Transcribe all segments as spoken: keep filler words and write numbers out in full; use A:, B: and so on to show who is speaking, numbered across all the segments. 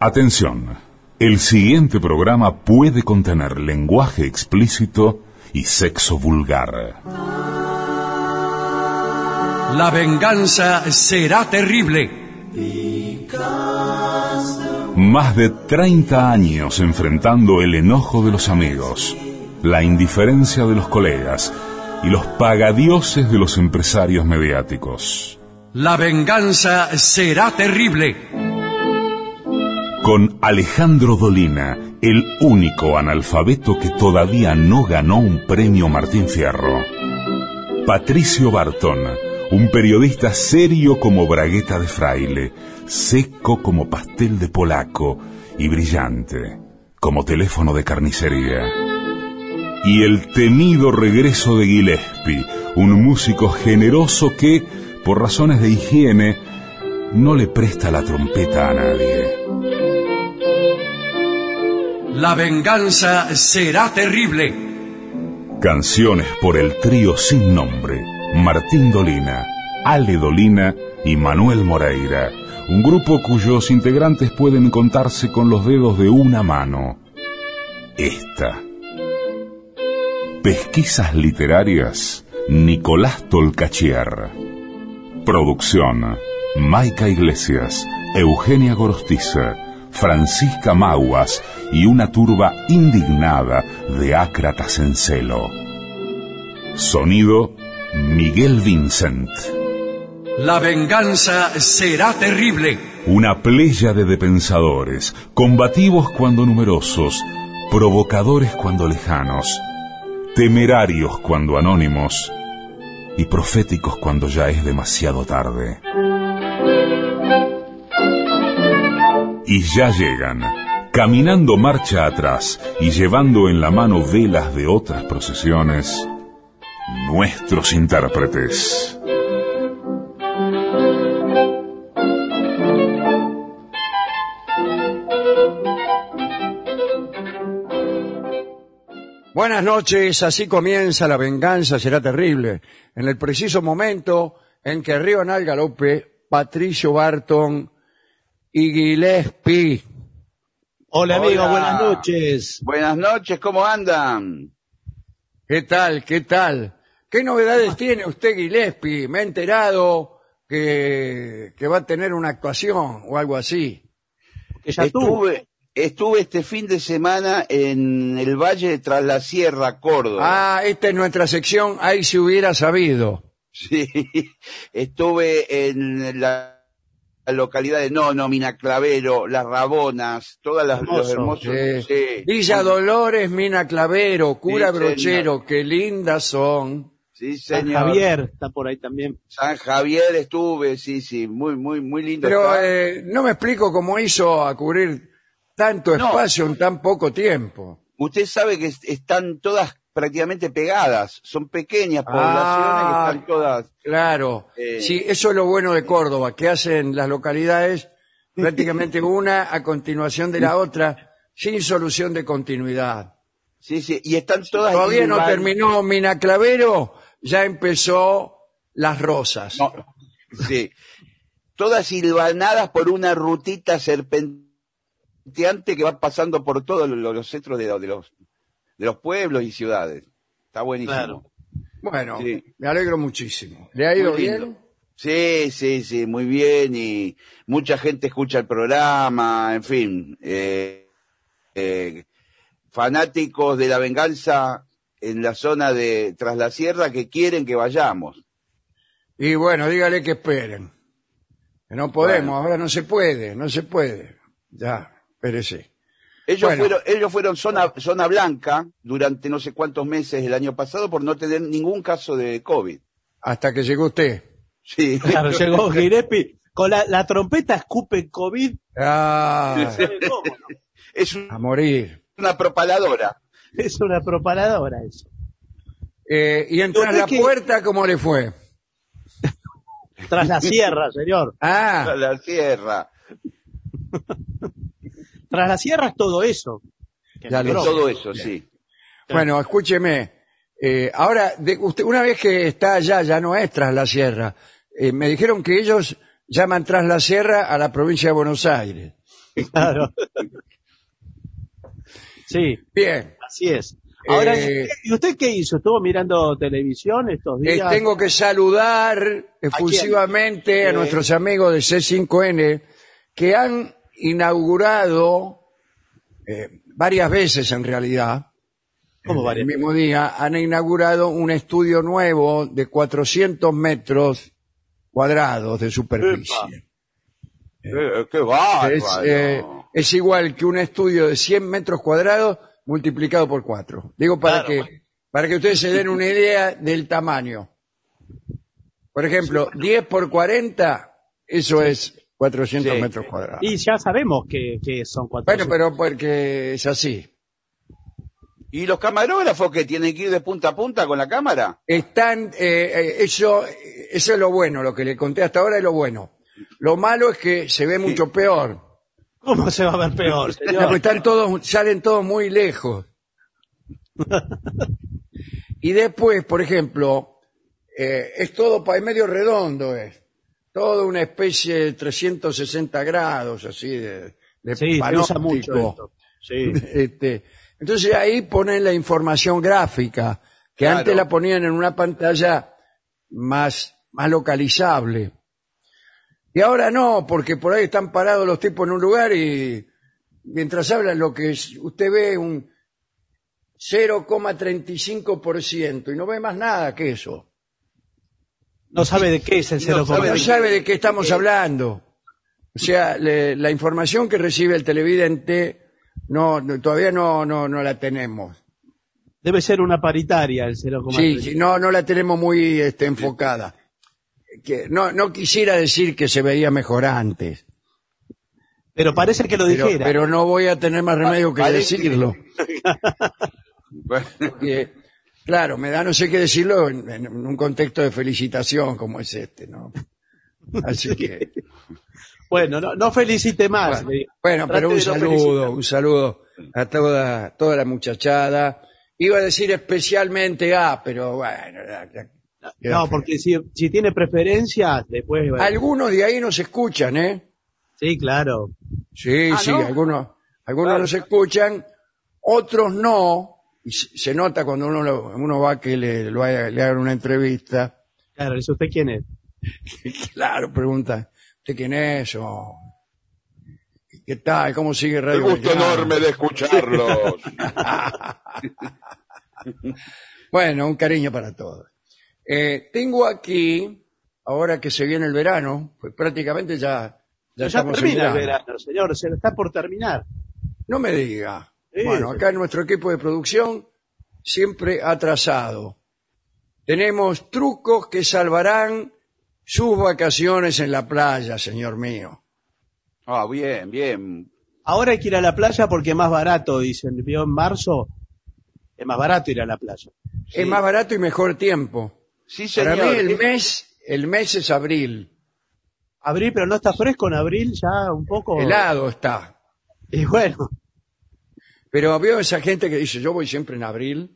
A: Atención, el siguiente programa puede contener lenguaje explícito y sexo vulgar.
B: La venganza será terrible.
A: Más de treinta años enfrentando el enojo de los amigos, la indiferencia de los colegas y los pagadioses de los empresarios mediáticos.
B: La venganza será terrible.
A: Con Alejandro Dolina, el único analfabeto que todavía no ganó un premio Martín Fierro. Patricio Barton, un periodista serio como bragueta de fraile, seco como pastel de polaco y brillante como teléfono de carnicería. Y el temido regreso de Gillespie, un músico generoso que, por razones de higiene, no le presta la trompeta a nadie.
B: La venganza será terrible.
A: Canciones por el trío sin nombre, Martín Dolina, Ale Dolina y Manuel Moreira, un grupo cuyos integrantes pueden contarse con los dedos de una mano. Esta. Pesquisas literarias, Nicolás Tolcachier. Producción, Maica Iglesias, Eugenia Gorostiza, Francisca Maguas y una turba indignada de ácratas en celo. Sonido, Miguel Vincent.
B: La venganza será terrible.
A: Una pléyade de pensadores, combativos cuando numerosos, provocadores cuando lejanos, temerarios cuando anónimos y proféticos cuando ya es demasiado tarde. Y ya llegan, caminando marcha atrás y llevando en la mano velas de otras procesiones, nuestros intérpretes.
C: Buenas noches, así comienza La venganza será terrible. En el preciso momento en que arriban al galope Patricio Barton y Gillespie.
D: Hola, amigos, buenas noches.
E: Buenas noches, ¿cómo andan?
C: ¿Qué tal? ¿Qué tal? ¿Qué novedades tiene usted, Gillespie? Me he enterado que, que va a tener una actuación o algo así.
D: Que ya tuvo.
E: Estuve, estuve este fin de semana en el Valle de Tras la Sierra, Córdoba.
C: Ah, esta es nuestra sección, ahí se hubiera sabido.
E: Sí, estuve en la la localidad de Nono, Mina Clavero, Las Rabonas, todas las
D: Hermoso,
E: los hermosos.
C: Sí.
E: Sí.
C: Villa Dolores, Mina Clavero, Cura
E: Sí,
C: Brochero,
E: señor.
C: qué lindas son.
E: Sí,
D: San
E: señor.
D: Javier está por ahí también.
E: San Javier estuve, sí, sí, muy, muy, muy lindo.
C: Pero
E: está.
C: eh, no me explico cómo hizo a cubrir tanto
E: No.
C: espacio en tan poco tiempo.
E: Usted sabe que est- están todas prácticamente pegadas, son pequeñas poblaciones
C: Ah,
E: que están todas.
C: Claro,
E: Eh.
C: sí, eso es lo bueno de Córdoba, que hacen las localidades prácticamente una a continuación de la otra, sin solución de continuidad.
E: Sí, sí, y están todas.
C: Todavía no
E: hilvan-
C: terminó Mina Clavero, ya empezó Las Rosas.
E: No, sí, todas hilvanadas por una rutita serpenteante que va pasando por todos los, los centros de, de los de los pueblos y ciudades. Está buenísimo.
D: Claro.
C: Bueno,
E: Sí.
C: me alegro muchísimo. ¿Le ha ido
E: Muy lindo.
C: bien?
E: Sí, sí, sí, muy bien, y mucha gente escucha el programa, en fin, eh, eh, fanáticos de La venganza en la zona de Tras la Sierra que quieren que vayamos.
C: Y bueno, dígale que esperen. Que no podemos,
E: Bueno.
C: ahora no se puede, no se puede. Ya, espérese.
E: Ellos
C: Bueno.
E: fueron, ellos fueron zona, zona blanca durante no sé cuántos meses el año pasado por no tener ningún caso de COVID.
C: Hasta que llegó usted.
E: Sí.
D: Claro, llegó Gillespie con la, la trompeta escupe COVID.
C: Ah,
D: ¿Sabe cómo, no?
E: Es un-
C: a morir.
E: una propaladora.
D: Es una propaladora eso.
C: Eh, y entrar a
D: ¿Usted
C: la
D: qué?
C: puerta, ¿cómo le fue?
D: Tras la sierra, señor.
E: A
C: Ah,
E: la sierra.
D: Tras la sierra es todo eso. Que
C: Ya
D: no
C: lo
E: Es
D: creo.
E: todo eso, sí.
C: bueno, escúcheme. Eh, ahora, de, usted, una vez que está allá, ya no es Tras la Sierra. Eh, me dijeron que ellos llaman Tras la Sierra a la provincia de Buenos Aires.
D: Claro. Sí,
C: Bien.
D: así es. Ahora,
C: Eh,
D: ¿y usted qué hizo? ¿Estuvo mirando televisión estos
C: Eh,
D: días?
C: tengo que saludar efusivamente a,
E: Sí.
C: nuestros amigos de C cinco N que han inaugurado eh, varias veces en realidad,
D: ¿Cómo
C: el
D: varias?
C: mismo día, han inaugurado un estudio nuevo de cuatrocientos metros cuadrados de superficie.
E: ¡Qué, qué
C: Es,
E: bárbaro!
C: eh, es igual que un estudio de cien metros cuadrados multiplicado por cuatro. Digo para
D: Claro.
C: que para que ustedes se den una idea del tamaño. Por ejemplo, diez por cuarenta, eso es cuatrocientos
E: Sí.
C: metros cuadrados.
D: Y ya sabemos que, que son
C: Bueno,
D: cuatrocientos.
C: pero porque es así.
E: ¿Y los camarógrafos que tienen que ir de punta a punta con la cámara?
C: Están, eh, eh, eso, eso es lo bueno, lo que le conté hasta ahora es lo bueno. Lo malo es que se ve mucho peor.
D: ¿Cómo se va a ver peor,
C: Porque
D: señor?
C: están todos, salen todos muy lejos. Y después, por ejemplo, eh, es todo pa- medio redondo, es. Todo una especie de trescientos sesenta grados, así, de, de
D: Sí, se usa mucho
C: panóptico.
D: esto. Sí.
C: Este, entonces ahí ponen la información gráfica, que
E: Claro.
C: antes la ponían en una pantalla más, más localizable. Y ahora no, porque por ahí están parados los tipos en un lugar y mientras hablan lo que es, usted ve un cero coma treinta y cinco por ciento y no ve más nada que eso.
D: No sabe de qué es el
E: No
D: cero coma
E: sabe
C: No
E: de
C: sabe de qué estamos hablando. O sea, le- la información que recibe el televidente no, no- todavía no, no, no la tenemos.
D: Debe ser una paritaria el cero coma
C: Sí,
D: tres.
C: sí, no, no la tenemos muy este, enfocada. Que no, no quisiera decir que se veía mejor antes,
D: Pero parece que lo
C: pero,
D: dijera.
C: pero no voy a tener más remedio que
E: Parece que-
C: decirlo.
E: Bueno,
C: Porque, claro, me da no sé qué decirlo en, en un contexto de felicitación como es este, ¿no? Así que,
D: Bueno, no, no felicite más.
C: bueno,
D: le digo.
C: bueno,
D: Trate
C: pero un
D: de no
C: saludo,
D: felicitar.
C: un saludo a toda, toda la muchachada. Iba a decir especialmente a, pero bueno, ya- ya- queda
D: No,
C: feo.
D: porque si, si tiene preferencias, después... bueno.
C: Algunos de ahí nos escuchan, ¿eh?
D: Sí, claro.
C: Sí,
D: Ah,
C: sí,
D: ¿no?
C: algunos, algunos
D: Claro.
C: nos escuchan, otros no, y se se nota cuando uno, lo- uno va que le, lo haga- le hagan una entrevista.
D: Claro, ¿dice usted quién es?
C: Claro, pregunta, ¿usted quién es? O, ¿qué tal? ¿Cómo sigue
E: el
C: Radio
E: gusto
C: Belgrano?
E: enorme de escucharlos.
C: Bueno, un cariño para todos. Eh, tengo aquí, ahora que se viene el verano, pues prácticamente ya, ya
D: Ya,
C: estamos en
D: termina el
C: verano.
D: verano, señor. Se está por terminar.
C: No me diga.
D: Sí,
C: Bueno,
D: sí.
C: acá nuestro equipo de producción siempre atrasado. Tenemos trucos que salvarán sus vacaciones en la playa, señor mío.
E: Ah, bien, bien.
D: Ahora hay que ir a la playa porque es más barato, dicen. ¿Vio en marzo? Es más barato ir a la playa.
C: Es más barato y mejor tiempo.
E: Sí,
C: Para
E: señor.
C: mí el mes, el mes es abril.
D: Abril, pero no está fresco en abril, ya un poco.
C: Helado está.
D: Y bueno,
C: Pero veo esa gente que dice, yo voy siempre en abril.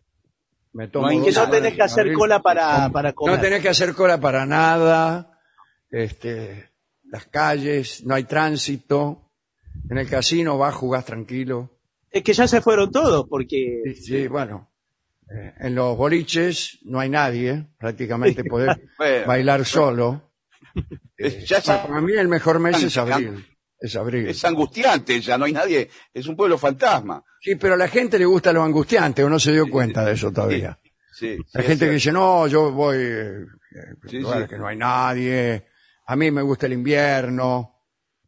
C: Me tomo
E: No hay
C: dos
D: que no
C: semanas
D: tenés que
C: en
D: hacer
C: abril.
D: cola para, para comer.
C: No tenés que hacer cola para nada. Este, las calles, no hay tránsito. En el casino vas, jugás tranquilo.
D: Es que ya se fueron todos, porque
C: Sí, sí, bueno. eh, en los boliches no hay nadie. Prácticamente podés
E: Bueno.
C: bailar solo.
E: Es- ya es,
C: Bueno, para mí el mejor mes es abril. Es abril.
E: es angustiante, ya no hay nadie. Es un pueblo fantasma.
C: Sí, pero a la gente le gusta lo angustiante, o no se dio cuenta de eso todavía.
E: Sí, sí,
C: Hay
E: es
C: gente que
E: cierto.
C: dice, no, yo voy eh, a
E: Sí,
C: lugares
E: sí.
C: que no hay nadie, a mí me gusta el invierno,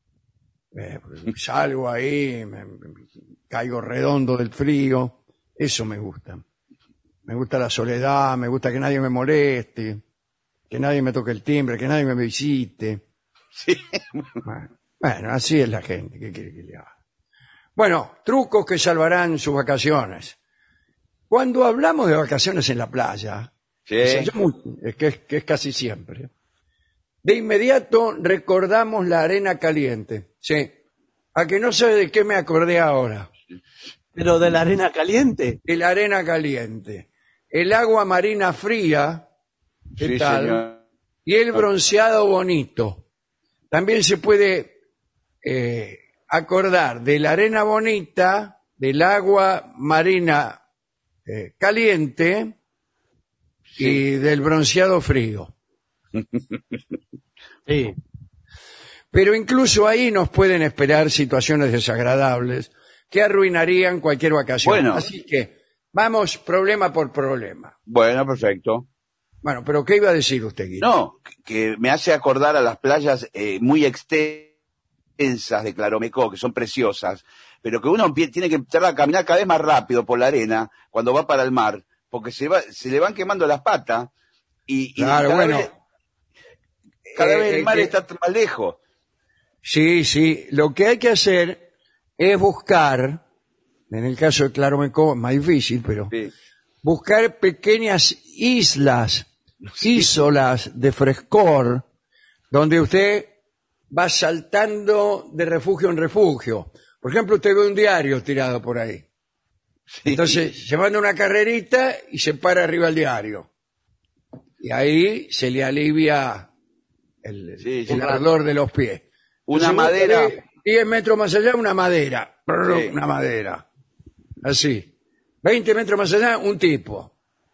C: eh, salgo ahí, me, me- caigo redondo del frío, eso me gusta. Me gusta la soledad, me gusta que nadie me moleste, que nadie me toque el timbre, que nadie me visite.
E: Sí.
C: Bueno, bueno, así es la gente, ¿qué quiere que le haga? Bueno, trucos que salvarán sus vacaciones. Cuando hablamos de vacaciones en la playa,
E: Sí.
C: o sea, yo mu- es que, es, que es casi siempre, de inmediato recordamos la arena caliente. Sí. A que no sé de qué me acordé ahora.
D: pero de la arena caliente.
C: De la arena caliente. El agua marina fría, ¿qué
E: Sí,
C: tal?
E: señor.
C: Y el bronceado bonito. También se puede eh, acordar de la arena bonita, del agua marina eh, caliente y del bronceado frío.
D: Sí.
C: Pero incluso ahí nos pueden esperar situaciones desagradables que arruinarían cualquier vacación.
E: Bueno.
C: Así que vamos problema por problema.
E: Bueno, perfecto.
C: Bueno, pero ¿qué iba a decir usted, Guido?
E: No, que me hace acordar a las playas eh, muy extensas de Claromecó, que son preciosas, pero que uno empie- tiene que empezar a caminar cada vez más rápido por la arena cuando va para el mar, porque se, va, se le van quemando las patas y, y
C: Claro,
E: cada
C: bueno.
E: vez, cada
C: Eh,
E: vez
C: eh,
E: el mar
C: que-
E: está más lejos.
C: Sí, sí. Lo que hay que hacer es buscar, en el caso de Claromecó es más difícil, pero
E: Sí.
C: buscar pequeñas islas, ísolas de frescor, donde usted va saltando de refugio en refugio. Por ejemplo, usted ve un diario tirado por ahí.
E: Sí.
C: Entonces se manda una carrerita y se para arriba del diario. Y ahí se le alivia el,
E: Sí, sí.
C: el ardor de los pies.
E: Una
C: Entonces,
E: madera.
C: busca diez metros más allá, una madera.
E: Sí.
C: Una madera. Así. veinte metros más allá, un tipo.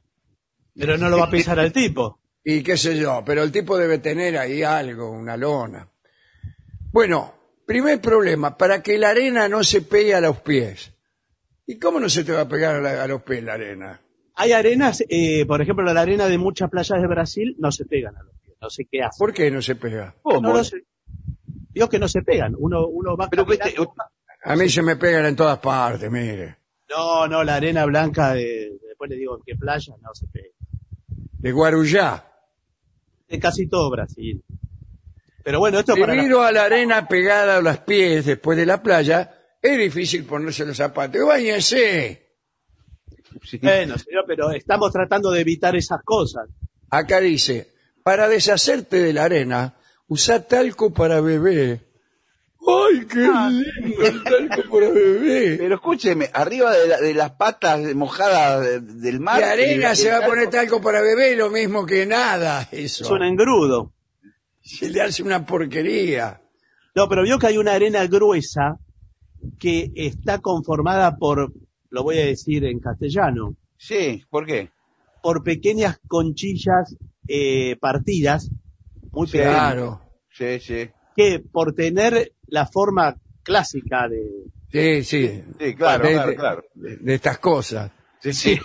D: Pero no lo va a pisar al tipo.
C: Y qué sé yo, pero el tipo debe tener ahí algo, una lona. Bueno, primer problema, para que la arena no se pegue a los pies. ¿Y cómo no se te va a pegar a, la- a los pies la arena?
D: Hay arenas, eh, por ejemplo, la arena de muchas playas de Brasil no se pegan a los pies. No sé qué hace.
C: ¿Por qué no se pega?
E: ¿Cómo?
D: No lo sé. Digo que no se pegan. Uno, uno va
E: Pero que
D: caminando.
E: te-
C: A mí se me pegan en todas partes, mire.
D: No, no, la arena blanca, de, después le digo en qué playa, no se pega.
C: De Guarujá.
D: De casi todo Brasil. Pero bueno, esto para... la-
C: Debido a la arena pegada a los pies después de la playa, es difícil ponerse los zapatos. ¡Báñese!
E: sí.
D: Bueno, señor, pero estamos tratando de evitar esas cosas.
C: Acá dice, para deshacerte de la arena, usa talco para bebé. ¡Ay, qué lindo el talco para bebé!
E: Pero escúcheme, arriba de, la- de las patas mojadas de- del mar.
C: La arena
E: el-
C: se va a
E: el
C: poner talco para bebé, lo mismo que nada, eso.
D: Es un engrudo.
C: Se le hace una porquería.
D: No, pero vio que hay una arena gruesa que está conformada por, lo voy a decir en castellano,
E: Sí, ¿por qué?
D: por pequeñas conchillas eh, partidas, muy pequeñas,
C: Claro.
E: Sí, sí.
D: que por tener la forma clásica de...
C: Sí, sí.
E: Sí, claro,
C: de,
E: claro,
C: de-
E: claro.
C: de- de estas cosas.
E: Sí, sí.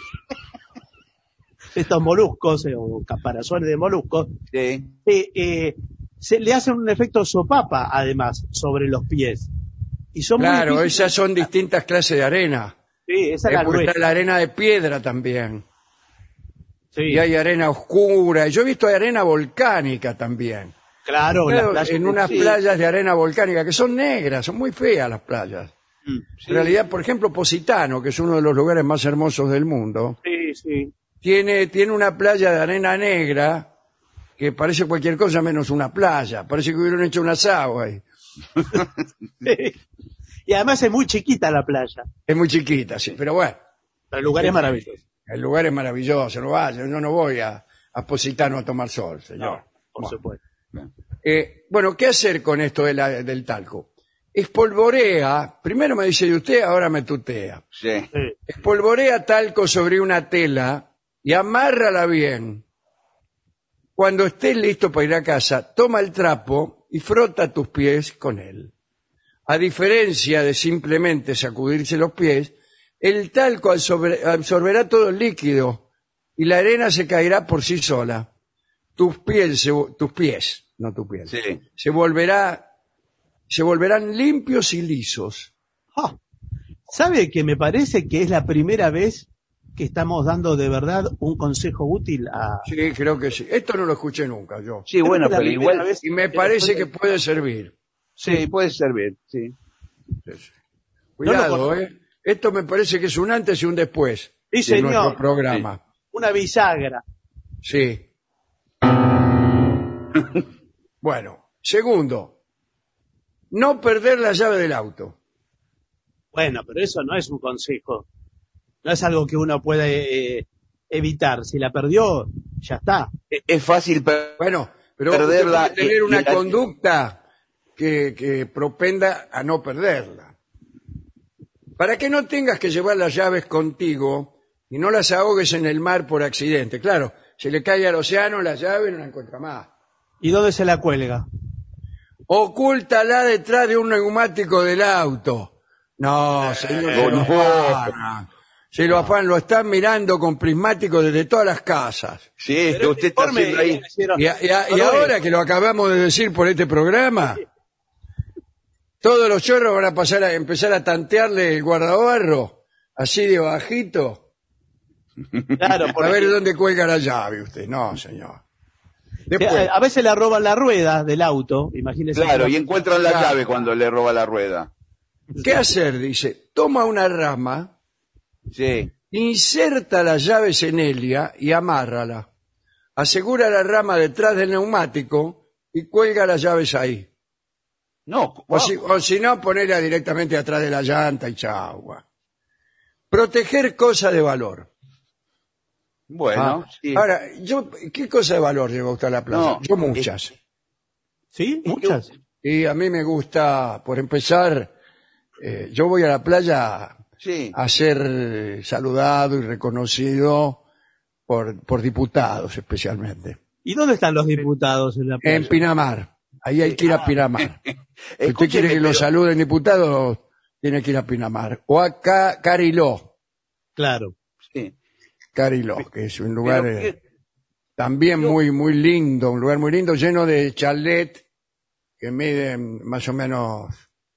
D: estos moluscos eh, o caparazones de moluscos,
E: Sí.
D: eh, eh, se le hacen un efecto sopapa, además, sobre los pies. Y son muy
C: Claro,
D: difíciles-
C: esas son distintas clases de arena.
D: Sí, esa es
C: Eh,
D: la
C: porque
D: gruesa.
C: está la arena de piedra también.
D: Sí,
C: Y hay arena oscura. Yo he visto arena volcánica también.
D: claro, las
C: Claro,
D: playas-
C: en unas
D: sí.
C: playas de arena volcánica que son negras, son muy feas las playas.
D: Mm,
C: En realidad, por ejemplo, Positano, que es uno de los lugares más hermosos del mundo,
D: Sí, sí.
C: tiene, tiene una playa de arena negra que parece cualquier cosa menos una playa. Parece que hubieran hecho un asado ahí.
D: Y además es muy chiquita la playa.
C: Es muy chiquita, sí, pero bueno,
D: El lugar es maravilloso.
C: el lugar es maravilloso, no vaya, yo no voy a, a Positano a tomar sol, señor.
D: No, por
C: Bueno.
D: supuesto.
C: Eh, bueno, ¿qué hacer con esto de la- del talco? Espolvorea, primero me dice de usted, ahora me tutea.
E: Sí.
D: Sí.
C: Espolvorea talco sobre una tela y amárrala bien. Cuando estés listo para ir a casa, toma el trapo y frota tus pies con él. A diferencia de simplemente sacudirse los pies, el talco absorbe- absorberá todo el líquido y la arena se caerá por sí sola. Tus pies, se vo- tus pies, no tu piel,
E: Sí.
C: se volverá, se volverán limpios y lisos.
D: Ah, ¿sabe que me parece que es la primera vez que estamos dando de verdad un consejo útil a...
C: Sí, creo que sí. Esto no lo escuché nunca yo.
E: Sí, bueno,
D: Creo que la
E: pero
D: primera
E: igual.
D: vez
C: Y me parece que puede servir.
E: Sí, puede servir, sí.
C: Cuidado,
D: No lo
C: ¿eh? Esto me parece que es un antes y un después
D: Sí,
C: de
D: señor.
C: nuestro programa.
D: Una bisagra.
C: Sí. Bueno, segundo, no perder la llave del auto.
D: Bueno, pero eso no es un consejo. No es algo que uno puede eh, evitar. Si la perdió, ya está.
E: Es- Es fácil per-
C: Bueno, pero
E: Perderla
C: usted puede tener
E: y-
C: una
E: y la-
C: conducta que, que propenda a no perderla. Para que no tengas que llevar las llaves contigo y no las ahogues en el mar por accidente. Claro, se le cae al océano la llave y no la encuentra más.
D: ¿Y dónde se la cuelga?
C: Ocúltala detrás de un neumático del auto. No, señor, se lo afanan. Se lo afanan, lo están mirando con prismáticos desde todas las casas.
E: Sí, que usted está haciendo ahí.
C: Y, a- y a- y ahora que lo acabamos de decir por este programa, todos los chorros van a pasar a empezar a tantearle el guardabarro, así de bajito,
D: Claro,
C: a
D: porque
C: ver dónde cuelga la llave usted. No, señor. Después,
D: a, a veces le roban la rueda del auto, imagínese.
E: Claro, y encuentran la
C: Claro.
E: llave cuando le roba la rueda.
C: ¿qué hacer? Dice, toma una rama,
E: Sí.
C: inserta las llaves en ella y amárrala. Asegura la rama detrás del neumático y cuelga las llaves ahí.
E: No,
C: O si, o si no, ponerla directamente atrás de la llanta y chau. Proteger cosas de valor.
E: bueno,
C: Ah,
E: sí.
C: Ahora, yo, ¿qué cosa de valor lleva usted a la playa?
E: No,
C: yo muchas.
D: ¿Sí? Muchas.
C: Y a mí me gusta, por empezar, eh, yo voy a la playa
E: Sí.
C: a ser eh, saludado y reconocido por, por diputados especialmente.
D: ¿Y dónde están los diputados en la playa?
C: En Pinamar. Ahí hay que ir a Pinamar. Si usted
E: Escúcheme,
C: quiere que lo
E: pero-
C: saluden diputados, tiene que ir a Pinamar. O a Ca- Cariló.
D: Claro.
E: Sí.
C: Cariló, que es un lugar
E: Pero
C: eh,
E: qué-
C: también muy muy lindo, un lugar muy lindo, lleno de chalet que miden más o menos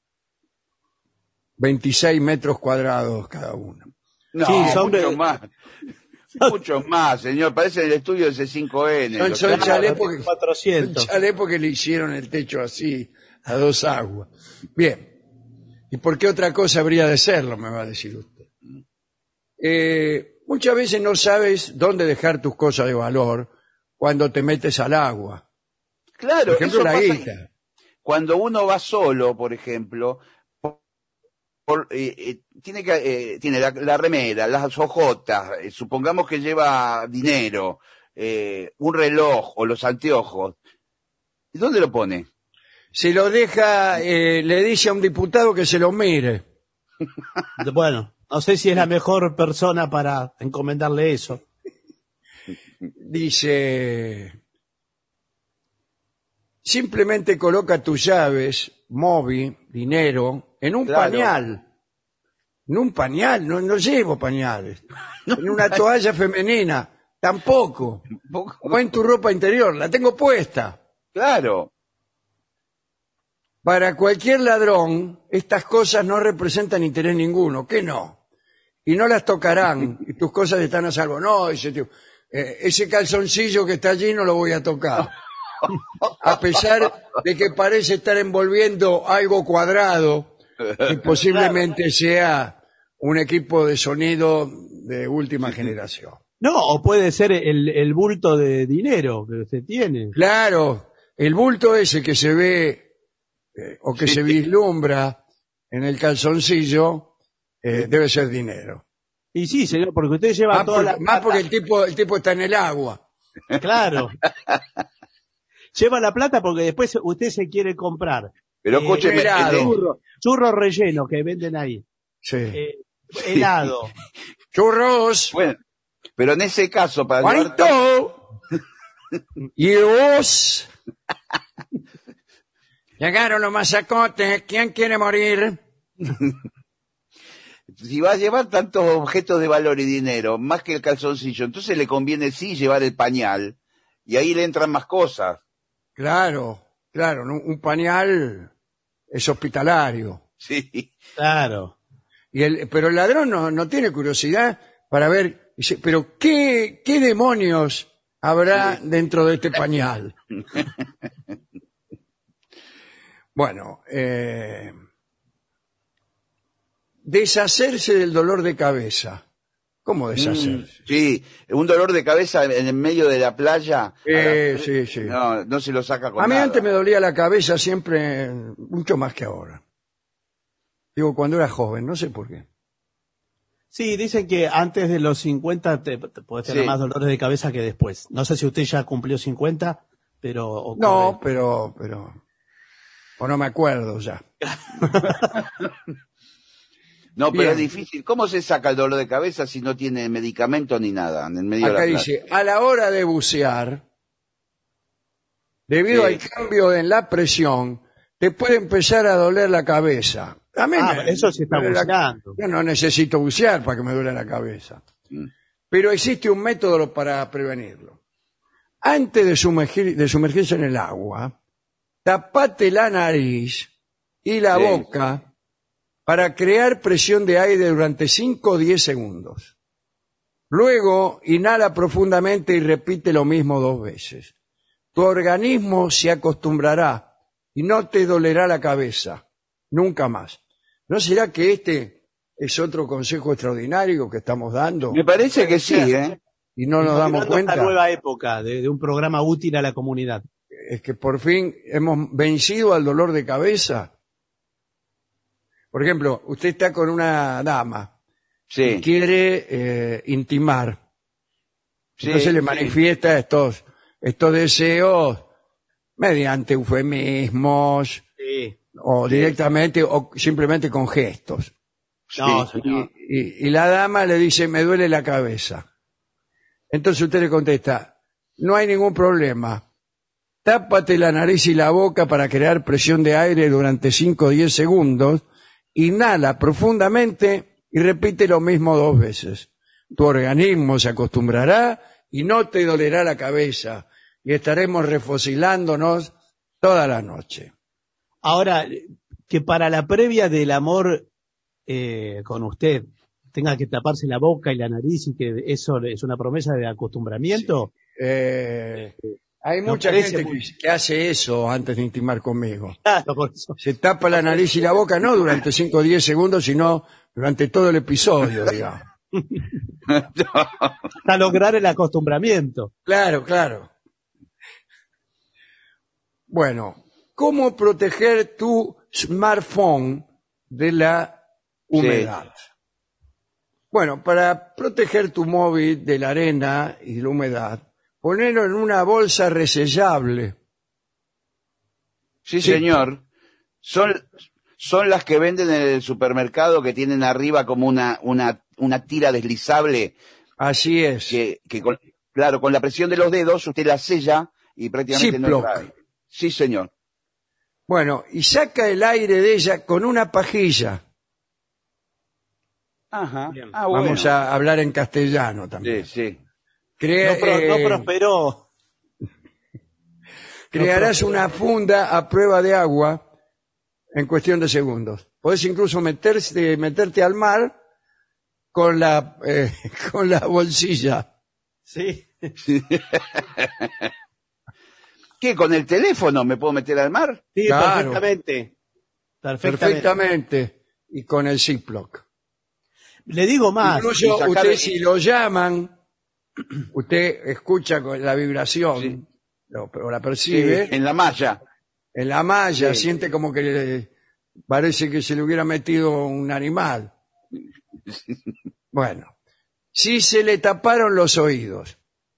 C: veintiséis metros cuadrados cada uno.
E: No,
D: Sí, son
E: mucho
D: de-
E: más. Mucho más, señor. Parece el estudio de C cinco N.
C: Son,
E: Lo
C: son
E: que-
D: Claro,
C: chalet porque, son
D: cuatrocientos.
C: chalet porque le hicieron el techo así, a dos aguas. Bien. ¿Y por qué otra cosa habría de serlo, me va a decir usted? Eh, muchas veces no sabes dónde dejar tus cosas de valor cuando te metes al agua.
E: Claro,
C: Por ejemplo,
E: eso
C: la
E: pasa
C: guita.
E: cuando uno va solo, por ejemplo, por- por- eh, eh, tiene que eh, tiene la, la remera, las hojotas, eh, supongamos que lleva dinero, eh, un reloj o los anteojos. ¿Y dónde lo pone?
C: Si lo deja, eh, le dice a un diputado que se lo mire.
D: Bueno, no sé si es la mejor persona para encomendarle eso.
C: Dice, simplemente coloca tus llaves, móvil, dinero, en un
E: Claro.
C: pañal. En un pañal, no, no llevo pañales. En una toalla femenina, tampoco. O en tu ropa interior, la tengo puesta.
E: Claro,
C: Para cualquier ladrón, estas cosas no representan interés ninguno. ¿Qué no? Y no las tocarán, y tus cosas están a salvo. No, dice tío, eh, ese calzoncillo que está allí no lo voy a tocar. A pesar de que parece estar envolviendo algo cuadrado, que posiblemente sea un equipo de sonido de última generación.
D: No, o puede ser el, el bulto de dinero que usted tiene.
C: Claro, el bulto ese que se ve eh, o que
E: Sí.
C: se vislumbra en el calzoncillo eh, debe ser dinero.
D: Y sí, señor, porque usted lleva
C: Más,
D: toda
C: por-
D: la
C: más porque
D: plata.
C: el tipo, el tipo está en el agua.
D: Claro. Lleva la plata porque después usted se quiere comprar.
E: pero
D: Eh,
E: escúcheme,
C: helado.
E: el-
D: Churros churros rellenos que venden ahí.
C: Sí.
D: Eh, helado.
C: Churros.
E: bueno, pero en ese caso, para llevar tan-
C: Juanito. Y vos. Llegaron los masacotes. ¿Quién quiere morir?
E: si va a llevar tantos objetos de valor y dinero, más que el calzoncillo, entonces le conviene sí llevar el pañal, y ahí le entran más cosas.
C: Claro, claro. Un, un pañal es hospitalario.
E: Sí.
D: Claro.
C: Y el, pero el ladrón no, no tiene curiosidad para ver, dice, pero ¿qué, qué demonios habrá dentro de este pañal? Bueno, eh, deshacerse del dolor de cabeza. ¿Cómo deshacerse?
E: Mm, sí, un dolor de cabeza en el medio de la playa.
C: Eh,
E: a la-
C: sí, sí.
E: No, no se lo saca con
C: A mí
E: nada.
C: antes me dolía la cabeza siempre mucho más que ahora. Digo, cuando era joven, no sé por qué.
D: Sí, dicen que antes de los cincuenta te, te podés tener
E: Sí.
D: más dolores de cabeza que después. No sé si usted ya cumplió cincuenta, pero... ocurre.
C: No, pero, pero o no me acuerdo ya.
E: No, pero
C: Bien.
E: es difícil. ¿Cómo se saca el dolor de cabeza si no tiene medicamento ni nada en el medio
C: Acá
E: de la clase?
C: dice, a la hora de bucear, debido
E: Sí.
C: al cambio en la presión, te puede empezar a doler la cabeza. A mí
D: Ah,
C: me-
D: eso sí está
C: me duele la-
D: buceando.
C: Yo no necesito bucear para que me duele la cabeza.
E: Mm.
C: Pero existe un método para prevenirlo. Antes de, sumergir- de sumergirse en el agua, tapate la nariz y la
E: Sí.
C: boca para crear presión de aire durante cinco o diez segundos. Luego, inhala profundamente y repite lo mismo dos veces. Tu organismo se acostumbrará y no te dolerá la cabeza. Nunca más. ¿No será que este es otro consejo extraordinario que estamos dando
E: Me parece que sí, ¿eh?
C: y no nos damos
D: Inaugurando
C: cuenta?
D: esta nueva época de, de un programa útil a la comunidad.
C: Es que por fin hemos vencido al dolor de cabeza. Por ejemplo, usted está con una dama y
E: Sí.
C: quiere eh, intimar.
E: Sí,
C: Entonces le
E: sí.
C: manifiesta estos, estos deseos mediante eufemismos
D: Sí.
C: o directamente o simplemente con gestos.
D: No,
E: Sí.
D: señor.
C: Y, y- y la dama le dice, me duele la cabeza. Entonces usted le contesta, no hay ningún problema. Tápate la nariz y la boca para crear presión de aire durante cinco o diez segundos. Inhala profundamente y repite lo mismo dos veces. Tu organismo se acostumbrará y no te dolerá la cabeza. Y estaremos refocilándonos toda la noche.
D: Ahora, que para la previa del amor eh, con usted tenga que taparse la boca y la nariz y que eso es una promesa de acostumbramiento.
C: Eh, hay
D: No
C: mucha
D: parece
C: gente
D: muy-
C: que, que hace eso antes de intimar conmigo.
D: Claro, por eso.
C: Se tapa la nariz y la boca no durante cinco o diez segundos, sino durante todo el episodio, digamos.
D: Hasta lograr el acostumbramiento.
C: Claro, claro. Bueno, ¿cómo proteger tu smartphone de la humedad? Bueno, para proteger tu móvil de la arena y de la humedad, ponerlo en una bolsa resellable.
E: Sí,
C: Sí.
E: señor. Son, son las que venden en el supermercado que tienen arriba como una, una, una tira deslizable
C: Así es.
E: que, que con, claro, con la presión de los dedos usted la sella y prácticamente no
C: Ziploc.
E: trae. Sí, señor.
C: Bueno, y saca el aire de ella con una pajilla.
E: Ajá.
D: Bien.
E: Ah, bueno.
C: Vamos a hablar en castellano también.
E: Sí, sí.
C: Crea-
D: No, pro- no
C: eh,
D: prosperó.
C: crearás
D: no,
C: una funda a prueba de agua en cuestión de segundos. Podés incluso meterte, meterte al mar con la, eh, con la bolsilla.
D: Sí.
E: ¿Qué? ¿Con el teléfono me puedo meter al mar?
D: Sí,
C: Claro.
D: perfectamente. perfectamente.
C: Perfectamente. Y con el Ziploc.
D: Le digo más.
C: Incluso
E: y sacar-
C: usted, si lo llaman, usted escucha con la vibración,
E: Sí.
C: lo- o la percibe,
E: Sí, en la malla.
C: en la malla,
E: Sí.
C: siente como que le- parece que se le hubiera metido un animal. Bueno, si se le taparon los oídos,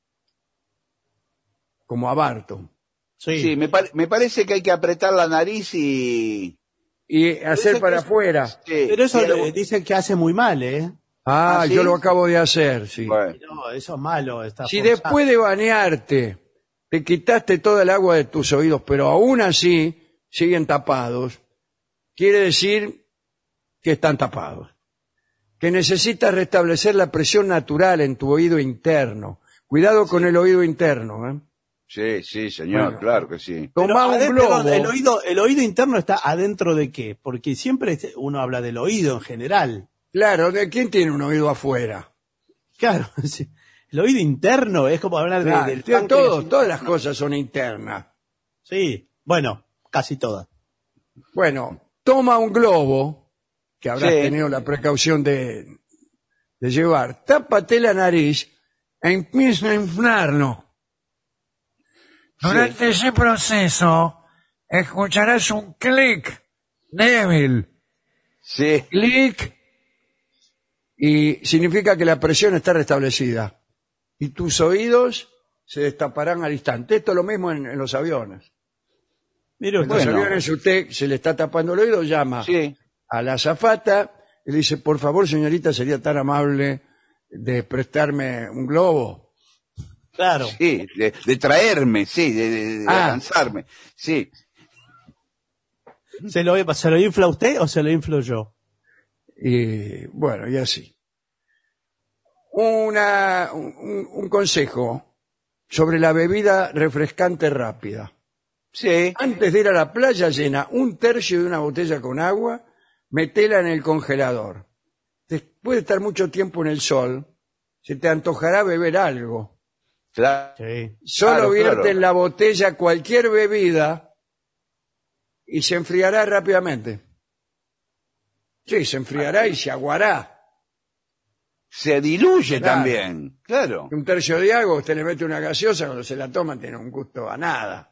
C: como a Barton,
D: Sí.
E: Sí, me, pare- me parece que hay que apretar la nariz y...
C: y hacer
E: que
C: para
E: es-
C: afuera.
E: Sí,
D: Pero eso
E: sí,
D: le- dicen que hace muy mal, ¿eh?
C: Ah,
E: ¿Ah, sí?
C: yo lo acabo de hacer, sí.
E: bueno.
D: No, eso es malo. Está
C: Si
D: forzado.
C: después de bañarte te quitaste toda el agua de tus oídos, pero aún así siguen tapados, quiere decir que están tapados. Que necesitas restablecer la presión natural en tu oído interno. Cuidado con el oído interno, ¿eh?
E: Sí, sí, señor,
C: Bueno.
E: claro que sí.
D: Pero,
C: Tomá un
D: ade-
C: globo.
D: perdón, el oído, el oído interno está adentro de qué? Porque siempre uno habla del oído en general.
C: Claro, ¿de quién tiene un oído afuera?
D: Claro, sí. El oído interno es como hablar de-
C: Claro,
D: del
C: tío,
D: páncreas.
C: todo- todas las cosas son internas.
D: Sí, bueno, casi todas.
C: Bueno, toma un globo, que habrás
E: Sí.
C: tenido la precaución de, de llevar, tápate la nariz e empieza a inflarlo. Durante ese proceso, escucharás un clic débil.
E: Sí,
C: Clic, y significa que la presión está restablecida. Y tus oídos se destaparán al instante. Esto es lo mismo en, en los aviones.
D: Mire
C: En
D: usted.
C: los
E: Bueno.
C: aviones usted se le está tapando el oído, llama
E: Sí.
C: a la azafata y le dice, por favor, señorita, sería tan amable de prestarme un globo.
D: Claro.
E: Sí, de, de traerme, sí, de, de, de
C: Ah.
E: alcanzarme. Sí.
D: ¿Se lo, ¿Se lo infla usted o se lo inflo yo?
C: Y bueno, y así. Una, un, un consejo sobre la bebida refrescante rápida.
E: Sí.
C: Antes de ir a la playa, llena un tercio de una botella con agua, metela en el congelador. Después de estar mucho tiempo en el sol, se te antojará beber algo.
E: Claro.
D: Sí.
C: Solo
E: Claro,
C: vierte
E: claro.
C: en la botella cualquier bebida y se enfriará rápidamente. Sí, se enfriará y se aguará.
E: Se diluye
C: Claro.
E: también. Claro.
C: Un tercio de agua, usted le mete una gaseosa, cuando se la toma tiene un gusto a nada.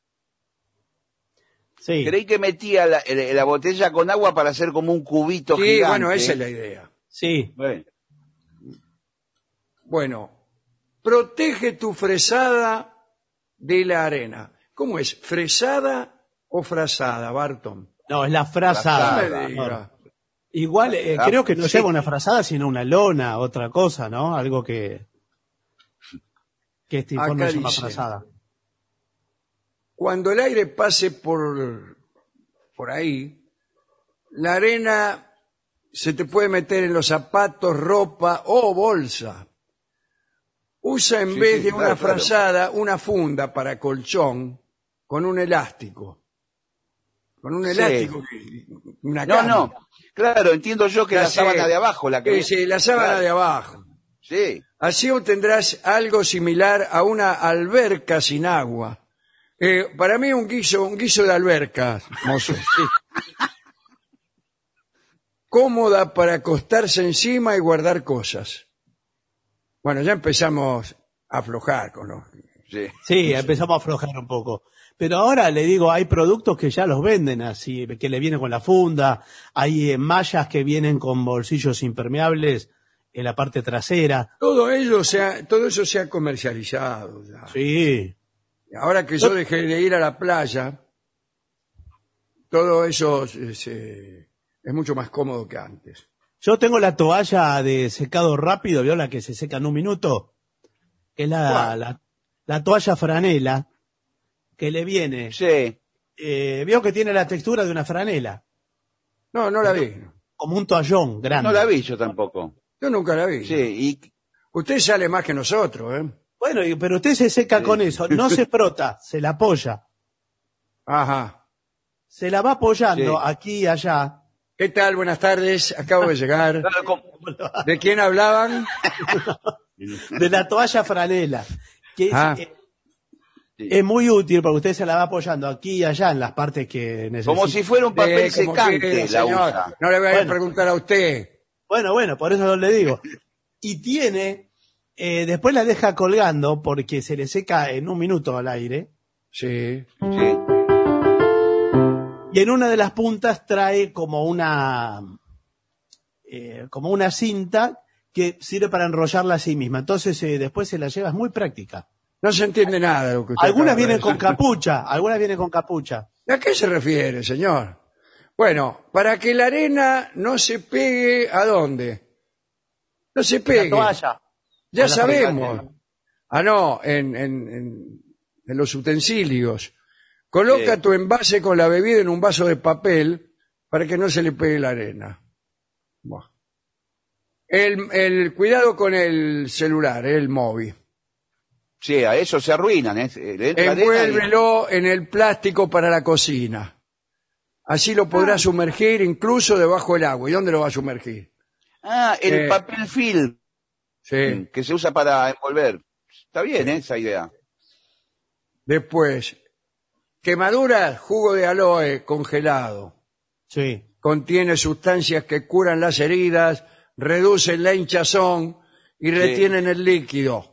D: Sí.
E: Creí que metía la, la- la botella con agua para hacer como un cubito
C: Sí,
E: gigante.
C: bueno, esa es la idea.
D: Sí.
E: Bueno,
C: Bueno, protege tu fresada de la arena. ¿Cómo es? ¿Fresada o frazada, Barton?
D: No, es la frazada.
E: Frazada.
C: No me diga.
D: Igual, eh,
E: Ah,
D: creo que no
E: sí.
D: lleva una frazada, sino una lona, otra cosa, ¿no? Algo que, que este informe
C: Acá
D: llama
C: dice.
D: frazada.
C: Cuando el aire pase por, por ahí, la arena se te puede meter en los zapatos, ropa o bolsa. Usa en
E: Sí,
C: vez
E: sí,
C: de
E: claro,
C: una
E: claro.
C: frazada una funda para colchón con un elástico. Con un
E: Sí.
C: elástico, que- una
E: no,
C: cama.
E: no. Claro, entiendo yo que
C: Ya
E: la
C: sé.
E: sábana de abajo, la que...
C: Sí, sí, la sábana
E: Claro.
C: de abajo.
E: Sí.
C: Así obtendrás algo similar a una alberca sin agua. Eh, para mí un guiso, un guiso de alberca, mozo. Cómoda para acostarse encima y guardar cosas. Bueno, ya empezamos a aflojar con los...
E: Sí.
D: Sí, empezamos a aflojar un poco. Pero ahora le digo, hay productos que ya los venden así, que le vienen con la funda, hay eh, mallas que vienen con bolsillos impermeables en la parte trasera.
C: Todo ello se ha- todo eso se ha comercializado ya.
D: Sí.
C: Ahora que yo dejé de ir a la playa, todo eso es, eh, es mucho más cómodo que antes.
D: Yo tengo la toalla de secado rápido, ¿vio la que se seca en un minuto? Es la,
C: ¿Cuál?
D: la, la toalla franela que le viene.
E: Sí.
D: Eh, vio que tiene la textura de una franela,
C: No, no la vi.
D: como un toallón grande.
E: No la vi yo tampoco.
C: Yo nunca la vi.
E: Sí, y
C: Usted sale más que nosotros, ¿eh?
D: Bueno, y- pero usted se seca
E: Sí.
D: con eso, no se frota, se la apoya.
C: Ajá.
D: Se la va apoyando
E: Sí.
D: aquí y allá.
C: ¿Qué tal? Buenas tardes. Acabo de llegar.
E: claro, como-
C: ¿De quién hablaban?
D: De la toalla franela. Que es,
C: Ah.
D: eh,
E: Sí.
D: es muy útil porque usted se la va apoyando aquí y allá en las partes que necesita.
E: como si fuera un papel
C: Eh, como
E: secante
C: quiera,
E: la
C: señor.
E: usa.
C: No le voy a
D: Bueno.
C: preguntar a usted.
D: Bueno, bueno, por eso le digo. Y tiene, eh, después la deja colgando porque se le seca en un minuto al aire.
C: Sí.
E: Sí.
D: Y en una de las puntas trae como una, eh, como una cinta que sirve para enrollarla a sí misma. Entonces eh, después se la lleva, es muy práctica.
C: No se entiende nada de lo que usted
D: Algunas
C: acaba de
D: vienen con
C: decir.
D: capucha, algunas vienen con capucha.
C: ¿A qué se refiere, señor? Bueno, para que la arena no se pegue, ¿a dónde? No se
D: La
C: pegue.
D: toalla.
C: Ya
D: Con la
C: sabemos.
D: fregata.
C: Ah, no, en, en, en, en los utensilios. Coloca
E: Sí.
C: tu envase con la bebida en un vaso de papel para que no se le pegue la arena. Buah. El, el cuidado con el celular, el móvil.
E: Sí, a eso se arruinan, ¿eh? Le entra arena y-
C: Envuélvelo en el plástico para la cocina. Así lo podrá sumergir incluso debajo del agua. ¿Y dónde lo va a sumergir?
E: Ah, el
C: Eh.
E: papel film
C: Sí.
E: que se usa para envolver. Está bien, ¿eh? Esa idea.
C: Después, quemaduras, jugo de aloe congelado.
D: Sí.
C: Contiene sustancias que curan las heridas, reducen la hinchazón y retienen el líquido.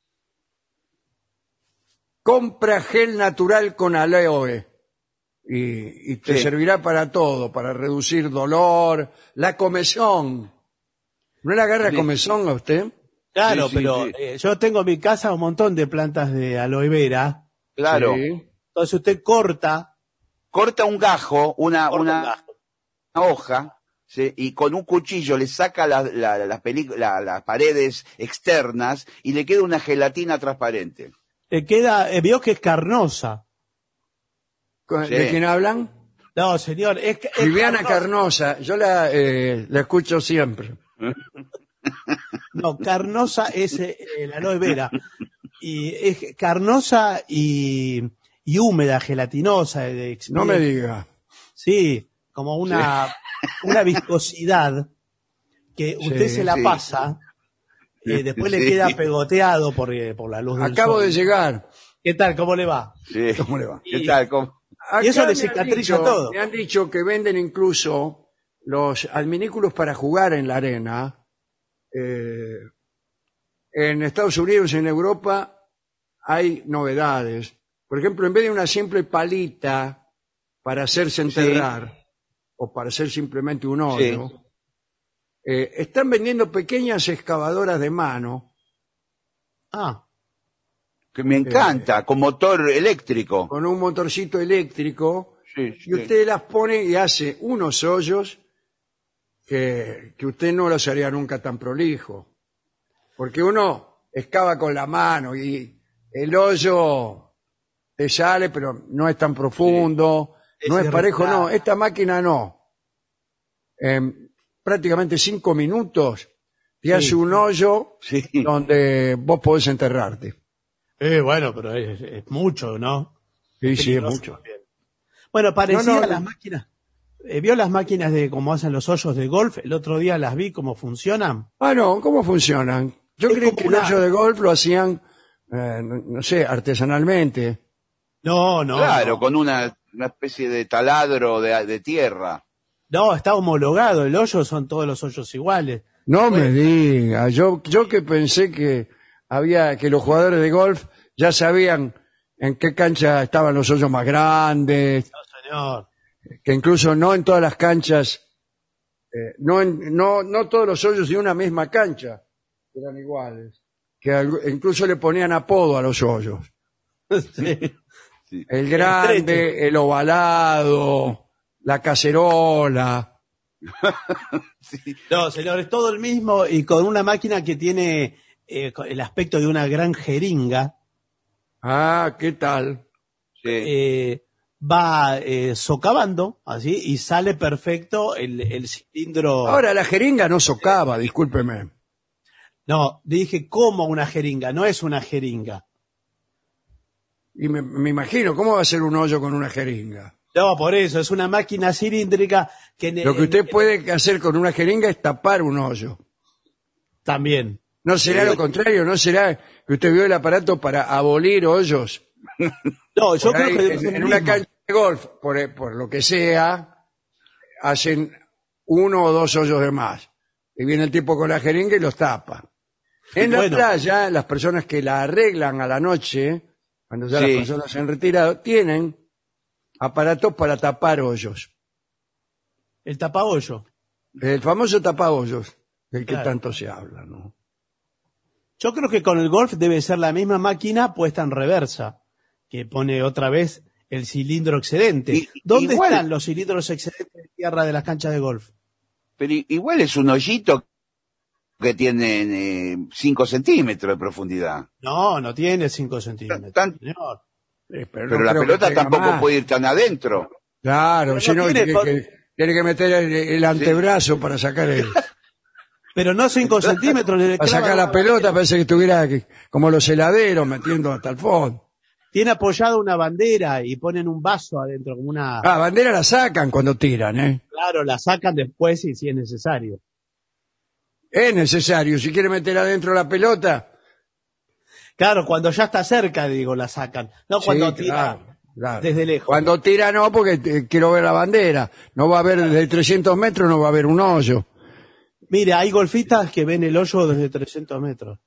C: Compra gel natural con aloe y, y te
E: Sí.
C: servirá para todo, para reducir dolor, la comezón. ¿No le agarra
E: Sí.
C: comezón a usted?
D: Claro,
E: Sí, sí,
D: pero
E: sí.
D: eh, yo tengo en mi casa un montón de plantas de aloe vera.
E: Claro.
C: Sí.
D: Entonces usted corta
E: corta un gajo, una,
D: Corta un
E: una,
D: gajo.
E: una hoja, ¿sí? Y con un cuchillo le saca la, la, la peli- la- las paredes externas y le queda una gelatina transparente.
D: Le queda, eh, vio que es carnosa.
C: ¿De
E: Sí.
C: quién hablan?
D: No, señor, es, que- es
C: Viviana
D: carnosa.
C: Carnosa. Yo la, eh, la escucho siempre.
D: No, carnosa es eh, el aloe vera. Y es carnosa y, y húmeda, gelatinosa. eh,
C: No me diga.
D: Sí, como una, una viscosidad que usted
C: Sí,
D: se la
E: sí.
D: pasa, eh, después le
E: Sí.
D: queda pegoteado por, eh, por la luz del
C: Acabo
D: sol.
C: de llegar.
D: ¿Qué tal? ¿Cómo le va?
E: Sí.
C: ¿Cómo le va?
E: ¿Qué tal? ¿Cómo?
D: Y eso
C: Acá
D: le
C: me han
D: cicatriza
C: dicho-
D: todo.
C: Me han dicho que venden incluso los adminículos para jugar en la arena. Eh, en Estados Unidos y en Europa hay novedades. Por ejemplo, en vez de una simple palita para hacerse enterrar o para hacer simplemente un hoyo, eh, están vendiendo pequeñas excavadoras de mano
D: Ah,
E: Que me encanta, con motor eléctrico.
C: con un motorcito eléctrico.
E: Sí, sí.
C: Y usted las pone y hace unos hoyos que, que usted no los haría nunca tan prolijo. Porque uno excava con la mano y el hoyo te sale, pero no es tan profundo,
D: Sí.
C: no
D: Es
C: es parejo,
D: irregular.
C: no. Esta máquina no. En prácticamente cinco minutos te
D: Sí.
C: hace un hoyo
E: Sí.
C: donde vos podés enterrarte.
D: eh, bueno, pero es, es mucho, ¿no?
C: Sí, sí, es
D: Peligroso
C: mucho.
D: también. Bueno, parecía
C: No, no,
D: a las máquinas. Eh, ¿Vio las máquinas de cómo hacen los hoyos de golf? El otro día las vi cómo funcionan.
C: Ah, no, ¿cómo funcionan? Yo
D: Es
C: creí
D: como
C: que el
D: una-
C: hoyo de golf lo hacían, eh, no, no sé, artesanalmente.
D: No, no.
E: Claro,
D: no.
E: con una, una especie de taladro de, de tierra.
D: No, está homologado. El hoyo son todos los hoyos iguales.
C: No
D: Bueno.
C: me diga, yo, yo que pensé que había, que los jugadores de golf ya sabían en qué cancha estaban los hoyos más grandes,
D: No, señor.
C: que incluso no en todas las canchas, eh, no, en- no, no todos los hoyos de una misma cancha eran iguales, que algu- incluso le ponían apodo a los hoyos.
D: Sí.
C: El grande, el ovalado, la cacerola.
D: No, señor, es todo el mismo y con una máquina que tiene eh, con el aspecto de una gran jeringa.
C: Ah, ¿qué tal?
E: Sí.
D: eh, va eh, socavando así y sale perfecto el, el cilindro.
C: Ahora, la jeringa no socava, discúlpeme.
D: No, dije como una jeringa, no es una jeringa.
C: Y me, me imagino, ¿cómo va a ser un hoyo con una jeringa?
D: No, por eso, es una máquina cilíndrica que... en-
C: Lo que usted
D: en-
C: puede hacer con una jeringa es tapar un hoyo.
D: También.
C: ¿No será lo contrario? ¿No será que usted vio el aparato para abolir hoyos?
D: No, yo
C: Por
D: creo
C: ahí,
D: que debe
C: en,
D: ser
C: en
D: el
C: una
D: mismo.
C: cancha de golf, por, por lo que sea, hacen uno o dos hoyos de más. Y viene el tipo con la jeringa y los tapa. En la
D: Bueno.
C: playa, las personas que la arreglan a la noche, cuando ya
E: Sí.
C: las personas se han retirado, tienen aparatos para tapar hoyos.
D: El tapahoyo.
C: El famoso tapahoyos, del que
D: Claro.
C: tanto se habla, ¿no?
D: Yo creo que con el golf debe ser la misma máquina puesta en reversa, que pone otra vez el cilindro excedente.
E: Y-
D: ¿Dónde
E: igual-
D: están los cilindros excedentes de tierra de las canchas de golf?
E: Pero i- igual es un hoyito que tiene cinco centímetros de profundidad.
D: No, no tiene cinco centímetros.
E: Tan-
D: señor.
C: Eh,
E: Pero
C: no
E: la
C: creo que
E: pelota
C: tenga
E: tampoco
C: más.
E: puede ir tan adentro.
C: Claro,
D: Pero
C: si
D: no
C: no,
D: tiene
C: tiene,
D: por-
C: que, tiene que meter el, el antebrazo para sacar el,
D: Pero no cinco centímetros. le
C: para
D: clavan
C: sacar la
D: una
C: pelota,
D: bandera.
C: parece que estuviera que- como los heladeros metiendo hasta el fondo.
D: Tiene apoyada una bandera y ponen un vaso adentro, como una...
C: Ah, bandera la sacan cuando tiran, ¿eh?
D: Claro, la sacan después si, si es necesario.
C: Es necesario, si quiere meter adentro la pelota.
D: Claro, cuando ya está cerca, digo, la sacan. No cuando
C: sí,
D: tira
C: claro, claro.
D: desde lejos.
C: Cuando tira no, porque eh, quiero ver la bandera. No va a haber, desde trescientos metros no va a haber un hoyo.
D: Mire, hay golfistas que ven el hoyo desde trescientos metros.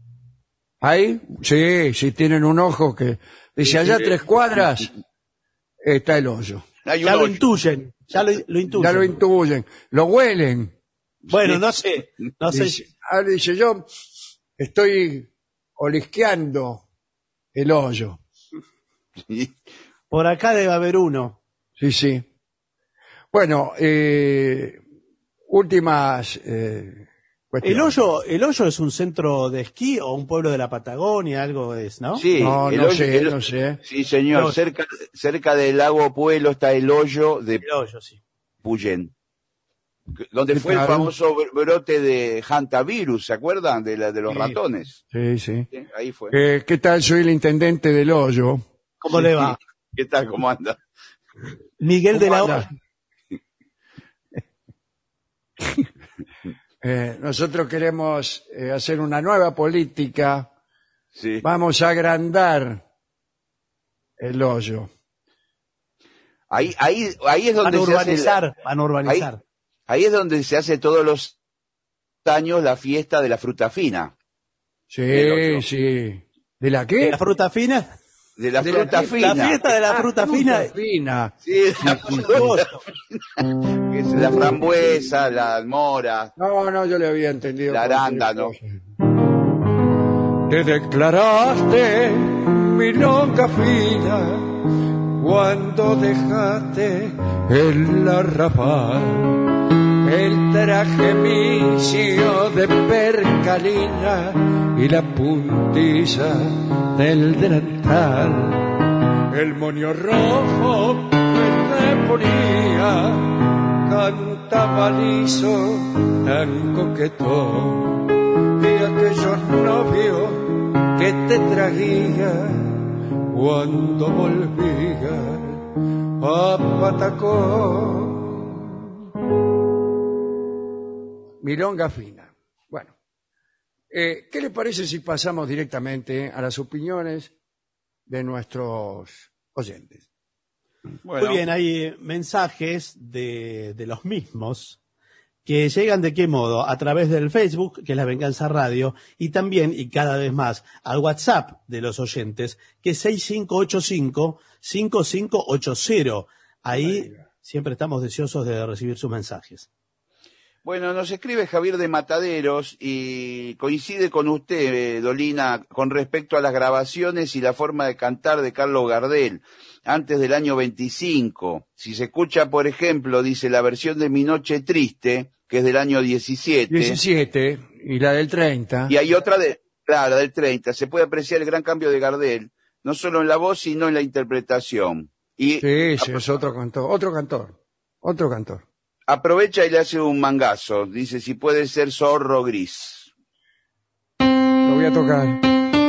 C: ¿Ahí? Sí, sí tienen un ojo que dice allá tres cuadras está el hoyo.
E: Hay un
D: Ya lo
E: hoyo.
D: intuyen, ya lo, lo intuyen.
C: Ya lo intuyen, lo huelen.
D: Bueno, no sé, no sé.
C: Dice, ah, dice, yo estoy olisqueando el hoyo.
D: Por acá debe haber uno.
C: Sí, sí. Bueno, eh, últimas eh, cuestiones.
D: El hoyo, el hoyo es un centro de esquí o un pueblo de la Patagonia, algo es, ¿no?
E: Sí,
C: No,
E: el
C: no
E: hoyo-
C: sé,
E: el-
C: no sé.
E: Sí, señor.
D: No.
E: Cerca, cerca del lago Puelo está el hoyo de
D: El hoyo, sí.
E: Puyén, donde
C: ¿Qué
E: fue el
C: tal?
E: famoso br- brote de hantavirus, ¿se acuerdan? De, la, de los
D: Sí.
E: ratones.
C: Sí, sí.
E: Sí, ahí fue.
C: Eh, ¿Qué tal? Soy el intendente del Hoyo.
D: ¿Cómo
E: Sí.
D: le va?
E: ¿Qué tal? ¿Cómo anda?
D: Miguel de
C: ¿Cómo
D: la
C: anda?
D: O.
C: Eh, nosotros queremos eh, hacer una nueva política.
E: Sí.
C: Vamos a agrandar el Hoyo.
E: Ahí, ahí, ahí es
D: Van
E: donde
D: a
E: se hace,
D: urbanizar, van a urbanizar.
E: ahí es donde se hace todos los años la fiesta de la fruta fina.
C: Sí,
E: El Hoyo.
C: sí. ¿De la qué?
D: ¿La fruta fina?
E: De la
C: De la-
E: fruta
C: la
E: fina.
D: La fiesta de la
C: Ah,
D: fruta fina.
C: fina.
E: Sí, la fruta fina. Que es la frambuesa, la mora.
C: No, no, yo le había entendido.
E: La
C: cualquier
E: arándano.
C: cosa. Te declaraste milonga fina cuando dejaste el arrabal, el traje misio de percalina y la puntilla del delantal, el moño rojo que te ponía, cantaba liso tan coquetón, y aquellos novios que te traía cuando volvía a Patacón. Milonga fina. Bueno, eh, ¿qué le parece si pasamos directamente a las opiniones de nuestros oyentes?
E: Bueno,
D: Muy bien, hay mensajes de, de los mismos que llegan de qué modo, a través del Facebook, que es La Venganza Radio, y también, y cada vez más, al WhatsApp de los oyentes, que es seis cinco ocho cinco, cinco cinco ocho cero. Ahí siempre estamos deseosos de recibir sus mensajes.
E: Bueno, nos escribe Javier de Mataderos y coincide con usted, eh, Dolina, con respecto a las grabaciones y la forma de cantar de Carlos Gardel antes del año veinticinco. Si se escucha, por ejemplo, dice la versión de Mi Noche Triste, que es del año diecisiete,
C: diecisiete y la del treinta.
E: y hay otra de, claro, del treinta, se puede apreciar el gran cambio de Gardel, no solo en la voz, sino en la interpretación. Y
C: Sí, sí, es otro cantor, otro cantor, otro cantor.
E: aprovecha y le hace un mangazo, dice si puede ser Zorro Gris.
C: Lo voy a tocar.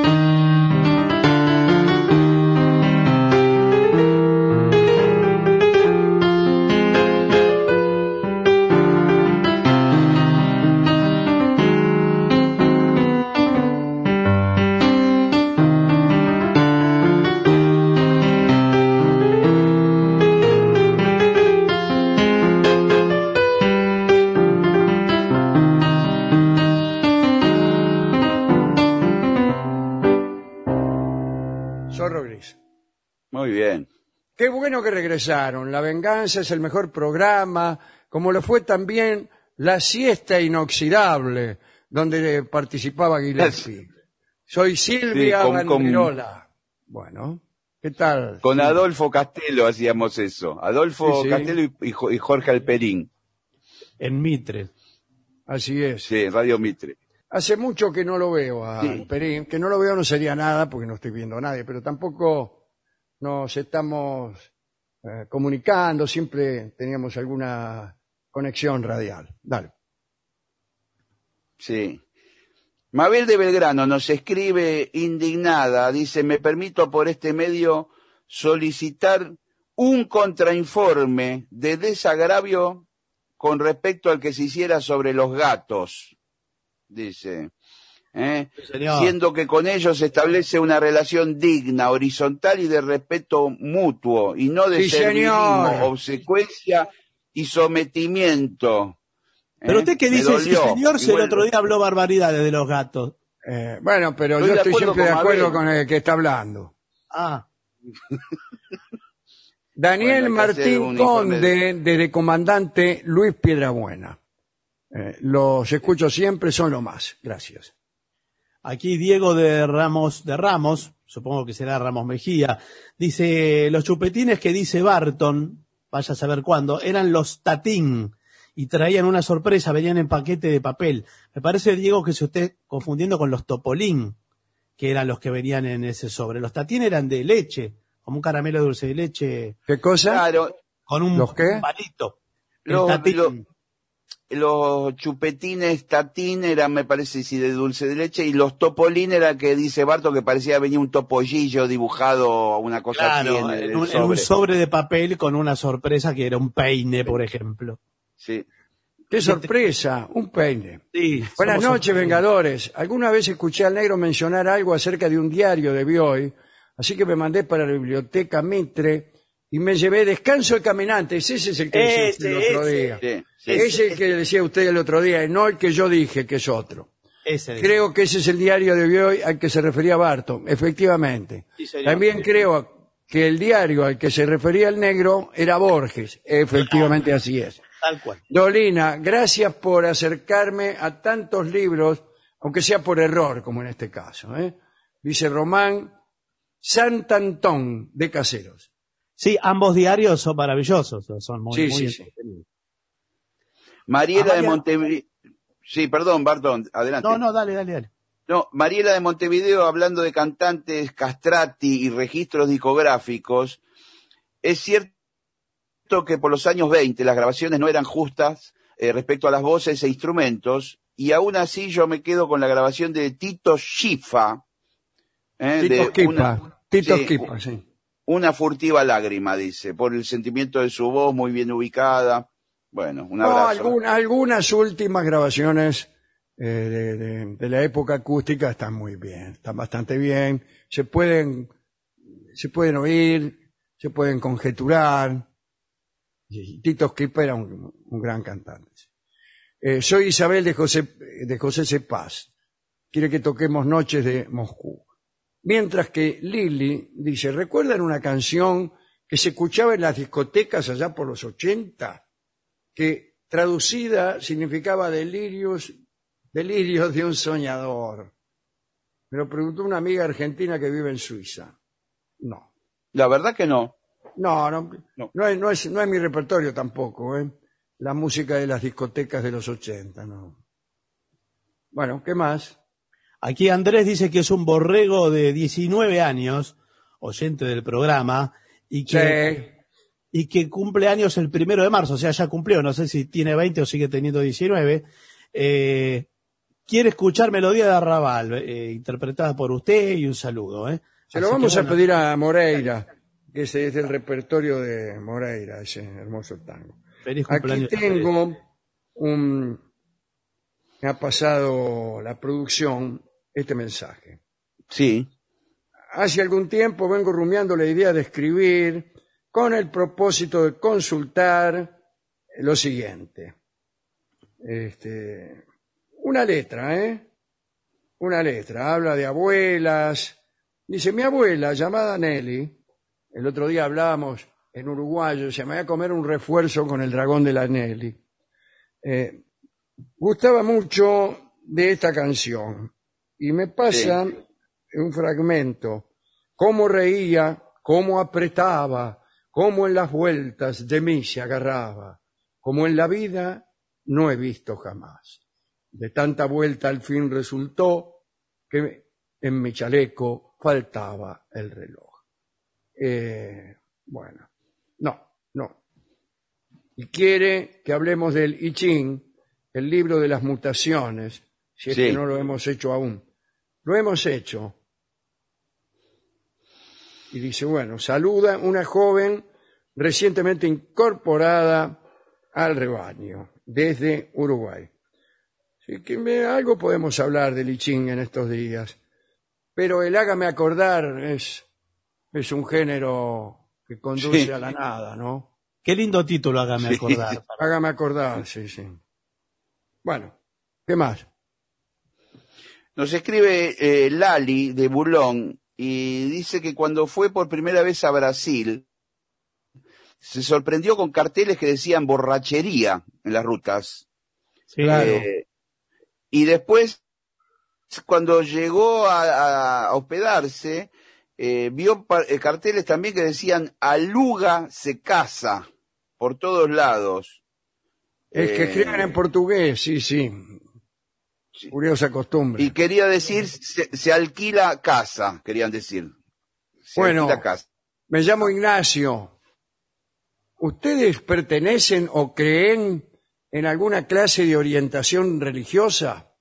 C: Zorro Gris.
E: Muy bien.
C: Qué bueno que regresaron. La Venganza es el mejor programa, como lo fue también La Siesta Inoxidable, donde participaba Gillespie. Soy Silvia
E: Sí, con- con-
C: Banderola. Bueno, ¿qué tal?
E: Con Adolfo Castelo hacíamos eso. Adolfo
C: Sí, sí.
E: Castelo y, y Jo- y Jorge Alperín.
D: En Mitre.
C: Así es.
E: Sí, Radio Mitre.
C: Hace mucho que no lo veo a
E: Sí.
C: Perín, que no lo veo no sería nada porque no estoy viendo a nadie, pero tampoco nos estamos eh, comunicando, siempre teníamos alguna conexión radial. Dale.
E: Sí. Mabel de Belgrano nos escribe indignada, dice, me permito por este medio solicitar un contrainforme de desagravio con respecto al que se hiciera sobre los gatos, dice. ¿eh?
D: Señor.
E: Siendo que con ellos se establece una relación digna, horizontal y de respeto mutuo, y no de
C: Sí,
E: servilismo,
C: señor.
E: obsecuencia y sometimiento. ¿eh?
D: Pero usted que
E: Me
D: dice, sí
E: dolió.
D: señor, si el
E: Igual-
D: otro día habló barbaridades de los gatos.
C: Eh, bueno, pero
E: Estoy
C: yo
E: de
C: estoy
E: acuerdo
C: siempre de
E: con
C: acuerdo
E: Mabel.
C: con el que está hablando.
D: Ah,
C: Daniel
E: Bueno, hay que hacer
C: Martín
E: un informe
C: Conde, desde Comandante Luis Piedrabuena. Eh, los escucho siempre, son lo más. Gracias.
D: aquí Diego de Ramos, de Ramos, supongo que será Ramos Mejía, dice, los chupetines que dice Barton, vaya a saber cuándo, eran los Tatín, y traían una sorpresa, venían en paquete de papel. Me parece, Diego, que se esté confundiendo con los Topolín, que eran los que venían en ese sobre. Los Tatín eran de leche, como un caramelo de dulce de leche.
C: ¿Qué cosa?
E: Claro,
D: Con un,
C: ¿Los qué?
D: un palito. El
E: Los-
D: Tatín.
E: los- los chupetines Tatín eran, me parece, sí, de dulce de leche, y los Topolín era que dice Barto que parecía venir un topollillo dibujado, una cosa así
D: Claro,
E: en el
D: en un, en
E: sobre.
D: un sobre de papel con una sorpresa que era un peine, por ejemplo.
E: Sí.
C: ¡Qué sorpresa! Un peine.
D: Sí,
C: Buenas
D: somos
C: noches,
D: sorprendidos.
C: Vengadores. Alguna vez escuché al negro mencionar algo acerca de un diario de Bioy, así que me mandé para la biblioteca Mitre y me llevé Descanso de Caminantes. Ese es el que decía usted el
D: Ese,
C: otro
D: ese.
C: día.
E: Sí, sí.
C: Ese es el que decía usted el otro día, y no el que yo dije, que es otro.
D: Ese de-
C: Creo que ese es el diario de Bioy al que se refería Barton, efectivamente.
D: Sí, señor.
C: También creo que el diario al que se refería el negro era Borges. Efectivamente así es.
D: Tal cual.
C: Dolina, gracias por acercarme a tantos libros, aunque sea por error, como en este caso. ¿eh? Dice Román Santantón, de Caseros.
D: Sí, ambos diarios son maravillosos, son muy,
C: Sí,
D: muy
C: sí,
D: bien
C: sí.
D: contenidos.
E: Mariela
D: Ah,
E: de
D: María-
E: Montevideo. Sí, perdón, Bartón, adelante.
D: No, no, dale, dale, dale.
E: No, Mariela de Montevideo, hablando de cantantes, castrati y registros discográficos, es cierto que por los años veinte las grabaciones no eran justas eh, respecto a las voces e instrumentos, y aún así yo me quedo con la grabación de Tito Schifa, eh,
C: Tito
E: de
C: Skipa.
E: una,
C: Tito
E: sí,
C: Skipa, sí.
E: una furtiva lágrima, dice, por el sentimiento de su voz muy bien ubicada. Bueno, un
C: No,
E: abrazo.
C: alguna- algunas últimas grabaciones eh, de, de- de la época acústica están muy bien, están bastante bien, se pueden, se pueden oír, se pueden conjeturar. Y Tito Skipa era un, un gran cantante. Eh, soy Isabel de José, de José Cepaz. Quiere que toquemos Noches de Moscú. Mientras que Lili dice, ¿recuerdan una canción que se escuchaba en las discotecas allá por los ochenta? Que traducida significaba delirios, delirios de un soñador. Me lo preguntó una amiga argentina que vive en Suiza. No,
E: La verdad que no.
C: no, no,
E: No.
C: no, es, no, es, no es mi repertorio tampoco, ¿eh? La música de las discotecas de los ochenta, no. Bueno, ¿qué más?
D: Aquí Andrés dice que es un borrego de diecinueve años, oyente del programa, y que,
C: Sí.
D: y que cumple años el primero de marzo, o sea, ya cumplió, no sé si tiene veinte o sigue teniendo diecinueve. Eh, quiere escuchar Melodía de Arrabal, eh, interpretada por usted, y un saludo. ¿eh?
C: Se lo
D: Así
C: vamos
D: que,
C: a
D: bueno,
C: pedir a Moreira, que ese es del repertorio de Moreira, ese hermoso tango.
D: Feliz
C: Aquí
D: cumpleaños.
C: tengo un... Me ha pasado la producción este mensaje.
E: Sí.
C: Hace algún tiempo vengo rumiando la idea de escribir con el propósito de consultar lo siguiente. Este, una letra, ¿eh? Una letra. Habla de abuelas. Dice, mi abuela, llamada Nelly, el otro día hablábamos en uruguayo, se me voy a comer un refuerzo con el dragón de la Nelly. Eh, gustaba mucho de esta canción y me pasa un fragmento, cómo reía, cómo apretaba, cómo en las vueltas de mí se agarraba, como en la vida no he visto jamás. De tanta vuelta al fin resultó que en mi chaleco faltaba el reloj. Eh, bueno, no, no. Y quiere que hablemos del I Ching, el libro de las mutaciones, si es
E: Sí.
C: que no lo hemos hecho aún. Lo hemos hecho. Y dice, bueno, saluda una joven recientemente incorporada al rebaño desde Uruguay. Así que me- algo podemos hablar del I Ching en estos días. Pero el hágame acordar es, es un género que conduce
E: Sí.
C: a la nada, ¿no?
D: Qué lindo título, hágame
E: Sí.
D: acordar.
C: Hágame acordar, sí, sí. Bueno, ¿qué más?
E: Nos escribe eh, Lali de Bulón y dice que cuando fue por primera vez a Brasil se sorprendió con carteles que decían borrachería en las rutas.
D: Sí,
C: Claro.
E: Eh, y después, cuando llegó a, a hospedarse, eh, vio pa- eh, carteles también que decían Aluga se casa. por todos lados.
C: Es que
E: Eh,
C: escriben en portugués, sí, sí. Curiosa costumbre.
E: Y quería decir, se, se alquila casa, querían decir. Se
C: Bueno,
E: alquila casa.
C: me llamo Ignacio. ¿Ustedes pertenecen o creen en alguna clase de orientación religiosa?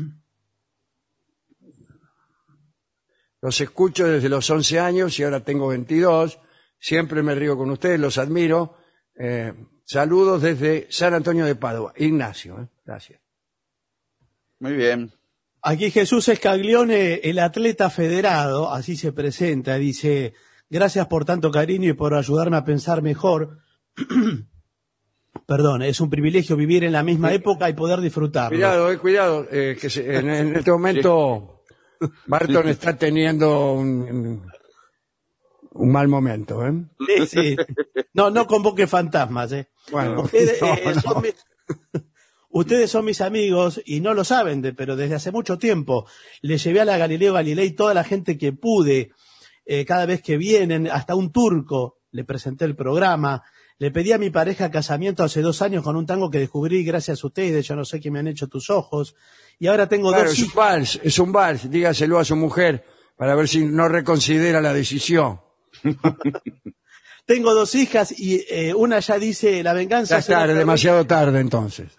C: Los escucho desde los once años y ahora tengo veintidós. Siempre me río con ustedes, los admiro. Eh, saludos desde San Antonio de Padua. Ignacio, ¿eh? Gracias.
E: Muy bien.
D: Aquí Jesús Escaglione, el atleta federado, así se presenta, dice, gracias por tanto cariño y por ayudarme a pensar mejor. Perdón, es un privilegio vivir en la misma época y poder disfrutarlo.
C: Cuidado, eh, cuidado, eh, que se- en, en este momento Barton está teniendo un, un mal momento, ¿eh?
D: Sí, sí. No, no convoque fantasmas, ¿eh?
C: Bueno,
D: Ustedes,
C: no,
D: eh,
C: no.
D: son mis, ustedes son mis amigos y no lo saben, de- pero desde hace mucho tiempo les llevé a la Galileo Galilei toda la gente que pude, eh, cada vez que vienen, hasta un turco, le presenté el programa, le pedí a mi pareja casamiento hace dos años con un tango que descubrí gracias a ustedes, yo no sé qué me han hecho tus ojos, y ahora tengo
C: Claro,
D: dos
C: es un
D: hijos.
C: vals, es un vals, dígaselo a su mujer para ver si no reconsidera la decisión.
D: Tengo dos hijas y eh, una ya dice la venganza.
C: Ya es
D: será
C: tarde,
D: terrible.
C: demasiado tarde entonces.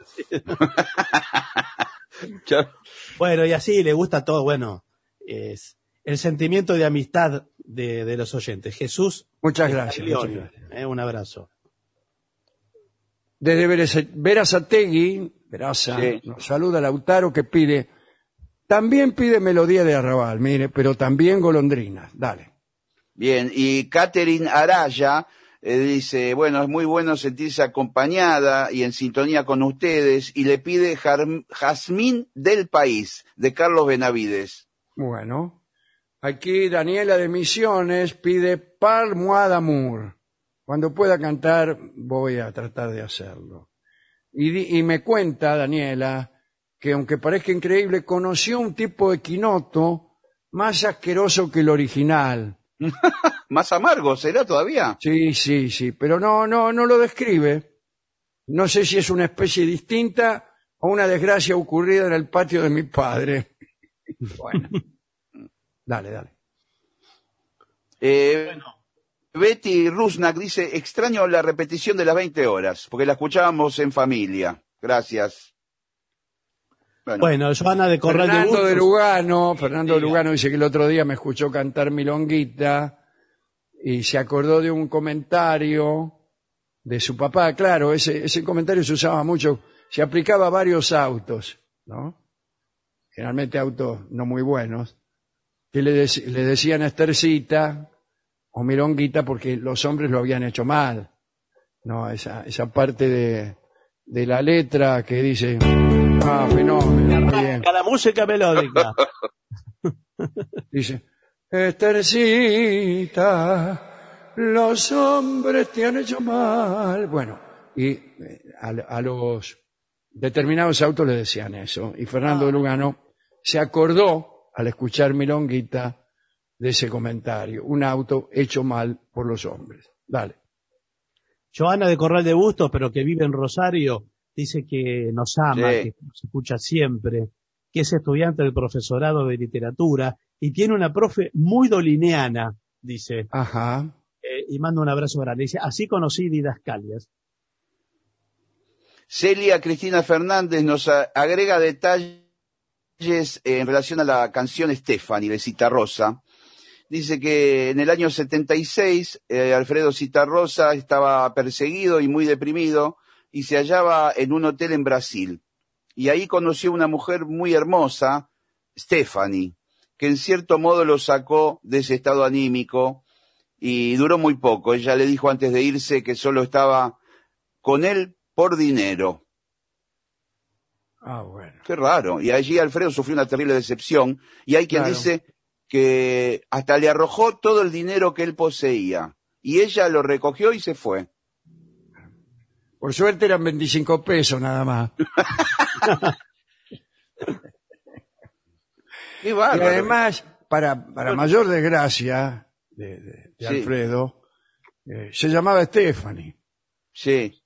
E: Chao.
D: Bueno, y así le gusta todo, bueno, es el sentimiento de amistad de, de los oyentes. Jesús.
C: Muchas gracias.
D: Escaglione,
C: muchas gracias.
D: eh, un abrazo.
C: Desde Vereza- Verazategui, Veraza,
E: Sí.
C: nos saluda Lautaro que pide, también pide melodía de arrabal, mire, pero también golondrinas. Dale.
E: Bien, y Catherine Araya eh, dice, bueno, es muy bueno sentirse acompañada y en sintonía con ustedes, y le pide Jar- Jazmín del País, de Carlos Benavides.
C: Bueno, aquí Daniela de Misiones pide Par moi d'amour. Cuando pueda cantar voy a tratar de hacerlo. Y, di- y me cuenta Daniela que aunque parezca increíble, conoció un tipo de quinoto más asqueroso que el original.
E: Más amargo, ¿será todavía?
C: Sí, sí, sí, pero no, no, no lo describe. No sé si es una especie distinta o una desgracia ocurrida en el patio de mi padre. Bueno, dale, dale.
E: Eh, Betty Rusnak dice, extraño la repetición de las veinte horas, porque la escuchábamos en familia. Gracias. Bueno,
D: Bueno, Joana de Corral de
C: Fernando de
D: Bustos.
C: Lugano, Fernando de
D: Diga.
C: Lugano dice que el otro día me escuchó cantar Milonguita y se acordó de un comentario de su papá. Claro, ese, ese comentario se usaba mucho, se aplicaba a varios autos, ¿no? Generalmente autos no muy buenos, que le, dec- le decían a Estercita o Milonguita porque los hombres lo habían hecho mal. No, esa, esa parte de, de la letra que dice, ah, fenómeno, muy bien.
D: Arranca la música melódica.
C: Dice, Estercita, los hombres te han hecho mal. Bueno, y eh, a, a los determinados autos le decían eso. Y Fernando de Lugano se acordó, al escuchar Milonguita, de ese comentario. Un auto hecho mal por los hombres. Dale.
D: Joana de Corral de Bustos, pero que vive en Rosario, dice que nos ama,
E: Sí.
D: que nos escucha siempre, que es estudiante del profesorado de literatura y tiene una profe muy dolineana, dice,
C: Ajá.
D: eh, y manda un abrazo grande. Dice, así conocí didascalias.
E: Celia Cristina Fernández nos a- agrega detalles en relación a la canción Stephanie de Citarrosa. Dice que en el año setenta y seis eh, Alfredo Citarrosa estaba perseguido y muy deprimido y se hallaba en un hotel en Brasil. Y ahí conoció una mujer muy hermosa, Stephanie, que en cierto modo lo sacó de ese estado anímico y duró muy poco. Ella le dijo antes de irse que solo estaba con él por dinero.
C: Ah, bueno.
E: Qué raro. Y allí Alfredo sufrió una terrible decepción. Y hay quien
C: Claro.
E: dice que hasta le arrojó todo el dinero que él poseía. Y ella lo recogió y se fue.
C: Por suerte eran veinticinco pesos nada más.
E: Qué
C: Y
E: bárbaro.
C: además, para, para mayor desgracia de, de- de
E: Sí.
C: Alfredo, eh, se llamaba Stephanie.
E: Sí.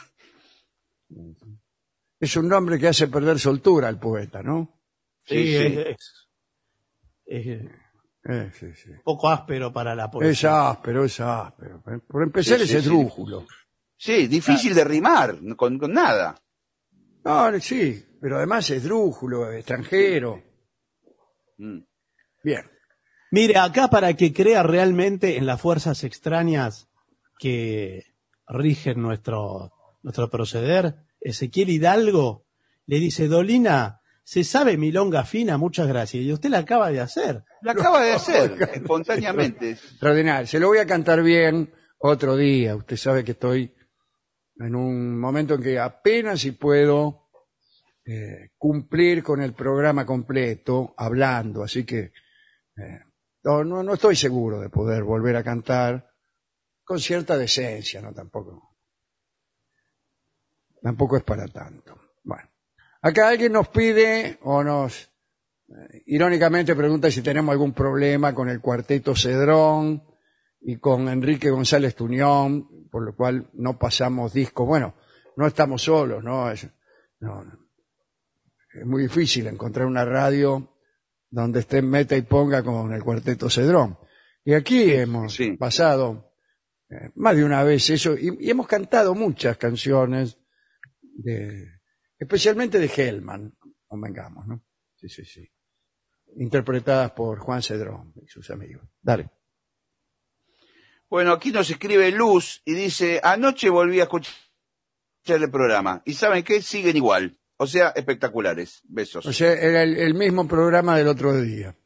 C: Es un nombre que hace perder soltura al poeta, ¿no?
D: Sí,
E: Sí,
D: es,
E: sí.
D: es- es
C: Eh, sí, sí.
D: un poco áspero para la poesía.
C: Es áspero, es áspero. Por empezar
E: Sí,
C: es
E: sí, sí.
C: esdrújulo.
E: Sí, difícil de rimar con, con nada.
C: No, sí, pero además es esdrújulo, extranjero.
E: Mm.
C: Bien.
D: Mire, acá para que crea realmente en las fuerzas extrañas que rigen nuestro, nuestro proceder, Ezequiel Hidalgo le dice, Dolina, ¿se sabe milonga fina? Muchas gracias. Y usted la acaba de hacer.
E: Lo acaba de hacer, espontáneamente.
C: Extraordinario. Se lo voy a cantar bien otro día. Usted sabe que estoy en un momento en que apenas si puedo eh, cumplir con el programa completo hablando, así que eh, no, no, no estoy seguro de poder volver a cantar con cierta decencia, no tampoco. Tampoco es para tanto. Bueno, acá alguien nos pide o nos eh, irónicamente pregunta si tenemos algún problema con el cuarteto Cedrón y con Enrique González Tuñón, por lo cual no pasamos discos. Bueno, no estamos solos, ¿no? Es, no, es muy difícil encontrar una radio donde esté meta y ponga con el cuarteto Cedrón. Y aquí hemos
E: Sí.
C: pasado eh, más de una vez eso, y, y hemos cantado muchas canciones, de, especialmente de Hellman, convengamos, ¿no? Sí, sí, sí. Interpretadas por Juan Cedrón y sus amigos. Dale.
E: Bueno, aquí nos escribe Luz y dice, anoche volví a escuchar el programa. ¿Y saben qué? Siguen igual. O sea, espectaculares. Besos.
C: O sea, era el, el mismo programa del otro día.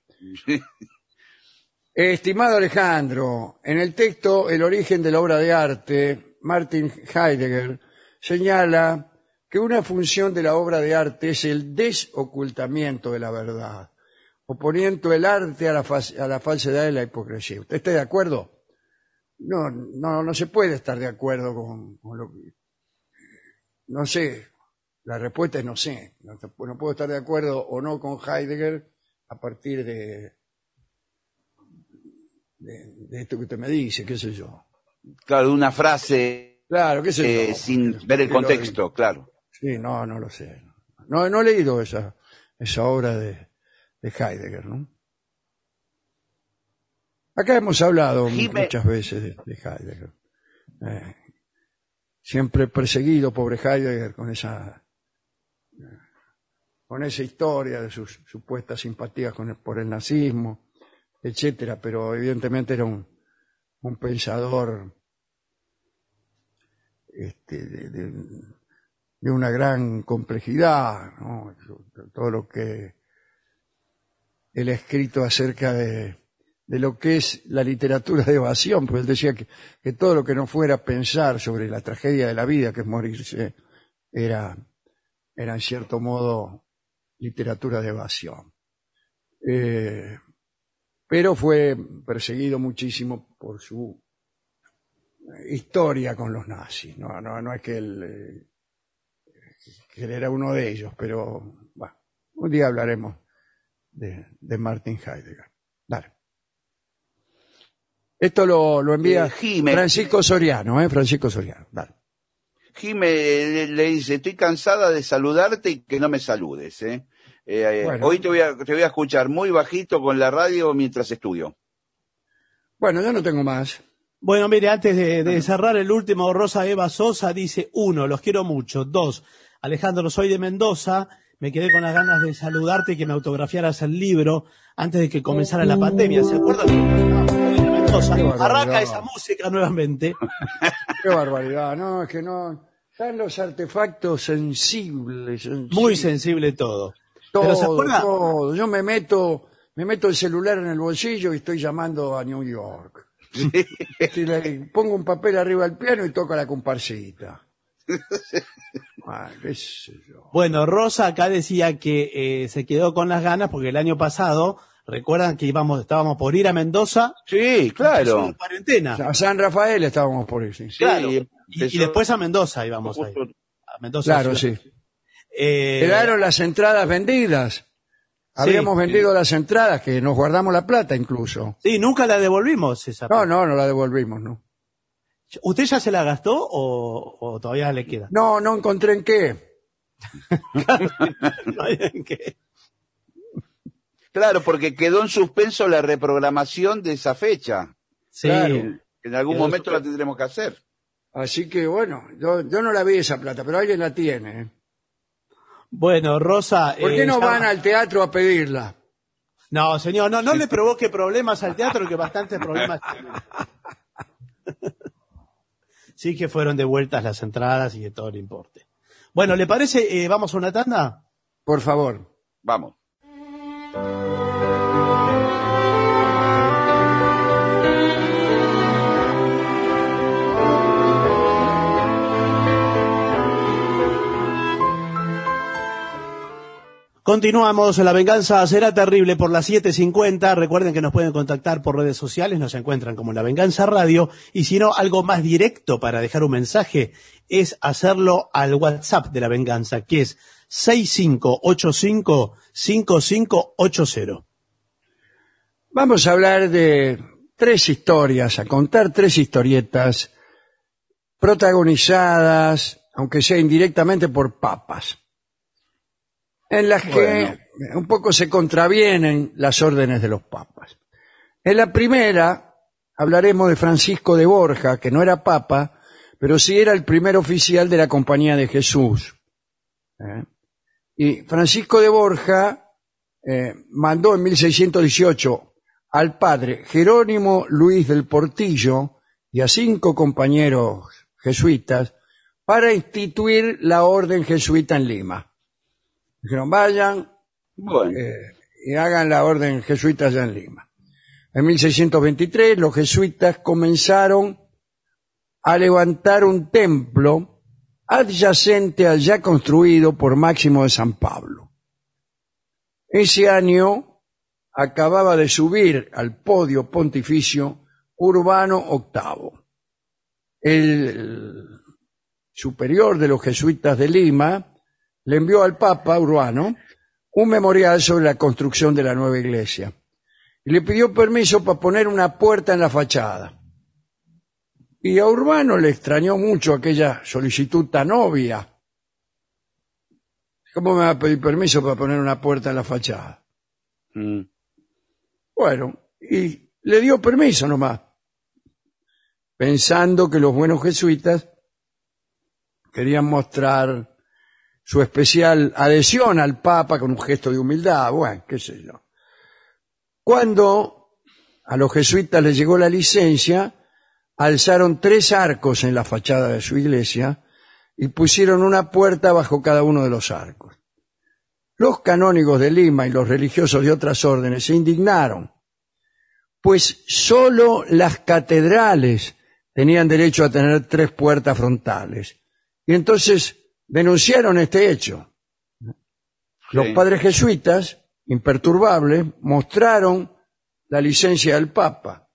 C: Estimado Alejandro, en el texto El origen de la obra de arte, Martin Heidegger señala que una función de la obra de arte es el desocultamiento de la verdad, oponiendo el arte a la, fa- a la falsedad y la hipocresía. ¿Usted está de acuerdo? No, no, no se puede estar de acuerdo con, con lo que... No sé, la respuesta es no sé. No, te- no puedo estar de acuerdo o no con Heidegger a partir de, de, de esto que usted me dice, qué sé yo.
E: Claro, una frase
C: Claro, qué sé
E: eh,
C: yo.
E: sin
C: ¿Por qué-
E: ver el
C: por qué lo
E: contexto,
C: digo?
E: claro.
C: Sí, no, no lo sé. No, no he leído esa, esa obra de, de Heidegger, ¿no? Acá hemos hablado
E: Jime-
C: muchas veces de, de Heidegger. Eh, siempre perseguido, pobre Heidegger, con esa con esa historia de sus supuestas simpatías con el- por el nazismo, etcétera, pero evidentemente era un, un pensador este, de, de- de una gran complejidad, ¿no? Todo lo que él ha escrito acerca de, de lo que es la literatura de evasión, porque él decía que, que todo lo que no fuera pensar sobre la tragedia de la vida, que es morirse, era, era en cierto modo literatura de evasión. Eh, pero fue perseguido muchísimo por su historia con los nazis. No, no, no es que él, eh, que él era uno de ellos, pero bueno, un día hablaremos de, de Martin Heidegger. Dale. Esto lo, lo envía
E: Eh, Jime-
C: Francisco Soriano, ¿eh? Francisco Soriano. Dale.
E: Jime le, le dice, estoy cansada de saludarte y que no me saludes. ¿eh? Eh, eh,
C: Bueno.
E: Hoy te voy, a, te voy a escuchar muy bajito con la radio mientras estudio.
C: Bueno, yo no tengo más.
D: Bueno, mire, antes de, de cerrar el último, Rosa Eva Sosa dice, uno, los quiero mucho. Dos, Alejandro, soy de Mendoza, me quedé con las ganas de saludarte y que me autografiaras el libro antes de que comenzara la pandemia. ¿Se acuerdan? De Mendoza.
C: Qué barbaridad.
D: Arranca esa música nuevamente.
C: Qué barbaridad. No, es que no. Están los artefactos sensibles. sensibles.
D: Muy sensible todo.
C: Todo,
D: Pero ¿se acuerda?
C: todo. Yo me meto, me meto el celular en el bolsillo y estoy llamando a New York. Y le pongo un papel arriba del piano y toco la comparsita. Ah, qué sé yo.
D: Bueno, Rosa acá decía que eh, se quedó con las ganas porque el año pasado, recuerdan que íbamos, estábamos por ir a Mendoza,
E: Sí,
D: empezó
E: claro.
D: la cuarentena.
C: A San Rafael estábamos por ir, sí.
E: Sí,
D: Claro. Y,
E: empezó-
D: y después a Mendoza íbamos a ir.
E: justo-
D: A Mendoza.
C: Claro,
D: ciudad.
C: sí.
D: Eh,
C: Quedaron las entradas vendidas. Habíamos
D: sí.
C: vendido las entradas, que nos guardamos la plata incluso.
D: Sí, nunca la devolvimos esa.
C: No, no, no la devolvimos, ¿no?
D: ¿Usted ya se la gastó o, o todavía le queda?
C: No, no encontré en qué.
D: No hay en qué.
E: Claro, porque quedó en suspenso la reprogramación de esa fecha.
D: Sí.
C: Claro.
E: En algún
D: Quedó
E: momento
D: suspenso.
E: la tendremos que hacer.
C: Así que bueno, yo, yo no la vi esa plata, pero alguien la tiene. ¿eh?
D: Bueno, Rosa...
C: ¿Por qué
D: eh,
C: no
D: ya-
C: van al teatro a pedirla?
D: No, señor, no, no le provoque problemas al teatro, que bastantes problemas tiene. Sí que fueron devueltas las entradas y de todo el importe. Bueno, ¿le parece? Eh, ¿Vamos a una tanda?
C: Por favor.
E: Vamos.
D: Continuamos, La Venganza Será Terrible por las siete cincuenta. Recuerden que nos pueden contactar por redes sociales, nos encuentran como La Venganza Radio. Y si no, algo más directo para dejar un mensaje es hacerlo al WhatsApp de La Venganza, que es seis cinco ocho cinco, cinco cinco ocho cero.
C: Vamos a hablar de tres historias, a contar tres historietas protagonizadas, aunque sea indirectamente, por papas, en las que
E: Bueno.
C: un poco se contravienen las órdenes de los papas. En la primera hablaremos de Francisco de Borja, que no era papa, pero sí era el primer oficial de la Compañía de Jesús. ¿Eh? Y Francisco de Borja eh, mandó en mil seiscientos dieciocho al padre Jerónimo Luis del Portillo y a cinco compañeros jesuitas para instituir la orden jesuita en Lima. Dijeron, vayan
E: Bueno,
C: eh, y hagan la orden jesuita allá en Lima. En mil seiscientos veintitrés los jesuitas comenzaron a levantar un templo adyacente al ya construido por Máximo de San Pablo. Ese año acababa de subir al podio pontificio Urbano octavo, el superior de los jesuitas de Lima. Le envió al Papa Urbano un memorial sobre la construcción de la nueva iglesia y le pidió permiso para poner una puerta en la fachada. Y a Urbano le extrañó mucho aquella solicitud tan obvia. ¿Cómo me va a pedir permiso para poner una puerta en la fachada?
E: mm,
C: Bueno, y le dio permiso nomás, pensando que los buenos jesuitas querían mostrar su especial adhesión al Papa con un gesto de humildad, bueno, qué sé yo. Cuando a los jesuitas les llegó la licencia, alzaron tres arcos en la fachada de su iglesia y pusieron una puerta bajo cada uno de los arcos. Los canónigos de Lima y los religiosos de otras órdenes se indignaron, pues sólo las catedrales tenían derecho a tener tres puertas frontales. Y entonces denunciaron este hecho. Los
E: Sí.
C: padres jesuitas, imperturbables, mostraron la licencia del Papa.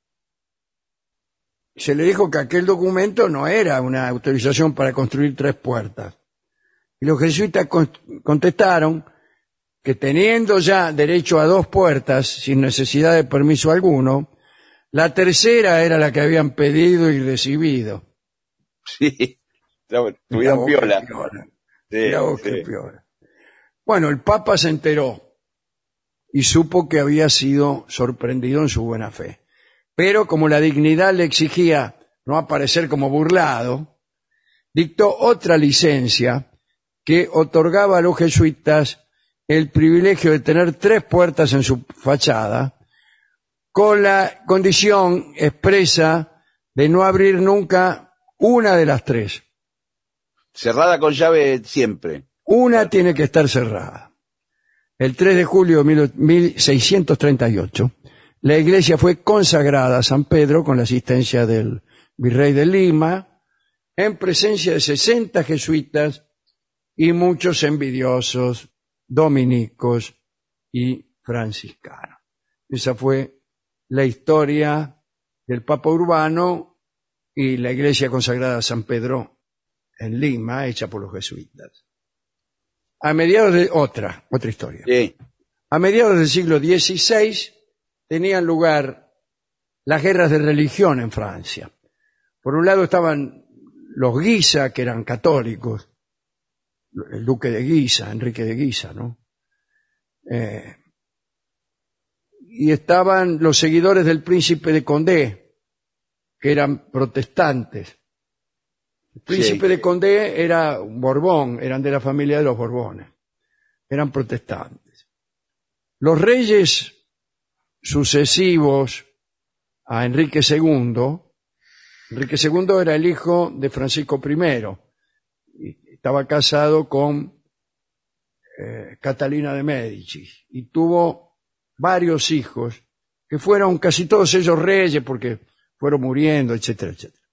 C: Se le dijo que aquel documento no era una autorización para construir tres puertas. Y los jesuitas con- contestaron que teniendo ya derecho a dos puertas, sin necesidad de permiso alguno, la tercera era la que habían pedido y recibido.
E: sí.
C: Mirá
E: Tuvieron
C: vos qué
E: piola.
C: piola.
E: Sí,
C: Mirá vos
E: sí.
C: qué piola. Bueno, el Papa se enteró y supo que había sido sorprendido en su buena fe. Pero como la dignidad le exigía no aparecer como burlado, dictó otra licencia que otorgaba a los jesuitas el privilegio de tener tres puertas en su fachada, con la condición expresa de no abrir nunca una de las tres.
E: Cerrada con llave siempre.
C: Una tiene que estar cerrada. El tres de julio de mil seiscientos treinta y ocho, la iglesia fue consagrada a San Pedro con la asistencia del virrey de Lima, en presencia de sesenta jesuitas y muchos envidiosos dominicos y franciscanos. Esa fue la historia del Papa Urbano y la iglesia consagrada a San Pedro en Lima, hecha por los jesuitas. A mediados de otra, otra historia.
E: Sí.
C: A mediados del siglo dieciséis tenían lugar las guerras de religión en Francia, Por un lado estaban los Guisa, que eran católicos, el duque de Guisa, Enrique de Guisa, ¿no? Eh, y estaban los seguidores del príncipe de Condé, que eran protestantes. El príncipe
E: Sí.
C: de Condé era un Borbón, eran de la familia de los Borbones, eran protestantes. Los reyes sucesivos a Enrique segundo, Enrique segundo era el hijo de Francisco primero, y estaba casado con eh, Catalina de Médici, y tuvo varios hijos, que fueron casi todos ellos reyes, porque fueron muriendo, etcétera, etcétera.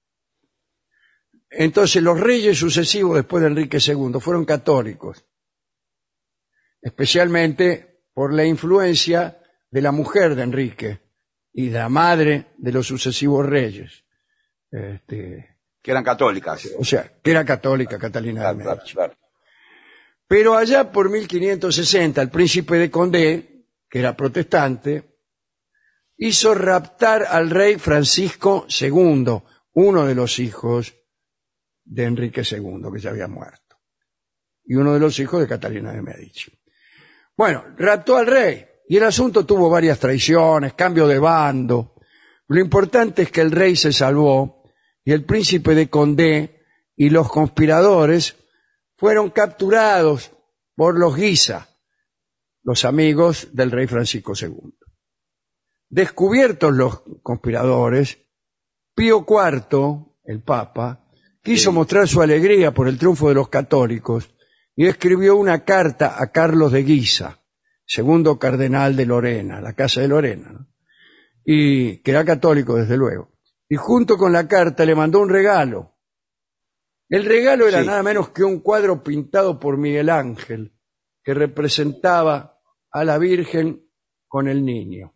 C: Entonces los reyes sucesivos después de Enrique segundo fueron católicos, especialmente por la influencia de la mujer de Enrique y la madre de los sucesivos reyes. Este,
E: Que eran católicas.
C: o sea, que era católica Catalina de
E: Claro, claro,
C: Médici.
E: claro.
C: Pero allá por mil quinientos sesenta, el príncipe de Condé, que era protestante, hizo raptar al rey Francisco segundo, uno de los hijos de Enrique segundo, que ya había muerto, y uno de los hijos de Catalina de Médici. Bueno, raptó al rey, y el asunto tuvo varias traiciones, cambio de bando. Lo importante es que el rey se salvó, y el príncipe de Condé y los conspiradores fueron capturados por los Guisa, los amigos del rey Francisco segundo. Descubiertos los conspiradores, Pío cuarto, el Papa, quiso
E: Sí.
C: mostrar su alegría por el triunfo de los católicos y escribió una carta a Carlos de Guisa, segundo cardenal de Lorena, la casa de Lorena, ¿no? Y que era católico desde luego. Y junto con la carta le mandó un regalo. El regalo era
E: Sí.
C: nada menos que un cuadro pintado por Miguel Ángel, que representaba a la Virgen con el niño.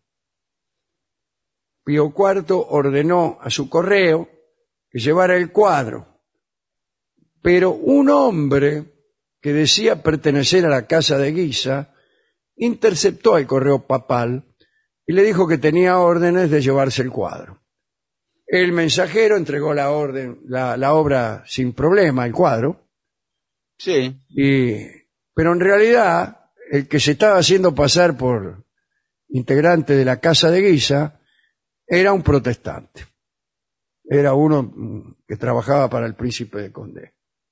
C: Pío cuarto ordenó a su correo que llevara el cuadro, pero un hombre que decía pertenecer a la casa de Guisa interceptó el correo papal y le dijo que tenía órdenes de llevarse el cuadro. El mensajero entregó la orden, la, la obra sin problema, el cuadro,
E: Sí.
C: y, pero en realidad el que se estaba haciendo pasar por integrante de la casa de Guisa era un protestante. Era uno mm, que trabajaba para el príncipe de Condé.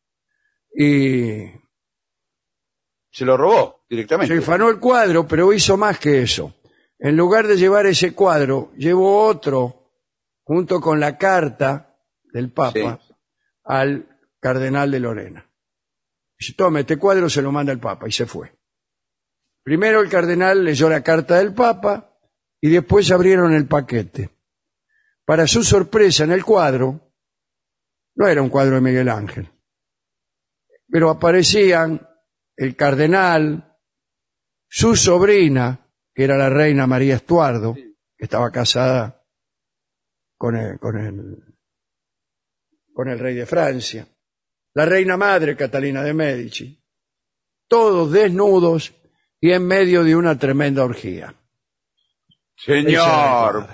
C: Y
E: Se lo robó
C: se
E: directamente.
C: afanó el cuadro, pero hizo más que eso. En lugar de llevar ese cuadro, llevó otro junto con la carta del Papa
E: Sí.
C: al cardenal de Lorena. Dice, tome, este cuadro se lo manda el Papa, y se fue. Primero el cardenal leyó la carta del Papa y después abrieron el paquete. Para su sorpresa, en el cuadro no era un cuadro de Miguel Ángel, pero aparecían el cardenal, su sobrina, que era la reina María Estuardo, que estaba casada con el, con el, con el rey de Francia, la reina madre Catalina de Médici, todos desnudos y en medio de una tremenda orgía.
E: Señor.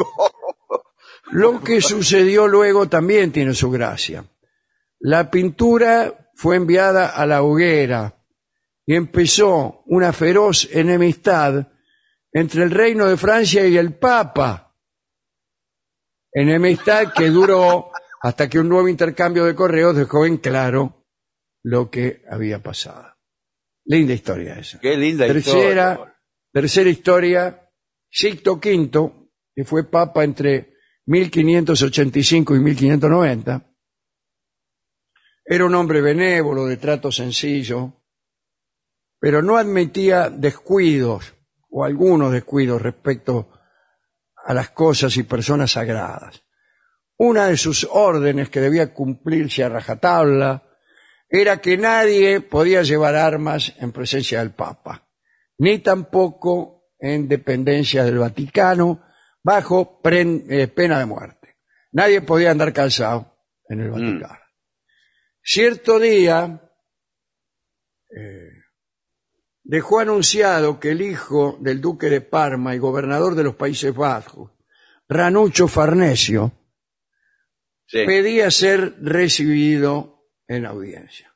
C: Lo que sucedió luego también tiene su gracia. La pintura fue enviada a la hoguera y empezó una feroz enemistad entre el reino de Francia y el Papa. Enemistad que duró hasta que un nuevo intercambio de correos dejó en claro lo que había pasado. Linda historia esa.
E: Qué linda
C: Tercera,
E: historia.
C: tercera historia, Sixto quinto, que fue papa entre mil quinientos ochenta y cinco y mil quinientos noventa, era un hombre benévolo, de trato sencillo, pero no admitía descuidos o algunos descuidos respecto a las cosas y personas sagradas. Una de sus órdenes, que debía cumplirse a rajatabla, era que nadie podía llevar armas en presencia del Papa, ni tampoco en dependencias del Vaticano, bajo pren- eh, pena de muerte. Nadie podía andar calzado en el Vaticano. Cierto día eh, dejó anunciado que el hijo del duque de Parma y gobernador de los Países Bajos, Ranuccio Farnesio,
E: Sí.
C: pedía ser recibido en audiencia.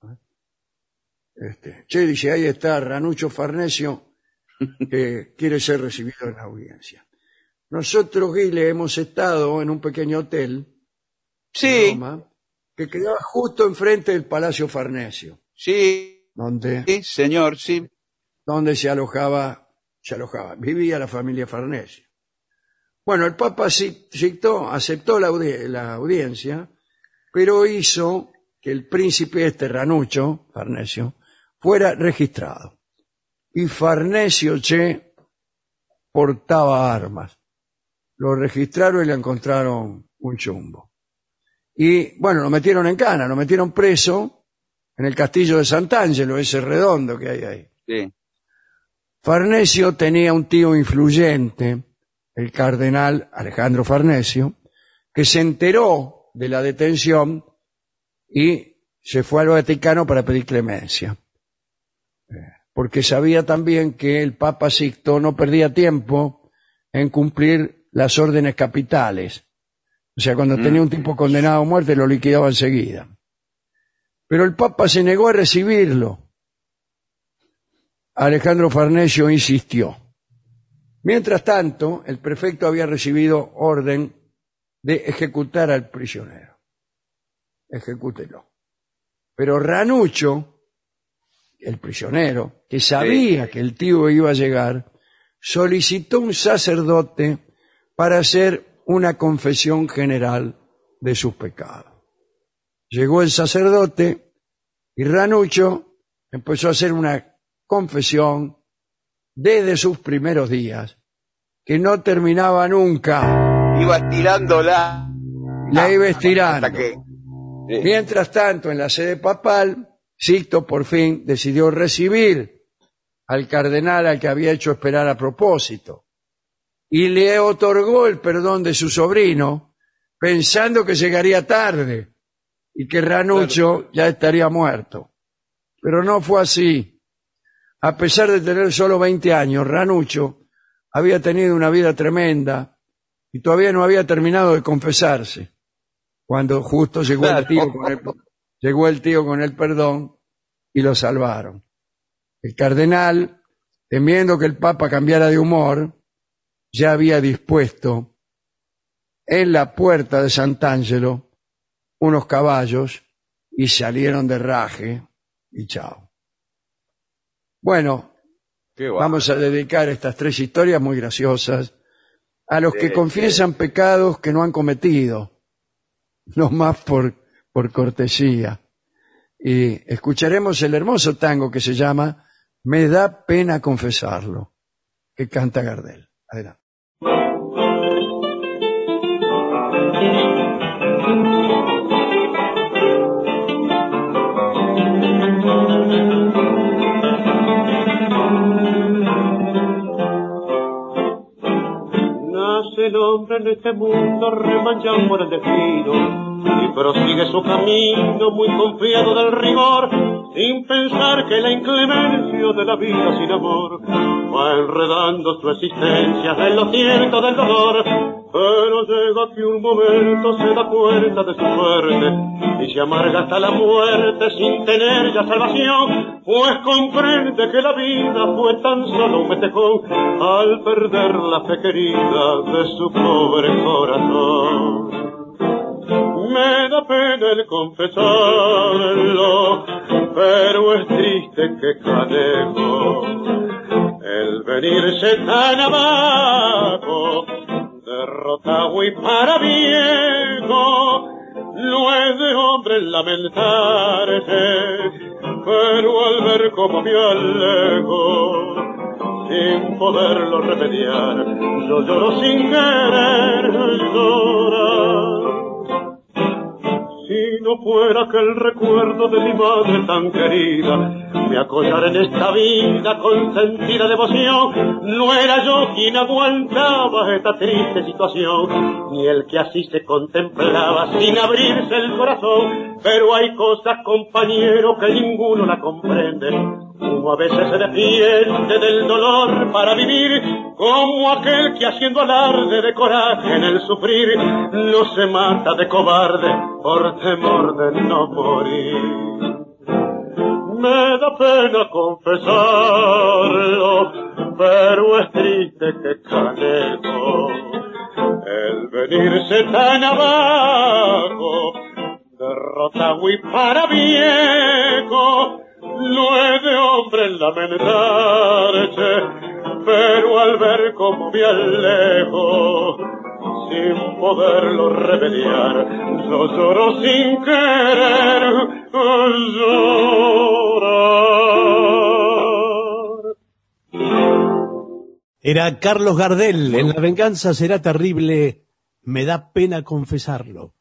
C: Este, che, dice, ahí está Ranuccio Farnesio, que quiere ser recibido en audiencia. Nosotros, Guile, hemos estado en un pequeño hotel
E: Sí,
C: en Roma, que quedaba justo enfrente del Palacio Farnesio,
E: sí,
C: donde,
E: sí, señor, sí.
C: donde se alojaba, se alojaba, vivía la familia Farnesio. Bueno, el Papa Sixto aceptó la, audi- la audiencia, pero hizo que el príncipe este Ranuccio Farnesio fuera registrado. Y Farnesio, che, portaba armas. Lo registraron y le encontraron un chumbo. Y, bueno, lo metieron en cana, lo metieron preso en el castillo de Sant'Angelo, ese redondo que hay ahí.
E: Sí.
C: Farnesio tenía un tío influyente, el cardenal Alejandro Farnesio, que se enteró de la detención y se fue al Vaticano para pedir clemencia. Porque sabía también que el Papa Sixto no perdía tiempo en cumplir las órdenes capitales. O sea, cuando tenía un tipo condenado a muerte, lo liquidaba enseguida. Pero el Papa se negó a recibirlo. Alejandro Farnesio insistió. Mientras tanto, el prefecto había recibido orden de ejecutar al prisionero. Ejecútelo. Pero Ranuccio, el prisionero, que sabía que el tío iba a llegar, solicitó un sacerdote para hacer una confesión general de sus pecados. Llegó el sacerdote y Ranuccio empezó a hacer una confesión desde sus primeros días, que no terminaba nunca.
E: Iba estirándola.
C: La iba estirando.
E: Hasta que... Sí.
C: Mientras tanto, en la sede papal, Sixto por fin decidió recibir al cardenal al que había hecho esperar a propósito y le otorgó el perdón de su sobrino, pensando que llegaría tarde y que Ranuccio claro. ya estaría muerto. Pero no fue así. A pesar de tener solo veinte años, Ranuccio había tenido una vida tremenda y todavía no había terminado de confesarse, cuando justo llegó, claro. el, tío con el, llegó el tío con el perdón y lo salvaron. El cardenal, temiendo que el Papa cambiara de humor, ya había dispuesto en la puerta de Sant'Angelo unos caballos y salieron de raje y chao. Bueno, vamos a dedicar estas tres historias muy graciosas a los que confiesan pecados que no han cometido, no más por, por cortesía. Y escucharemos el hermoso tango que se llama Me da pena confesarlo, que canta Gardel. Adelante.
F: Nace el hombre en este mundo remanchado por el destino y prosigue su camino muy confiado del rigor, sin pensar que la inclemencia de la vida sin amor va enredando su existencia en lo cierto del dolor. Pero llega que un momento se da cuenta de su suerte y se amarga hasta la muerte sin tener ya salvación, pues comprende que la vida fue tan solo un metejón al perder la fe querida de su pobre corazón. Me da pena el confesarlo, pero es triste que canejo el venirse tan abajo, derrotado y para viejo. No es de hombre lamentarse, pero al ver cómo me alejo, sin poderlo remediar, yo lloro sin querer llorar. Si no fuera que el recuerdo de mi madre tan querida me acollar en esta vida con sentida devoción. No era yo quien aguantaba esta triste situación, ni el que así se contemplaba sin abrirse el corazón. Pero hay cosas, compañero, que ninguno la comprende. Uno a veces se defiende del dolor para vivir, como aquel que haciendo alarde de coraje en el sufrir, no se mata de cobarde por temor de no morir. Me da pena confesarlo, pero es triste que Caneco, el venirse tan abajo, derrotado y para viejo, no es de hombre lamentarse, pero al ver cómo me alejo, sin poderlo remediar, yo lloro sin querer llorar.
D: Era Carlos Gardel, en La venganza será terrible, me da pena confesarlo.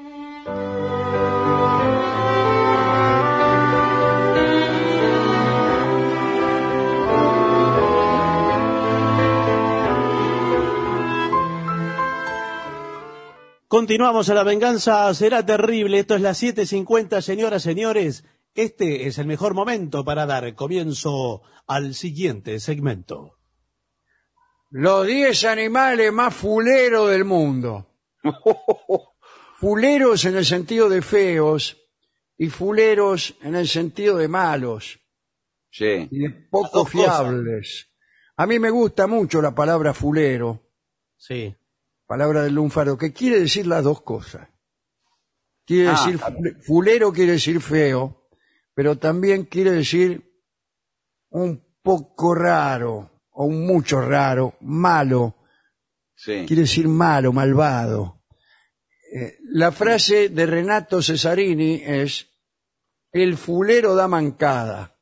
D: Continuamos a La venganza será terrible. Esto es las siete cincuenta, señoras, señores. Este es el mejor momento para dar comienzo al siguiente segmento.
C: Los diez animales más fuleros del mundo. Fuleros en el sentido de feos y fuleros en el sentido de malos.
E: Sí.
C: Y de poco fiables. A mí me gusta mucho la palabra fulero.
D: Sí.
C: Palabra del lunfardo, que quiere decir las dos cosas. Quiere
E: Ah,
C: decir, fulero quiere decir feo, pero también quiere decir un poco raro, o un mucho raro, malo.
E: Sí.
C: Quiere decir malo, malvado. Eh, la frase de Renato Cesarini es, el fulero da mancada,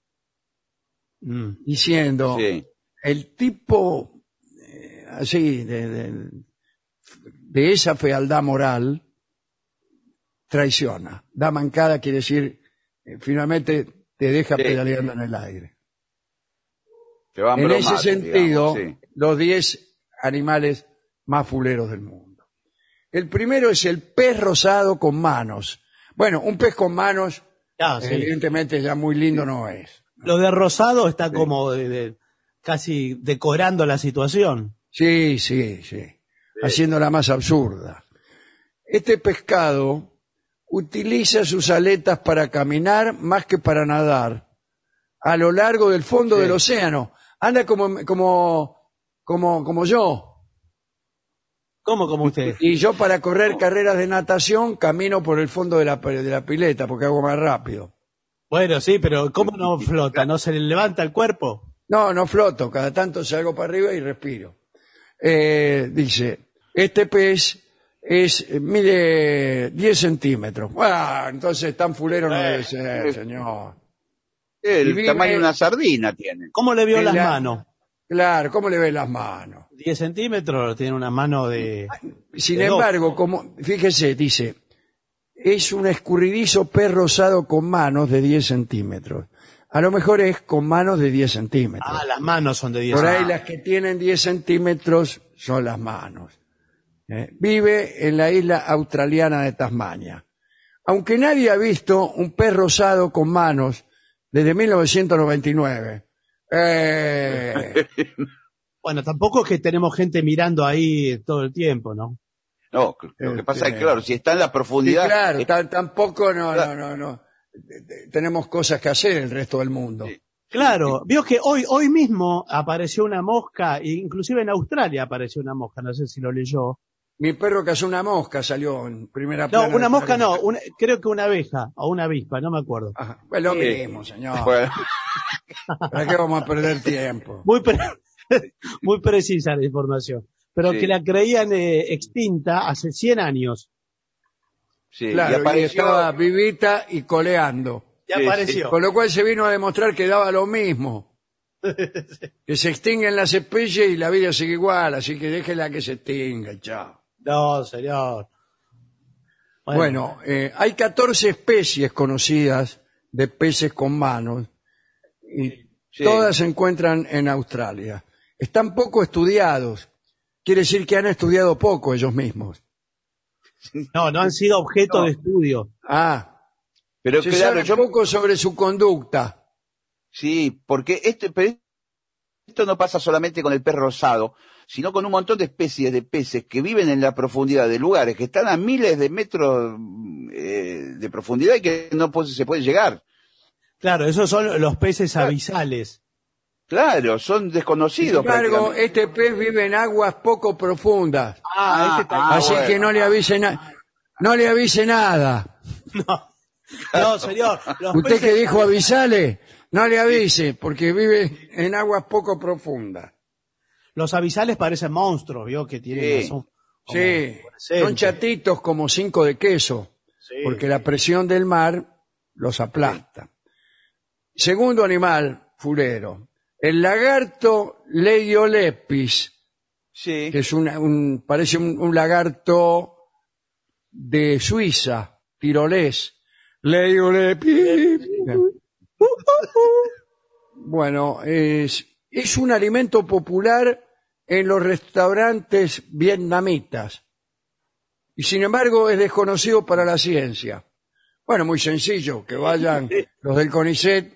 D: Mm.
C: diciendo,
E: Sí.
C: el tipo eh, así, de... de de esa fealdad moral, traiciona. Da mancada quiere decir, eh, finalmente te deja
E: Sí.
C: pedaleando en el aire.
E: Te van
C: En
E: bromando,
C: ese sentido,
E: digamos, sí.
C: los diez animales más fuleros del mundo. El primero es el pez rosado con manos. Bueno, un pez con manos,
D: Ah, sí.
C: evidentemente ya muy lindo no es.
D: Lo de rosado está como de- de- casi decorando la situación.
C: Sí, sí, sí. Haciéndola más absurda. Este pescado utiliza sus aletas para caminar más que para nadar a lo largo del fondo
E: Sí.
C: del océano. Anda como, como, como, como yo.
D: ¿Cómo como usted?
C: Y yo para correr carreras de natación camino por el fondo de la, de la pileta porque hago más rápido.
D: Bueno, sí, pero ¿cómo no flota? ¿No se le levanta el cuerpo?
C: No, no floto. Cada tanto salgo para arriba y respiro. Eh, dice, este pez es eh, mide diez centímetros. Ah, entonces tan fulero no debe ser, señor.
E: El
C: Y vive-
E: tamaño de una sardina tiene.
D: ¿Cómo le vio
C: En
D: las
C: la-
D: manos?
C: Claro, ¿cómo le ve las manos?
D: ¿diez centímetros? Tiene una mano de...
C: Sin
D: de
C: embargo, como, fíjese, dice, es un escurridizo pez rosado con manos de diez centímetros. A lo mejor es con manos de diez centímetros.
D: Ah, las manos son de diez
C: Por ahí
D: centímetros.
C: las que tienen diez centímetros son las manos. Eh, Vive en la isla australiana de Tasmania. Aunque nadie ha visto un pez rosado con manos desde mil novecientos noventa y nueve. Eh,
D: Bueno, tampoco es que tenemos gente mirando ahí todo el tiempo, ¿no?
E: No, lo que pasa es
C: Este,
E: que, claro, si está en la
C: sí,
E: profundidad.
C: claro,
E: eh,
C: ta- tampoco no, no, no, no. Tenemos cosas que hacer el resto del mundo.
E: Sí.
D: Claro, vio que hoy hoy mismo apareció una mosca, e inclusive en Australia apareció una mosca, no sé si lo leyó.
C: Mi perro cazó una mosca, salió en primera
D: No,
C: plana
D: una
C: de
D: mosca
C: Clarín.
D: no, una- creo que una abeja o una avispa, no me acuerdo.
C: Ajá, pues lo
E: Sí.
C: mismo, señor.
E: Bueno,
C: ¿Para qué vamos a perder tiempo?
D: Muy pre- muy precisa la información, pero
E: Sí.
D: que la creían eh, extinta hace cien años.
E: sí, y
C: Claro, y
E: apareció.
C: estaba vivita y coleando.
D: Ya
E: Sí,
D: apareció.
C: Con lo cual se vino a demostrar que daba lo mismo. Que se extinguen las especies y la vida sigue igual, así que déjela que se extinga, chao.
D: No, señor.
C: Bueno, eh, hay catorce especies conocidas de peces con manos, y
E: Sí.
C: todas se encuentran en Australia. Están poco estudiados. Quiere decir que han estudiado poco ellos mismos.
D: No, no han sido objeto
E: No.
D: de estudio.
C: Ah,
E: Pero
C: se
E: claro,
C: sabe
E: yo
C: poco sobre su conducta.
E: sí, porque esto, pero esto no pasa solamente con el pez rosado, sino con un montón de especies de peces que viven en la profundidad de lugares que están a miles de metros eh, de profundidad y que no pu- se puede llegar.
D: Claro, esos son los peces abisales.
E: Claro, son
C: Sin
E: desconocidos.
C: embargo,
E: prácticamente.
C: este pez vive en aguas poco profundas.
D: Ah, este está...
E: Ah,
C: así
E: bueno.
C: que no le avise na- no le avise nada.
D: No, señor. Los
C: Usted
D: peces...
C: que dijo avisale, no le avise, porque vive en aguas poco profundas.
D: Los abisales parecen monstruos, ¿vio? Que tienen...
E: Sí.
D: Son como
C: Sí, son
D: fluorescentes.
C: chatitos como cinco de queso,
D: Sí.
C: porque la presión del mar los aplasta. Segundo animal fulero, el lagarto Leiolepis,
E: Sí.
C: que es una- un, parece un, un lagarto de Suiza, tirolés. Leiolepis. Bueno, es, es un alimento popular en los restaurantes vietnamitas y sin embargo es desconocido para la ciencia. Bueno, muy sencillo, que vayan los del CONICET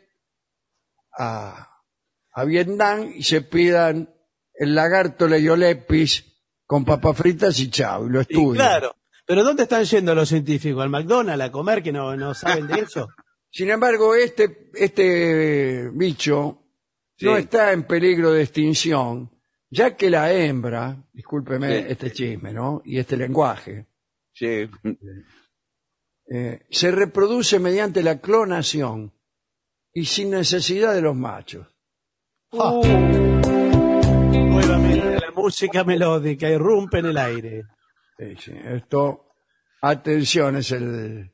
C: a, a Vietnam y se pidan el lagarto Leiolepis con papas fritas y chao, y lo
D: Y
C: estudian.
D: claro. Pero ¿dónde están yendo los científicos? ¿Al McDonald's a comer que no, no saben de eso?
C: Sin embargo, este, este bicho
E: Sí.
C: no está en peligro de extinción, ya que la hembra, discúlpeme
E: Sí.
C: este chisme, ¿no? Y este lenguaje,
E: Sí.
C: eh, se reproduce mediante la clonación y sin necesidad de los machos.
D: Ah. Nuevamente la música melódica irrumpe en el aire.
C: Sí, sí, esto, atención, es el,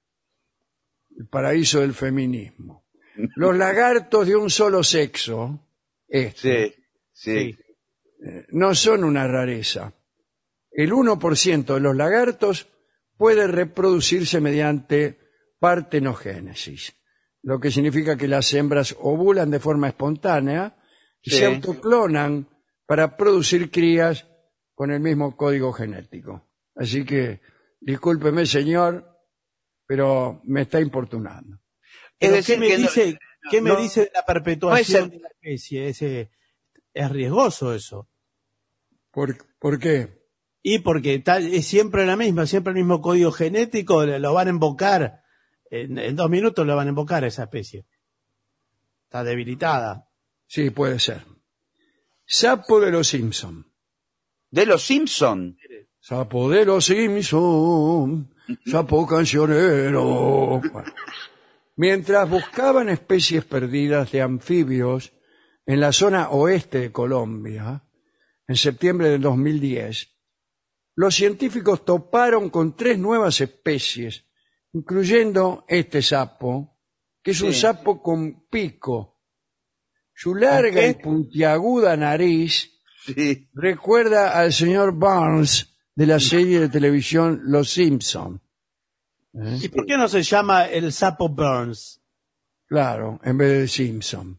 C: el paraíso del feminismo. Los lagartos de un solo sexo, este,
E: Sí. Sí.
C: no son una rareza. El uno por ciento de los lagartos puede reproducirse mediante partenogénesis, lo que significa que las hembras ovulan de forma espontánea y
E: Sí.
C: se autoclonan para producir crías con el mismo código genético. Así que, discúlpeme, señor, pero me está importunando.
D: Pero
E: decir
D: ¿qué me
E: que no-
D: dice, ¿qué me
E: no-
D: dice de la perpetuación
E: no es el-
D: de la especie? Ese, es riesgoso eso.
C: ¿Por, por qué?
D: Y porque tal, es siempre la misma, siempre el mismo código genético, le- lo van a invocar, en, en dos minutos lo van a invocar a esa especie. Está debilitada.
C: Sí, puede ser. Sapo de los Simpson.
E: De los Simpson.
C: Sapo de los Simpson, sapo cancionero. Bueno. Mientras buscaban especies perdidas de anfibios en la zona oeste de Colombia, en septiembre del dos mil diez, los científicos toparon con tres nuevas especies, incluyendo este sapo, que es un
E: Sí.
C: sapo con pico. Su larga
E: ¿Qué?
C: y puntiaguda nariz
E: Sí.
C: recuerda al señor Barnes de la serie de televisión Los Simpson.
D: ¿Y por qué no se llama el sapo Burns?
C: Claro, en vez de Simpson.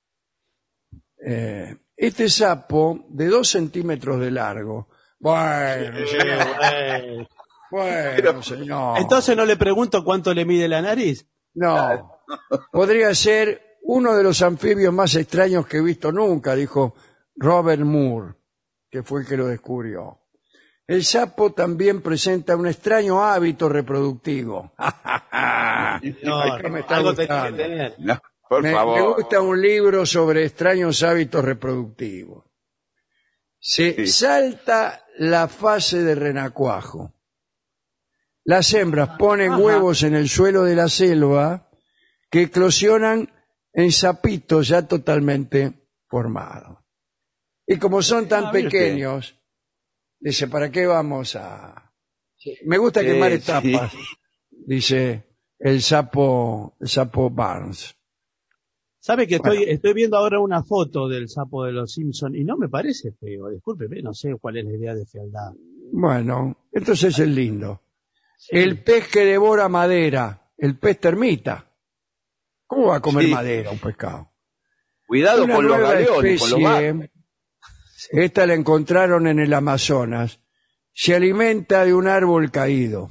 C: Eh, este sapo, de dos centímetros de largo. Bueno, señor. Bueno, señor.
D: Entonces no le pregunto cuánto le mide la nariz.
C: No. Podría ser uno de los anfibios más extraños que he visto nunca, dijo Robert Moore, que fue el que lo descubrió. El sapo también presenta un extraño hábito reproductivo.
D: No,
C: ¿Qué me está
D: algo tenía que
C: gustando?
D: tener.
E: No, por
C: me,
E: favor.
C: me gusta un libro sobre extraños hábitos reproductivos. Se
E: Sí.
C: salta la fase de renacuajo. Las hembras ponen
D: Ajá.
C: huevos en el suelo de la selva que eclosionan en sapitos ya totalmente formados. Y como son tan
E: Ah, mire usted.
C: pequeños, dice, ¿para qué vamos a...? Me gusta
E: Sí,
C: quemar
E: sí.
C: etapas, dice el sapo, el sapo Barnes.
D: ¿Sabe que estoy,
C: Bueno.
D: estoy viendo ahora una foto del sapo de los Simpson y no me parece feo? Discúlpeme, no sé cuál es la idea de fealdad.
C: Bueno, entonces es lindo. El pez que devora madera, el pez termita. ¿Cómo va a comer
E: Sí.
C: madera un pescado?
E: Cuidado
C: Una
E: con los
C: nueva
E: galeones, con los
C: especie,
E: barcos.
C: esta la encontraron en el Amazonas, se alimenta de un árbol caído,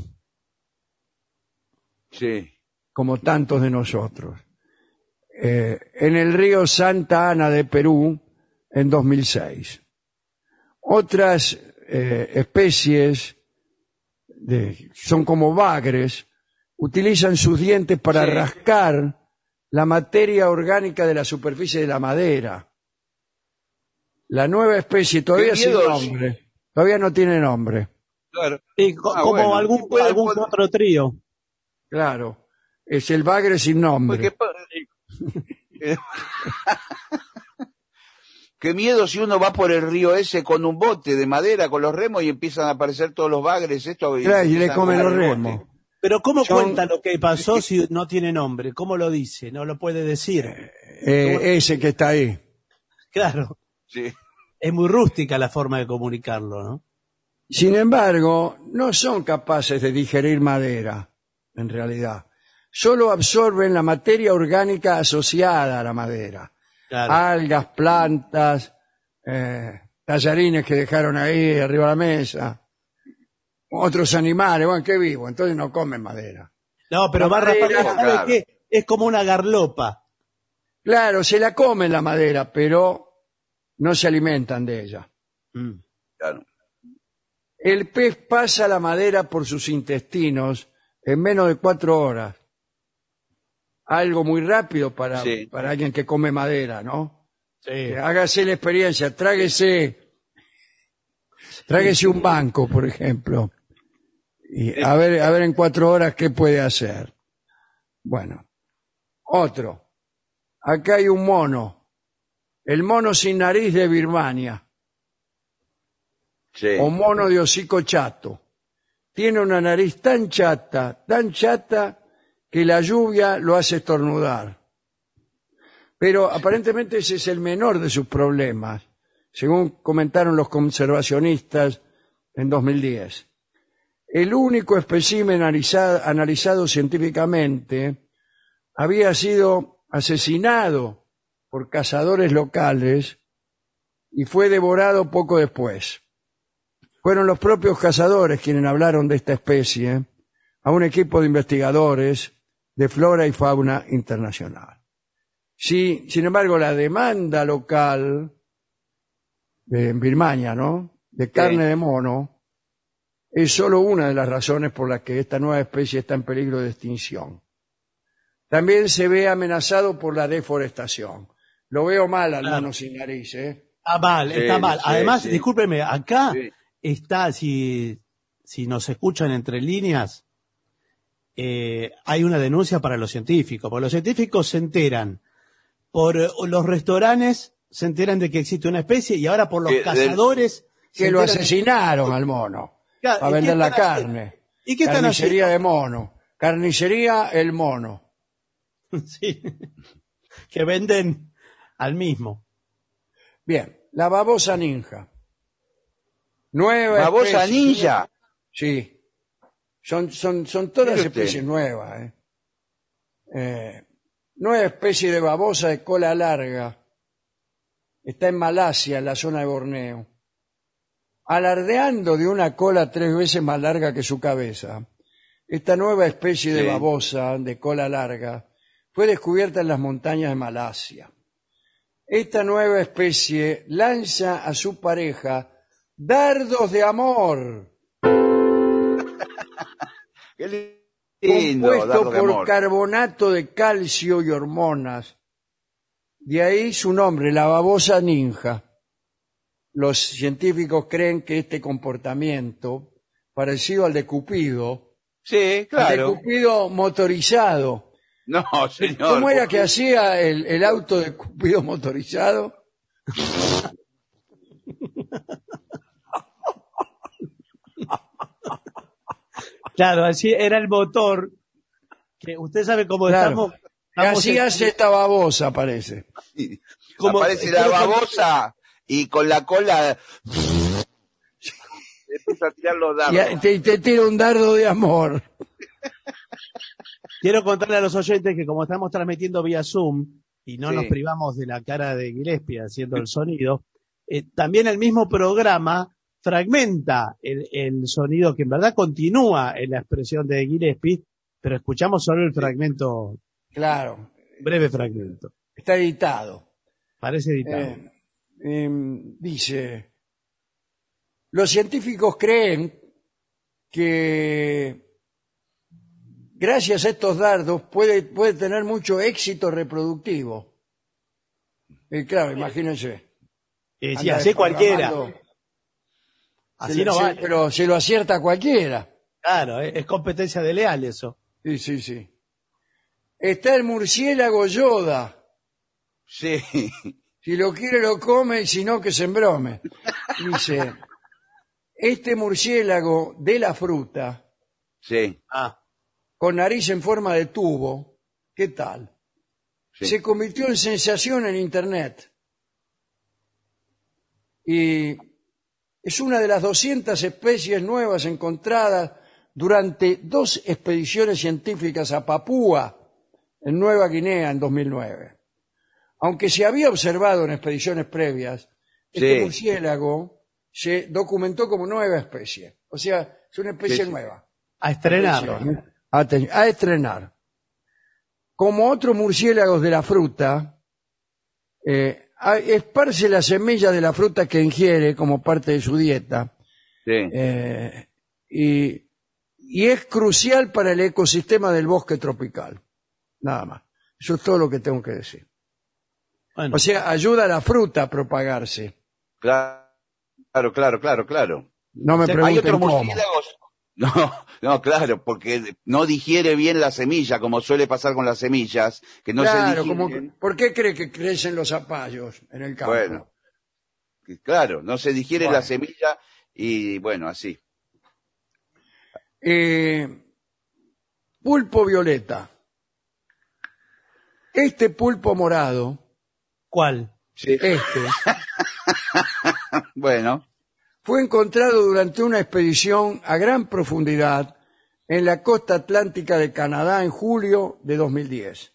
E: Sí.
C: como tantos de nosotros. Eh, en el río Santa Ana de Perú, en dos mil seis. Otras eh, especies de, son como bagres, utilizan sus dientes para
E: Sí.
C: rascar la materia orgánica de la superficie de la madera. La nueva especie todavía
E: Qué
C: sin
E: miedo.
C: nombre, todavía no tiene nombre.
E: Claro.
D: Y co-
E: Ah,
D: como
E: bueno.
D: algún,
E: ¿Qué puede-
D: algún
E: puede-
D: otro trío.
C: Claro, es el bagre sin nombre.
E: Pues qué, pa- Eh, qué miedo si uno va por el río ese con un bote de madera, con los remos, y empiezan a aparecer todos los bagres, esto,
C: Claro, y le
E: empiezan a
C: comen
E: comer
C: los
E: el bote.
C: remos.
D: Pero ¿cómo
C: Son-
D: cuenta lo que pasó si no tiene nombre? ¿Cómo lo dice? No lo puede decir.
C: Eh, ese que está ahí.
D: Claro.
E: Sí.
D: Es muy rústica la forma de comunicarlo, ¿no?
C: Sin embargo, no son capaces de digerir madera, en realidad. Solo absorben la materia orgánica asociada a la madera.
D: Claro.
C: Algas, plantas, eh, tallarines que dejaron ahí arriba de la mesa. Otros animales, bueno, que vivo, entonces no comen madera.
D: No, pero
C: la
D: va
C: madera,
D: Rafael, ¿sabe
E: claro.
D: qué? Es como una garlopa.
C: Claro, se la comen la madera, pero no se alimentan de ella.
D: Mm.
E: Claro.
C: El pez pasa la madera por sus intestinos en menos de cuatro horas. Algo muy rápido para,
E: Sí.
C: para alguien que come madera, ¿no?
D: Sí.
C: Que hágase la experiencia, tráguese, tráguese un banco, por ejemplo. Y a ver, a ver en cuatro horas qué puede hacer. Bueno, otro. Acá hay un mono. El mono sin nariz de Birmania.
E: Sí.
C: O mono de hocico chato. Tiene una nariz tan chata, tan chata, que la lluvia lo hace estornudar. Pero aparentemente ese es el menor de sus problemas, según comentaron los conservacionistas en dos mil diez. El único espécimen analizado, analizado científicamente había sido asesinado por cazadores locales y fue devorado poco después. Fueron los propios cazadores quienes hablaron de esta especie a un equipo de investigadores de Flora y Fauna Internacional. Sí, sin embargo, la demanda local de, en Birmania, ¿no?, de carne
E: Sí.
C: de mono, es solo una de las razones por las que esta nueva especie está en peligro de extinción. También se ve amenazado por la deforestación. Lo veo mal al
D: Claro.
C: mono sin nariz, ¿eh?
D: Está mal,
E: Sí,
D: está mal.
E: sí,
D: Además,
E: sí.
D: discúlpeme, acá
E: Sí.
D: está, si, si nos escuchan entre líneas, eh, hay una denuncia para los científicos, porque los científicos se enteran por eh, los restaurantes, se enteran de que existe una especie, y ahora por los
E: Que del-
D: cazadores se
C: Que lo
D: enteran de-
C: asesinaron al mono
D: Claro,
C: para
D: ¿y qué
C: vender la
D: están haciendo?
C: carne.
D: ¿Y qué están
C: Carnicería
D: haciendo?
C: de mono. Carnicería el mono.
D: Sí. Que venden al mismo.
C: Bien, la babosa ninja. Nueva
E: Babosa
C: especie.
E: ninja.
C: Sí. Son, son, son todas
E: Mire usted.
C: especies nuevas. ¿eh? Eh, nueva especie de babosa de cola larga. Está en Malasia, en la zona de Borneo. Alardeando de una cola tres veces más larga que su cabeza, esta nueva especie de
E: Sí.
C: babosa de cola larga fue descubierta en las montañas de Malasia. Esta nueva especie lanza a su pareja dardos de amor,
E: Qué lindo,
C: compuesto
E: dardo de
C: por
E: amor.
C: carbonato de calcio y hormonas. De ahí su nombre, la babosa ninja. Los científicos creen que este comportamiento, parecido al de Cupido,
E: Sí,
C: al de
E: claro.
C: Cupido motorizado.
E: No, señor.
C: ¿Cómo era que hacía el, el auto de Cupido motorizado?
D: Claro, así era el motor. Que usted sabe cómo
C: Claro.
D: estamos.
C: Y
D: estamos
C: así
D: en-
C: hace esta babosa, parece.
D: como-
E: Aparece la
D: creo que-
E: babosa y con la cola empieza a tirar los
C: Y
E: dardos.
C: a- te, te tira un dardo de amor.
D: Quiero contarle a los oyentes que como estamos transmitiendo vía Zoom, y no
E: Sí.
D: nos privamos de la cara de Gillespie haciendo el sonido, eh, también el mismo programa fragmenta el, el sonido que en verdad continúa en la expresión de Gillespie, pero escuchamos solo el fragmento,
C: Claro,
D: breve fragmento.
C: está editado.
D: Parece editado.
C: Eh, em, dice, los científicos creen que gracias a estos dardos puede, puede tener mucho éxito reproductivo. Y claro, imagínense.
D: Eh, sí,
C: anda
D: así cualquiera.
C: desprogramando.
D: Así
C: Se-
D: no
C: se-
D: vale.
C: Pero se lo acierta cualquiera.
D: Claro, eh, es competencia de leal eso.
C: Sí, sí, sí. Está el murciélago Yoda.
E: Sí.
C: Si lo quiere lo come y si no que se embrome. Dice, este murciélago de la fruta,
E: Sí.
D: Ah,
C: con nariz en forma de tubo, ¿qué tal?
E: Sí.
C: Se convirtió en sensación en Internet. Y es una de las doscientas especies nuevas encontradas durante dos expediciones científicas a Papúa, en Nueva Guinea, en dos mil nueve. Aunque se había observado en expediciones previas, este
E: Sí.
C: murciélago se documentó como nueva especie. O sea, es una especie
E: Sí, sí.
C: nueva.
D: a estrenar.
C: Atención, ¿eh? Aten- a estrenar. Como otros murciélagos de la fruta, eh, a- esparce la semilla de la fruta que ingiere como parte de su dieta
E: Sí.
C: eh, y, y es crucial para el ecosistema del bosque tropical. Nada más. Eso es todo lo que tengo que decir.
D: Bueno,
C: O sea, ayuda a la fruta a propagarse.
E: Claro, claro, claro, claro.
C: No me
D: Hay
E: Hay
C: pregunten
E: otros
C: cómo.
E: murciélagos. No, no, claro, porque no digiere bien la semilla, como suele pasar con las semillas, que no
C: Claro,
E: se
C: como,
E: digieren.
C: ¿por qué cree que crecen los zapallos en el campo?
E: Bueno, claro, no se digiere
C: Bueno.
E: la semilla y bueno, así.
C: Eh, pulpo violeta. Este pulpo morado,
D: ¿cuál?
E: Sí.
C: este,
E: Bueno,
C: fue encontrado durante una expedición a gran profundidad en la costa atlántica de Canadá en julio de dos mil diez.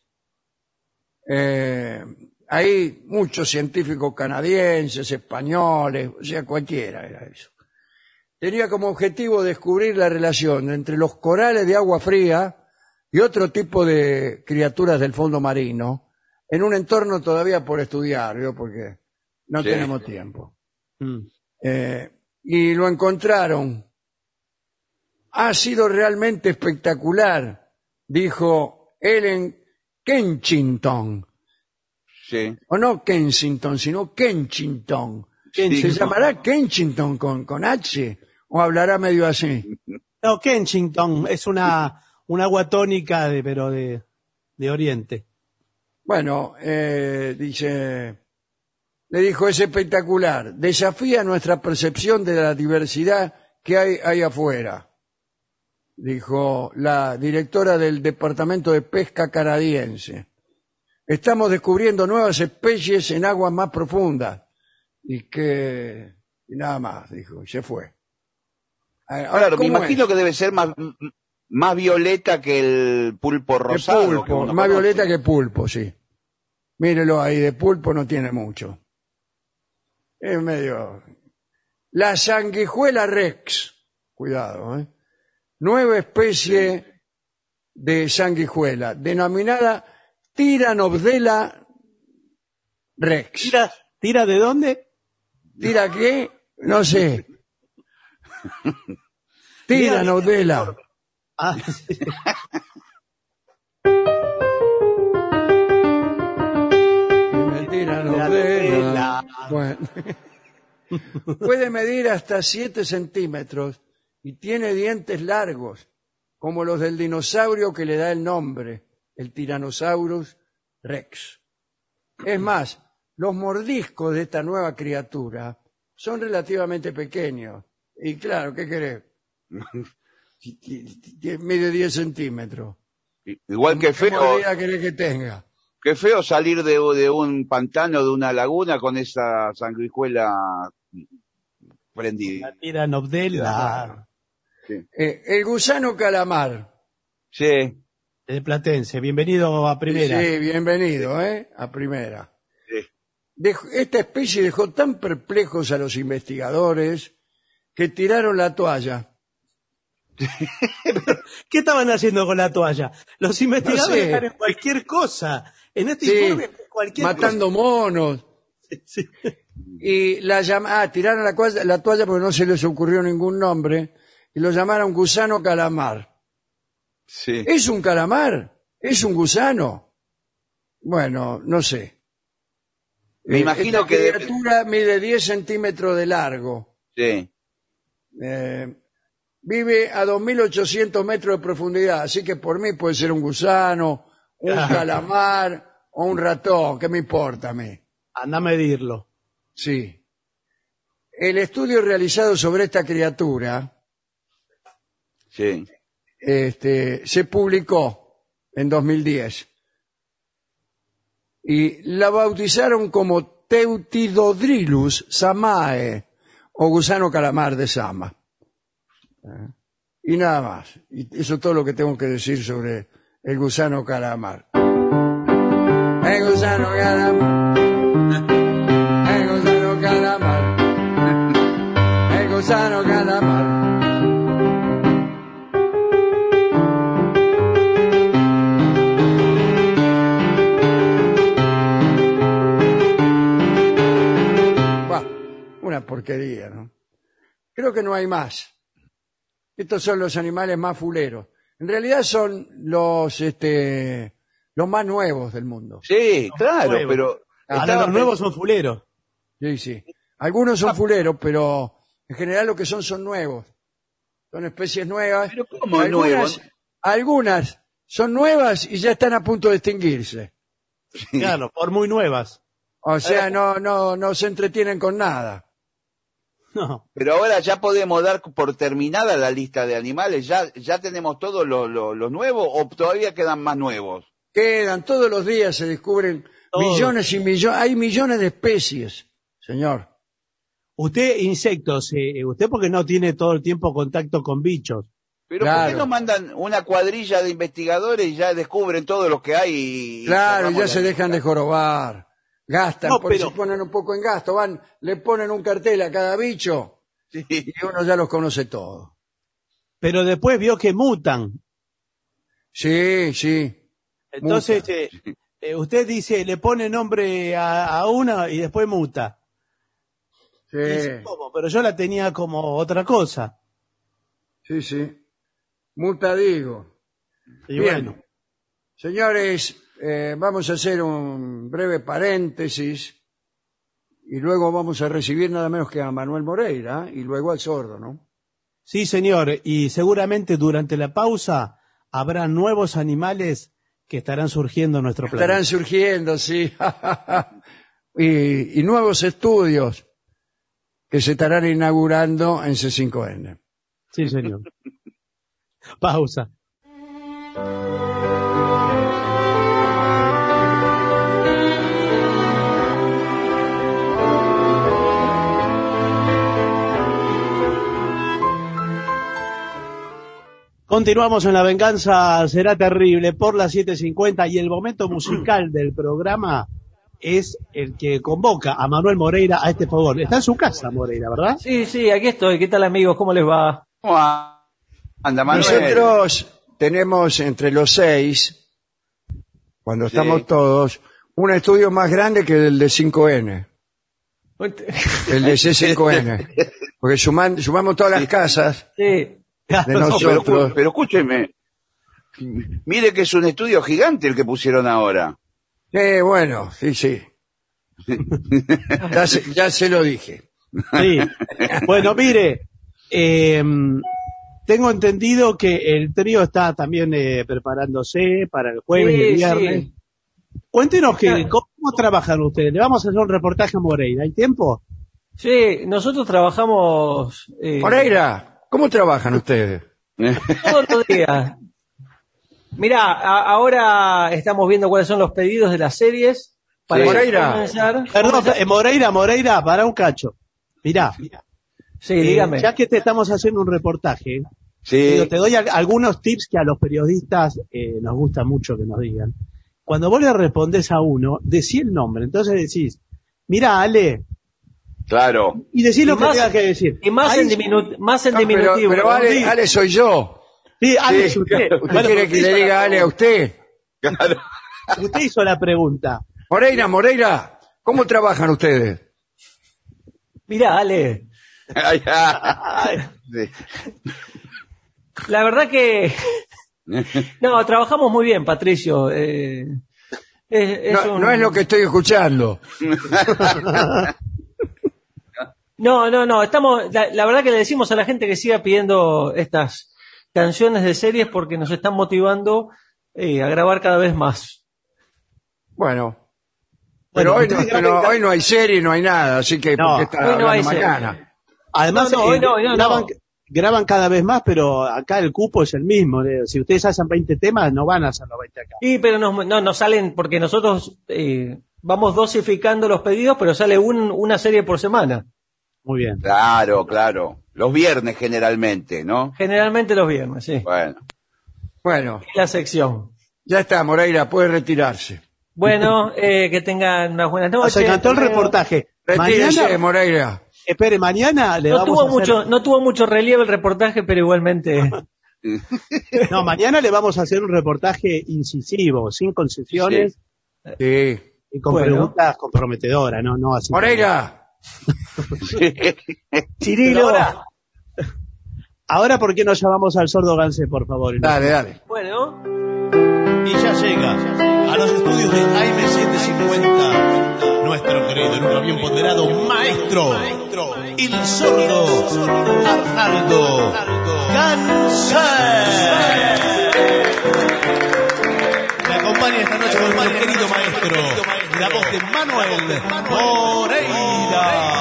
C: Eh, ahí muchos científicos canadienses, españoles, o sea, cualquiera era eso. Tenía como objetivo descubrir la relación entre los corales de agua fría y otro tipo de criaturas del fondo marino en un entorno todavía por estudiar, ¿no? Porque no
E: Sí.
C: tenemos tiempo.
D: Mm.
C: Eh, y lo encontraron. Ha sido realmente espectacular, dijo Ellen Kensington.
E: sí.
C: O no Kensington, sino Kensington.
E: Sí.
C: ¿Se llamará Kensington con, con H o hablará medio así?
D: No, Kensington es una, una agua tónica, de, pero de, de Oriente.
C: Bueno, eh, dice, le dijo, es espectacular, desafía nuestra percepción de la diversidad que hay ahí afuera, dijo la directora del Departamento de Pesca canadiense. Estamos descubriendo nuevas especies en aguas más profundas. Y que, y nada más, dijo, y se fue. Ahora,
E: Claro, me
C: ¿cómo
E: imagino
C: es?
E: que debe ser más, más violeta que el pulpo
C: De
E: rosado. que
C: pulpo,
E: uno
C: más
E: conoce.
C: violeta que pulpo, sí. Mírelo ahí, de pulpo no tiene mucho. Es medio... La sanguijuela rex, cuidado, ¿eh? Nueva especie de sanguijuela, denominada Tiranobdella rex.
D: ¿Tira, tira de dónde?
C: ¿Tira qué? No sé. Tiranobdella.
D: Ah, sí.
C: Tiranobdella. Bueno. Puede medir hasta siete centímetros y tiene dientes largos, como los del dinosaurio que le da el nombre, el Tyrannosaurus rex. Es más, los mordiscos de esta nueva criatura son relativamente pequeños. Y claro, ¿qué querés? Mide diez centímetros.
E: Igual que
C: ¿Qué
E: feo,
C: mordida querés que tenga?
E: qué feo salir de, de un pantano, de una laguna con esa sanguijuela prendida.
D: La Tiranobdella.
C: Eh, el gusano calamar.
E: Sí,
D: De Platense, bienvenido a Primera.
C: Sí, bienvenido, ¿eh? A Primera.
E: Sí.
C: Dejó- esta especie dejó tan perplejos a los investigadores que tiraron la toalla.
D: ¿Qué estaban haciendo con la toalla? Los investigadores
C: No sé.
D: están en cualquier cosa. En este
C: Sí,
D: informe, cualquier
C: matando monos.
D: cosa. Sí.
C: Y la llama, ah, tiraron la, cua- la toalla porque no se les ocurrió ningún nombre y lo llamaron gusano calamar.
E: Sí.
C: ¿Es un calamar? ¿Es un gusano? Bueno, no sé.
E: Me
C: Eh,
E: imagino
C: esta
E: que de-
C: criatura mide diez centímetros de largo.
E: Sí.
C: Eh, vive a dos mil ochocientos metros de profundidad, así que por mí puede ser un gusano, un
D: Claro.
C: calamar o un ratón, ¿qué me importa a mí?
D: Anda a medirlo.
C: Sí. El estudio realizado sobre esta criatura
E: Sí.
C: este, se publicó en dos mil diez y la bautizaron como Teutidodrilus samae o gusano calamar de Sama. ¿Eh? Y nada más. Y eso es todo lo que tengo que decir sobre el gusano calamar. El gusano calamar. El gusano calamar. El gusano calamar. Buah, una porquería, ¿no? Creo que no hay más. Estos son los animales más fuleros. En realidad son los, este, los más nuevos del mundo.
E: Sí, claro,
D: nuevos.
E: pero
D: Ahora
E: estaba
D: los nuevos son fuleros.
C: Sí, sí. Algunos son fuleros, pero en general lo que son son nuevos. Son especies nuevas.
E: Pero ¿cómo
C: algunas,
E: nuevos?
C: algunas son nuevas y ya están a punto de extinguirse.
D: Claro, por muy nuevas.
C: O sea, no, no, no se entretienen con nada.
D: No.
E: Pero ahora ya podemos dar por terminada la lista de animales. ¿Ya, ya tenemos todos los los- los nuevos o todavía quedan más nuevos?
C: Quedan, todos los días se descubren
D: Todo.
C: millones y millones, hay millones de especies, señor.
D: Usted, insectos, eh, usted porque no tiene todo el tiempo contacto con bichos.
E: Pero ¿por
C: Claro.
E: qué no mandan una cuadrilla de investigadores y ya descubren todo lo que hay? Y, y
C: Claro,
E: cerramos
C: ya
E: la
C: se
E: lista?
C: dejan de jorobar. Gastan,
D: No,
C: por
D: pero-
C: se ponen un poco en gasto, van, le ponen un cartel a cada bicho
E: Sí.
C: y uno ya los conoce todos.
D: Pero después vio que mutan.
C: Sí, sí.
D: Entonces,
C: Muta.
D: eh, eh, usted dice, le pone nombre a, a una y después muta.
C: Sí,
D: Y dice, ¿cómo? Pero yo la tenía como otra cosa.
C: sí, sí. Muta digo.
D: Y
C: Bien.
D: bueno,
C: Señores, eh, vamos a hacer un breve paréntesis y luego vamos a recibir nada menos que a Manuel Moreira y luego al sordo, ¿no?
D: sí, señor. Y seguramente durante la pausa habrá nuevos animales que estarán surgiendo en nuestro
C: Estarán
D: planeta.
C: surgiendo, sí. y, y nuevos estudios que se estarán inaugurando en C cinco N.
D: Sí, señor. Pausa. Continuamos en La Venganza Será Terrible por las siete cincuenta y el momento musical del programa es el que convoca a Manuel Moreira a este favor. Está en su casa, Moreira, ¿verdad?
G: Sí, sí, aquí estoy. ¿Qué tal, amigos? ¿Cómo les va?
E: ¿Cómo anda, Manuel?
C: Nosotros tenemos entre los seis, cuando estamos
E: Sí.
C: todos, un estudio más grande que el de cinco N, el de C cinco N. Porque suman- sumamos todas las casas
G: Sí,
C: de
E: No, pero,
C: nosotros.
E: pero escúcheme. Mire que es un estudio gigante el que pusieron ahora.
C: Sí, bueno, sí, sí. Ya se, ya se lo dije.
D: Sí. Bueno, mire, eh, tengo entendido que el trío está también eh, preparándose para el jueves y el
G: sí,
D: viernes.
G: sí.
D: Cuéntenos que,
G: Claro.
D: ¿cómo, cómo trabajan ustedes? Le vamos a hacer un reportaje a Moreira. ¿Hay tiempo?
G: Sí, nosotros trabajamos eh,
C: Moreira, ¿cómo trabajan ustedes?
G: todos los días. Mirá, a- ahora estamos viendo cuáles son los pedidos de las series para
C: Sí. Moreira.
G: comenzar.
D: Perdón, eh, Moreira, Moreira, para un cacho. Mirá,
G: Sí,
D: eh,
G: dígame.
D: ya que te estamos haciendo un reportaje,
E: Sí.
D: Digo, te doy al- algunos tips que a los periodistas eh, nos gusta mucho que nos digan. Cuando vos le respondés a uno, decí el nombre. Entonces decís, mira, Ale,
E: Claro.
D: y decís lo
G: Y
D: que
G: más-
D: tengas que decir.
G: Y más
D: Ahí-
G: en, diminu- más en
C: No, pero,
G: diminutivo.
C: pero Ale, Ale soy yo.
D: Sí, Ale,
E: Sí,
D: es usted.
C: ¿Usted
D: Bueno,
C: quiere
D: usted
C: que le
D: hizo
C: diga
D: la
C: Ale a usted?
E: Claro.
D: Usted hizo la pregunta.
C: Moreira, Moreira, ¿cómo trabajan ustedes?
G: Mirá, Ale,
E: Ay, ay. Sí.
G: la verdad que... No, trabajamos muy bien, Patricio. Eh, es, es
C: No,
G: un-
C: no es lo que estoy escuchando.
G: No, no, no. Estamos, la, la verdad que le decimos a la gente que siga pidiendo estas canciones de series porque nos están motivando eh, a grabar cada vez más.
C: Bueno. Pero
D: Bueno,
C: hoy, no,
D: ustedes
C: pero
D: graben-
C: hoy no hay serie, no hay nada, así que
D: No,
C: ¿por qué está
G: hoy no
C: hablando
G: hay serie.
C: mañana?
D: Además,
G: No, no,
D: eh,
G: no, no,
D: graban,
G: no.
D: graban cada vez más, pero acá el cupo es el mismo. eh. Si ustedes hacen veinte temas, no van a hacer los veinte acá.
G: Y pero nos, no, nos salen porque nosotros eh, vamos dosificando los pedidos, pero sale un, una serie por semana.
D: Muy bien.
E: Claro, claro. Los viernes generalmente, ¿no?
G: Generalmente los viernes, sí.
E: Bueno.
C: Bueno,
G: La sección.
C: ya está, Moreira, puede retirarse.
G: Bueno, eh, que tengan unas buenas noches.
D: Se encantó el
G: Bueno,
D: reportaje.
C: Retírese,
D: Mañana,
C: Moreira.
D: espere, mañana le
G: No
D: vamos
G: tuvo
D: a hacer...
G: mucho, no tuvo mucho relieve el reportaje, pero igualmente.
D: No, mañana le vamos a hacer un reportaje incisivo, sin concesiones
C: Sí.
D: y con
G: Bueno.
D: preguntas comprometedoras, no, no así.
C: Moreira,
G: Cirilo.
D: Ahora, ahora, ¿por qué no llamamos al sordo Gance, por favor?
C: dale, dale.
G: Bueno,
H: Y ya llega a los estudios de A M setecientos cincuenta nuestro querido, nunca bien ponderado maestro, el sordo Arnaldo Ganser. Me acompaña esta noche con nuestro querido maestro, la voz de Manuel Moreira.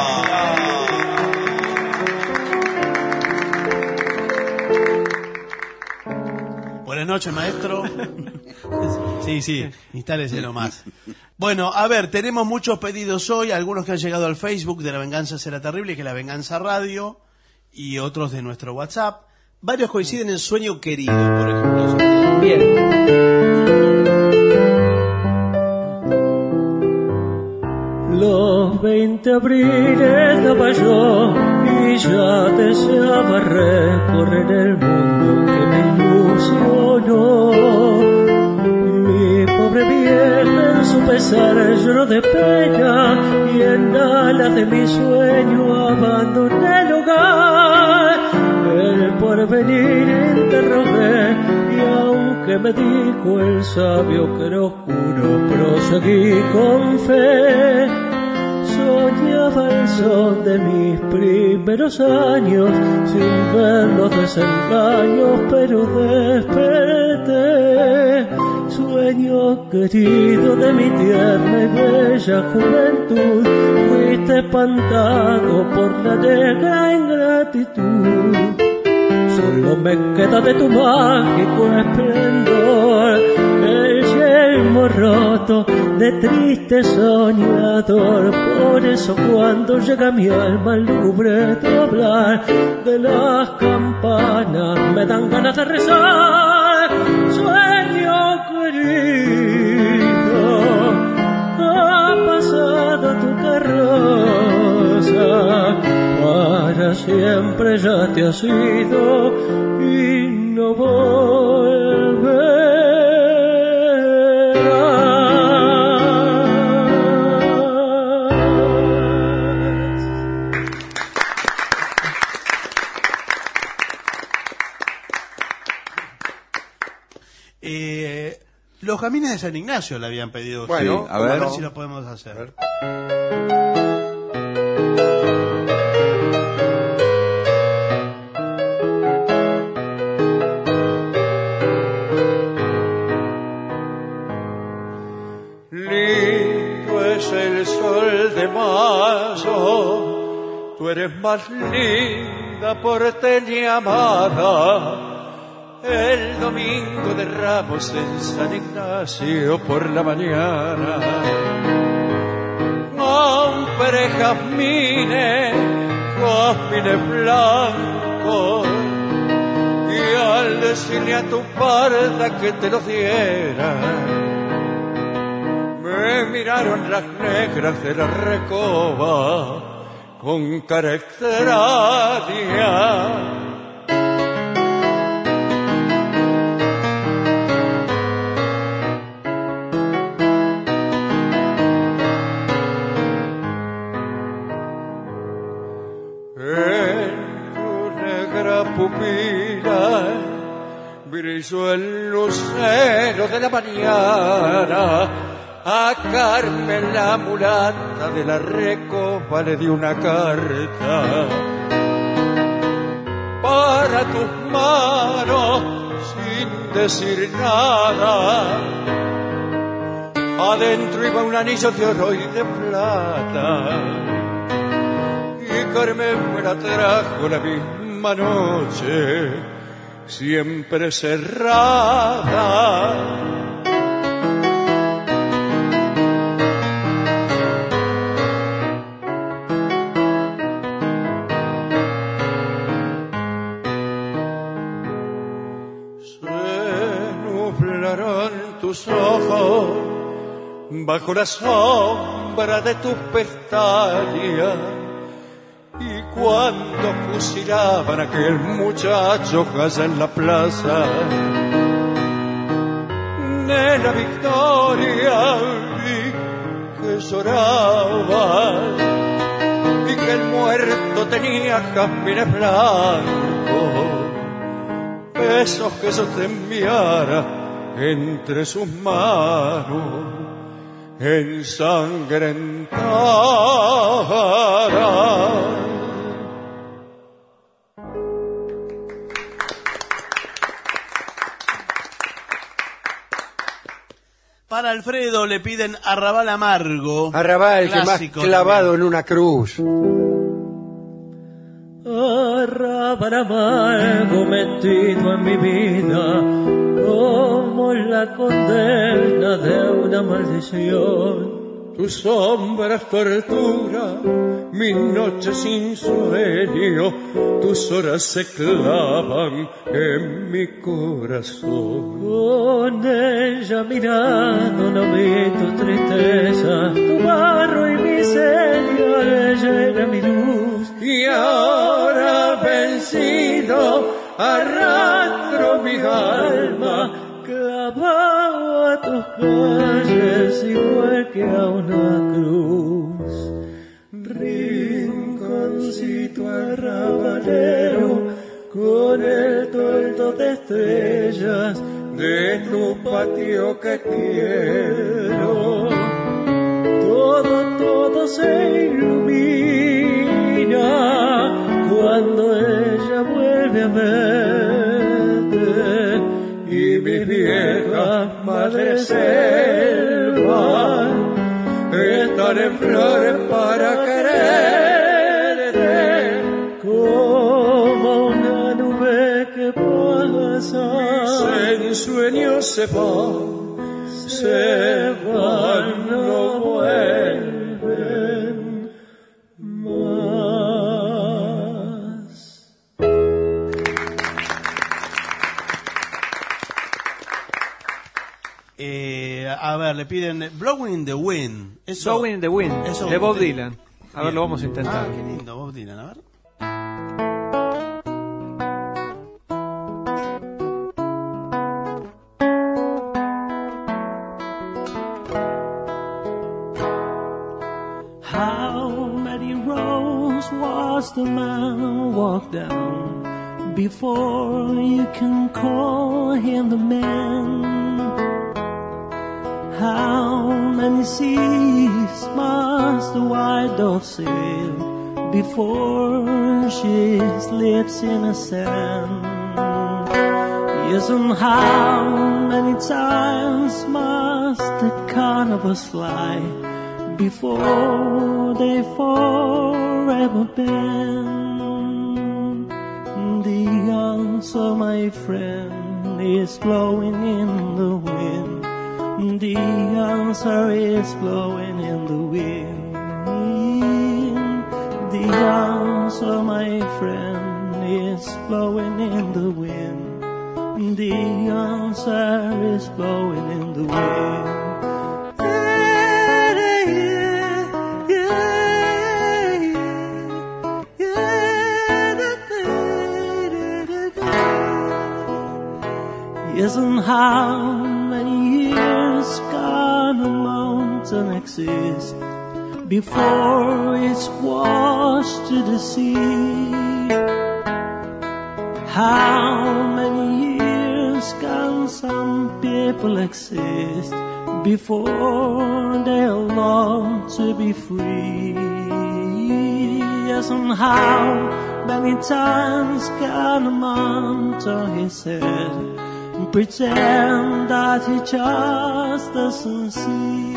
H: Buenas noches, maestro. Sí, sí, instálese nomás. Bueno, a ver, tenemos muchos pedidos hoy, algunos que han llegado al Facebook de La Venganza Será Terrible, que es La Venganza Radio, y otros de nuestro WhatsApp. Varios coinciden en Sueño Querido, por ejemplo.
G: bien. Los veinte abriles daba yo y ya deseaba recorrer el mundo que me ilusionó. Mi pobre vieja en su pesar lloró de pena y en alas de mi sueño abandoné el hogar. El porvenir interrogué y aunque me dijo el sabio que era oscuro, proseguí con fe. Soñaba el son de mis primeros años, sin ver los desengaños, pero desperté. Sueño querido de mi tierna y bella juventud, fuiste espantado por la negra ingratitud. Solo me queda de tu mágico esplendor el yelmo roto de triste soñador. Por eso cuando llega mi alma al lúgubre doblar de las campanas me dan ganas de rezar. Sueño querido, ha pasado tu carroza, para siempre ya te has ido y no volverás.
H: Eh, los Camines de San Ignacio le habían pedido.
C: Bueno,
H: sí,
E: a ver.
H: a ver si lo podemos hacer.
F: Lindo es el sol de mayo, tú eres más linda porteña amada. El domingo de Ramos en San Ignacio por la mañana, compré jazmines, jazmines blancos, y decirle a tu parda que te lo diera. Me miraron las negras de la recoba con cara extraña. Pupila brilló el lucero de la mañana. A Carmen la mulata de la recoba le di una carta para tus manos sin decir nada. Adentro iba un anillo de oro y de plata, y Carmen me la trajo la misma noche, siempre cerrada. Tus ojos bajo la sombra de tus pestañas, y cuando fusilaban a aquel muchacho allá en la plaza de la Victoria, vi que lloraba y que el muerto tenía jazmines blancos, besos que yo te enviara entre sus manos ensangrentadas.
H: Para Alfredo le piden Arrabal Amargo.
C: Arrabal, que más clavado en una cruz.
G: Arrabal amargo metido en mi vida, como la condena de una maldición.
F: Tus sombras tortura mis noches sin sueño, tus horas se clavan en mi corazón.
G: Con ella mirando no vi tu tristeza, tu barro y miseria le llega mi luz.
F: Y ahora vencido arrastro mi alma
G: clavado a tus calles igual que a una cruz. Rinconcito arrabalero con el toldo de estrellas
F: de tu patio que quiero.
G: Todo, todo se ilumina cuando ella vuelve a verte,
F: y mis viejas madres selvas están en flores para quererte.
G: Como una nube que pasa,
F: en sueños se va, se van, no vuelven más.
H: Eh, a ver, le piden Blowing in the Wind. Eso,
I: Blowing in the Wind,
H: eso
I: de Bob
H: usted-
I: Dylan. A ver,
H: Bien.
I: lo vamos a intentar.
H: Ah, qué lindo, Bob Dylan, a ver.
G: How many roads was the man walked down before you can call him the man? How many seas must the white dove sail before she slips in the sand? Yes, and how many times must the carnivals fly before they forever bend? The answer, my friend, is blowing in the wind. The answer is blowing in the wind. The answer, my friend, is blowing in the wind. The answer is blowing in the wind. Yes, and how many years can a mountain exist before it's washed to the sea? How many years can some people exist before they'll long to be free? Yes, and how many times can a man turn his head and pretend that he just doesn't see?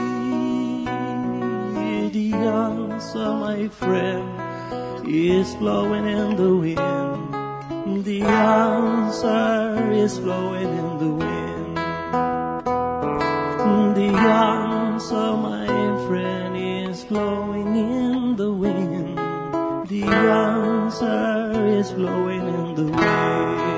G: The answer, my friend, is blowing in the wind. The answer is blowing in the wind. The answer, my friend, is blowing in the wind. The answer is blowing in the wind.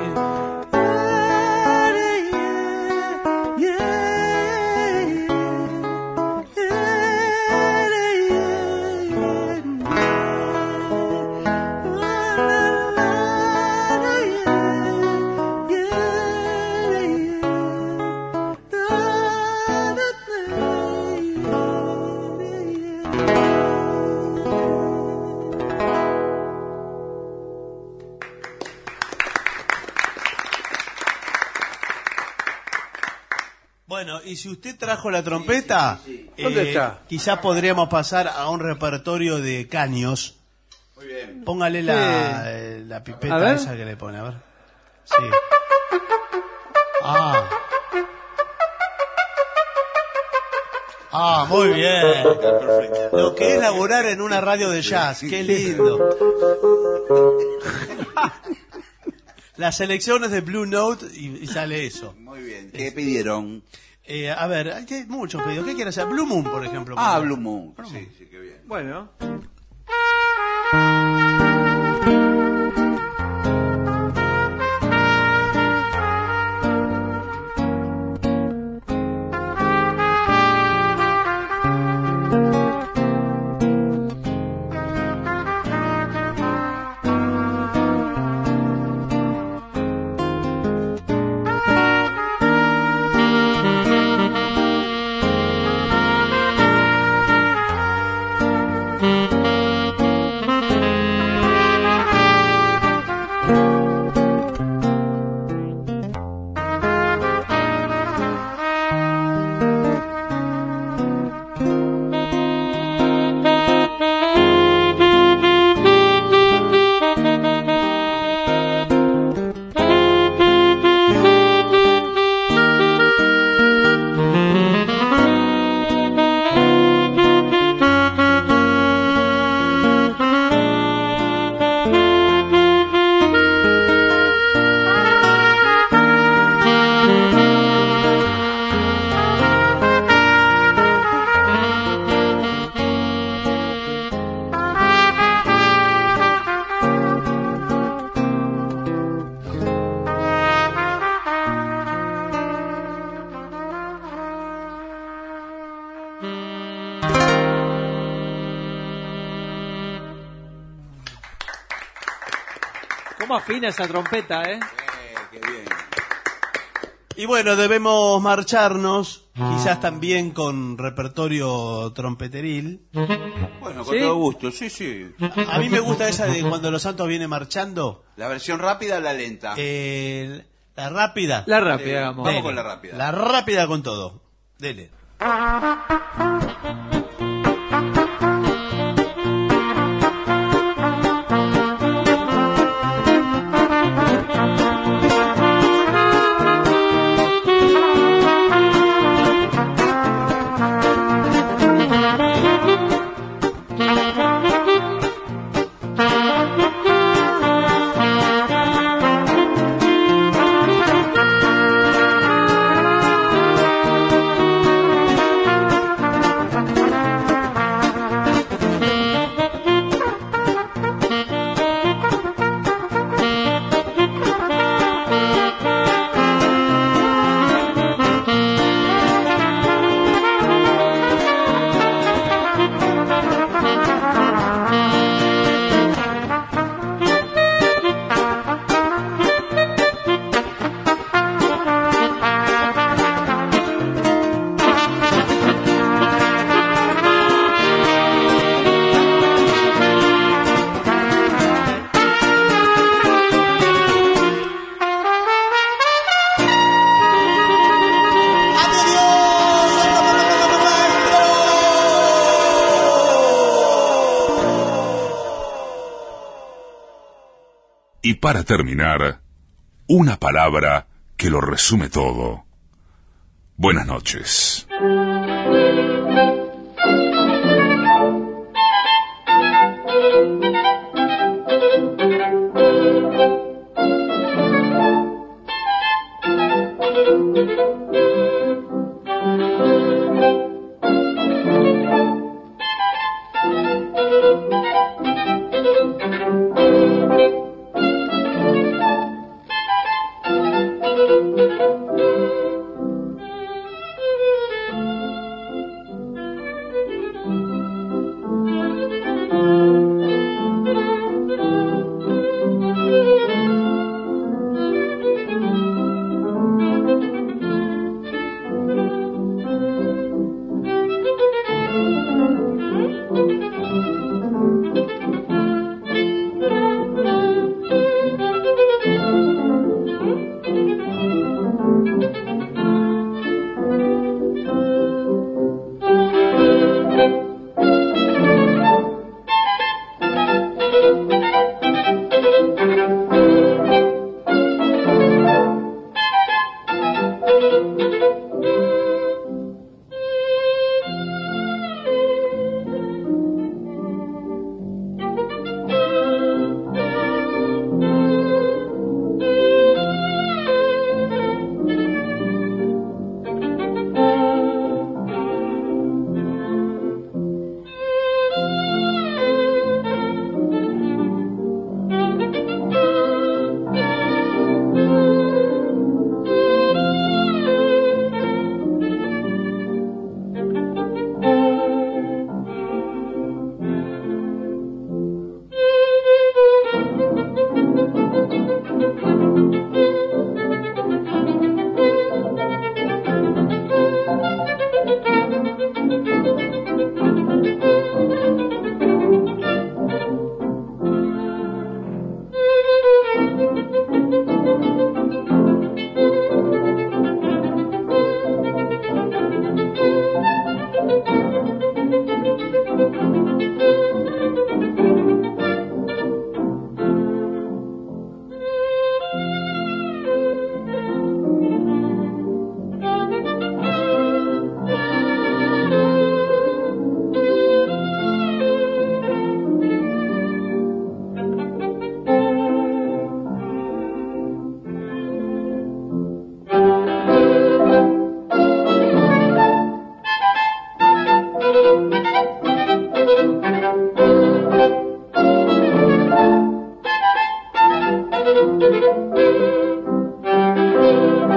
H: Bueno, y si usted trajo la trompeta,
E: Sí, sí, sí,
H: eh,
C: ¿Dónde está?
H: quizás podríamos pasar a un repertorio de caños.
E: Muy bien.
H: Póngale la, eh, la
I: A
H: pipeta
I: ver.
H: esa que le pone, a ver. Sí. Ah. Ah, muy bien. Lo que es laburar en una radio de jazz, qué lindo. Las selecciones de Blue Note y, y sale eso.
E: Muy bien. ¿Qué pidieron?
H: Eh, a ver, hay muchos pedidos. ¿Qué quiere hacer? Blue Moon, por ejemplo.
E: Ah,
H: por
E: Blue
H: ejemplo.
E: Moon. Sí, sí, qué bien.
I: Bueno. ¿Cómo afina esa trompeta, eh?
E: Eh, qué bien.
H: Y bueno, debemos marcharnos, quizás también con repertorio trompeteril.
E: Bueno, con
I: ¿Sí?
E: todo gusto. Sí, sí.
H: A mí me gusta esa de cuando los santos vienen marchando.
E: ¿La versión rápida o la lenta?
H: Eh, la rápida.
I: La rápida,
E: Eh,
I: hagamos.
E: vamos
H: Dele.
E: con la rápida.
H: La rápida con todo. Dele.
G: Thank you.
A: Y para terminar, una palabra que lo resume todo. Buenas noches.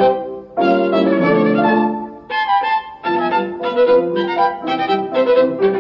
J: Thank you.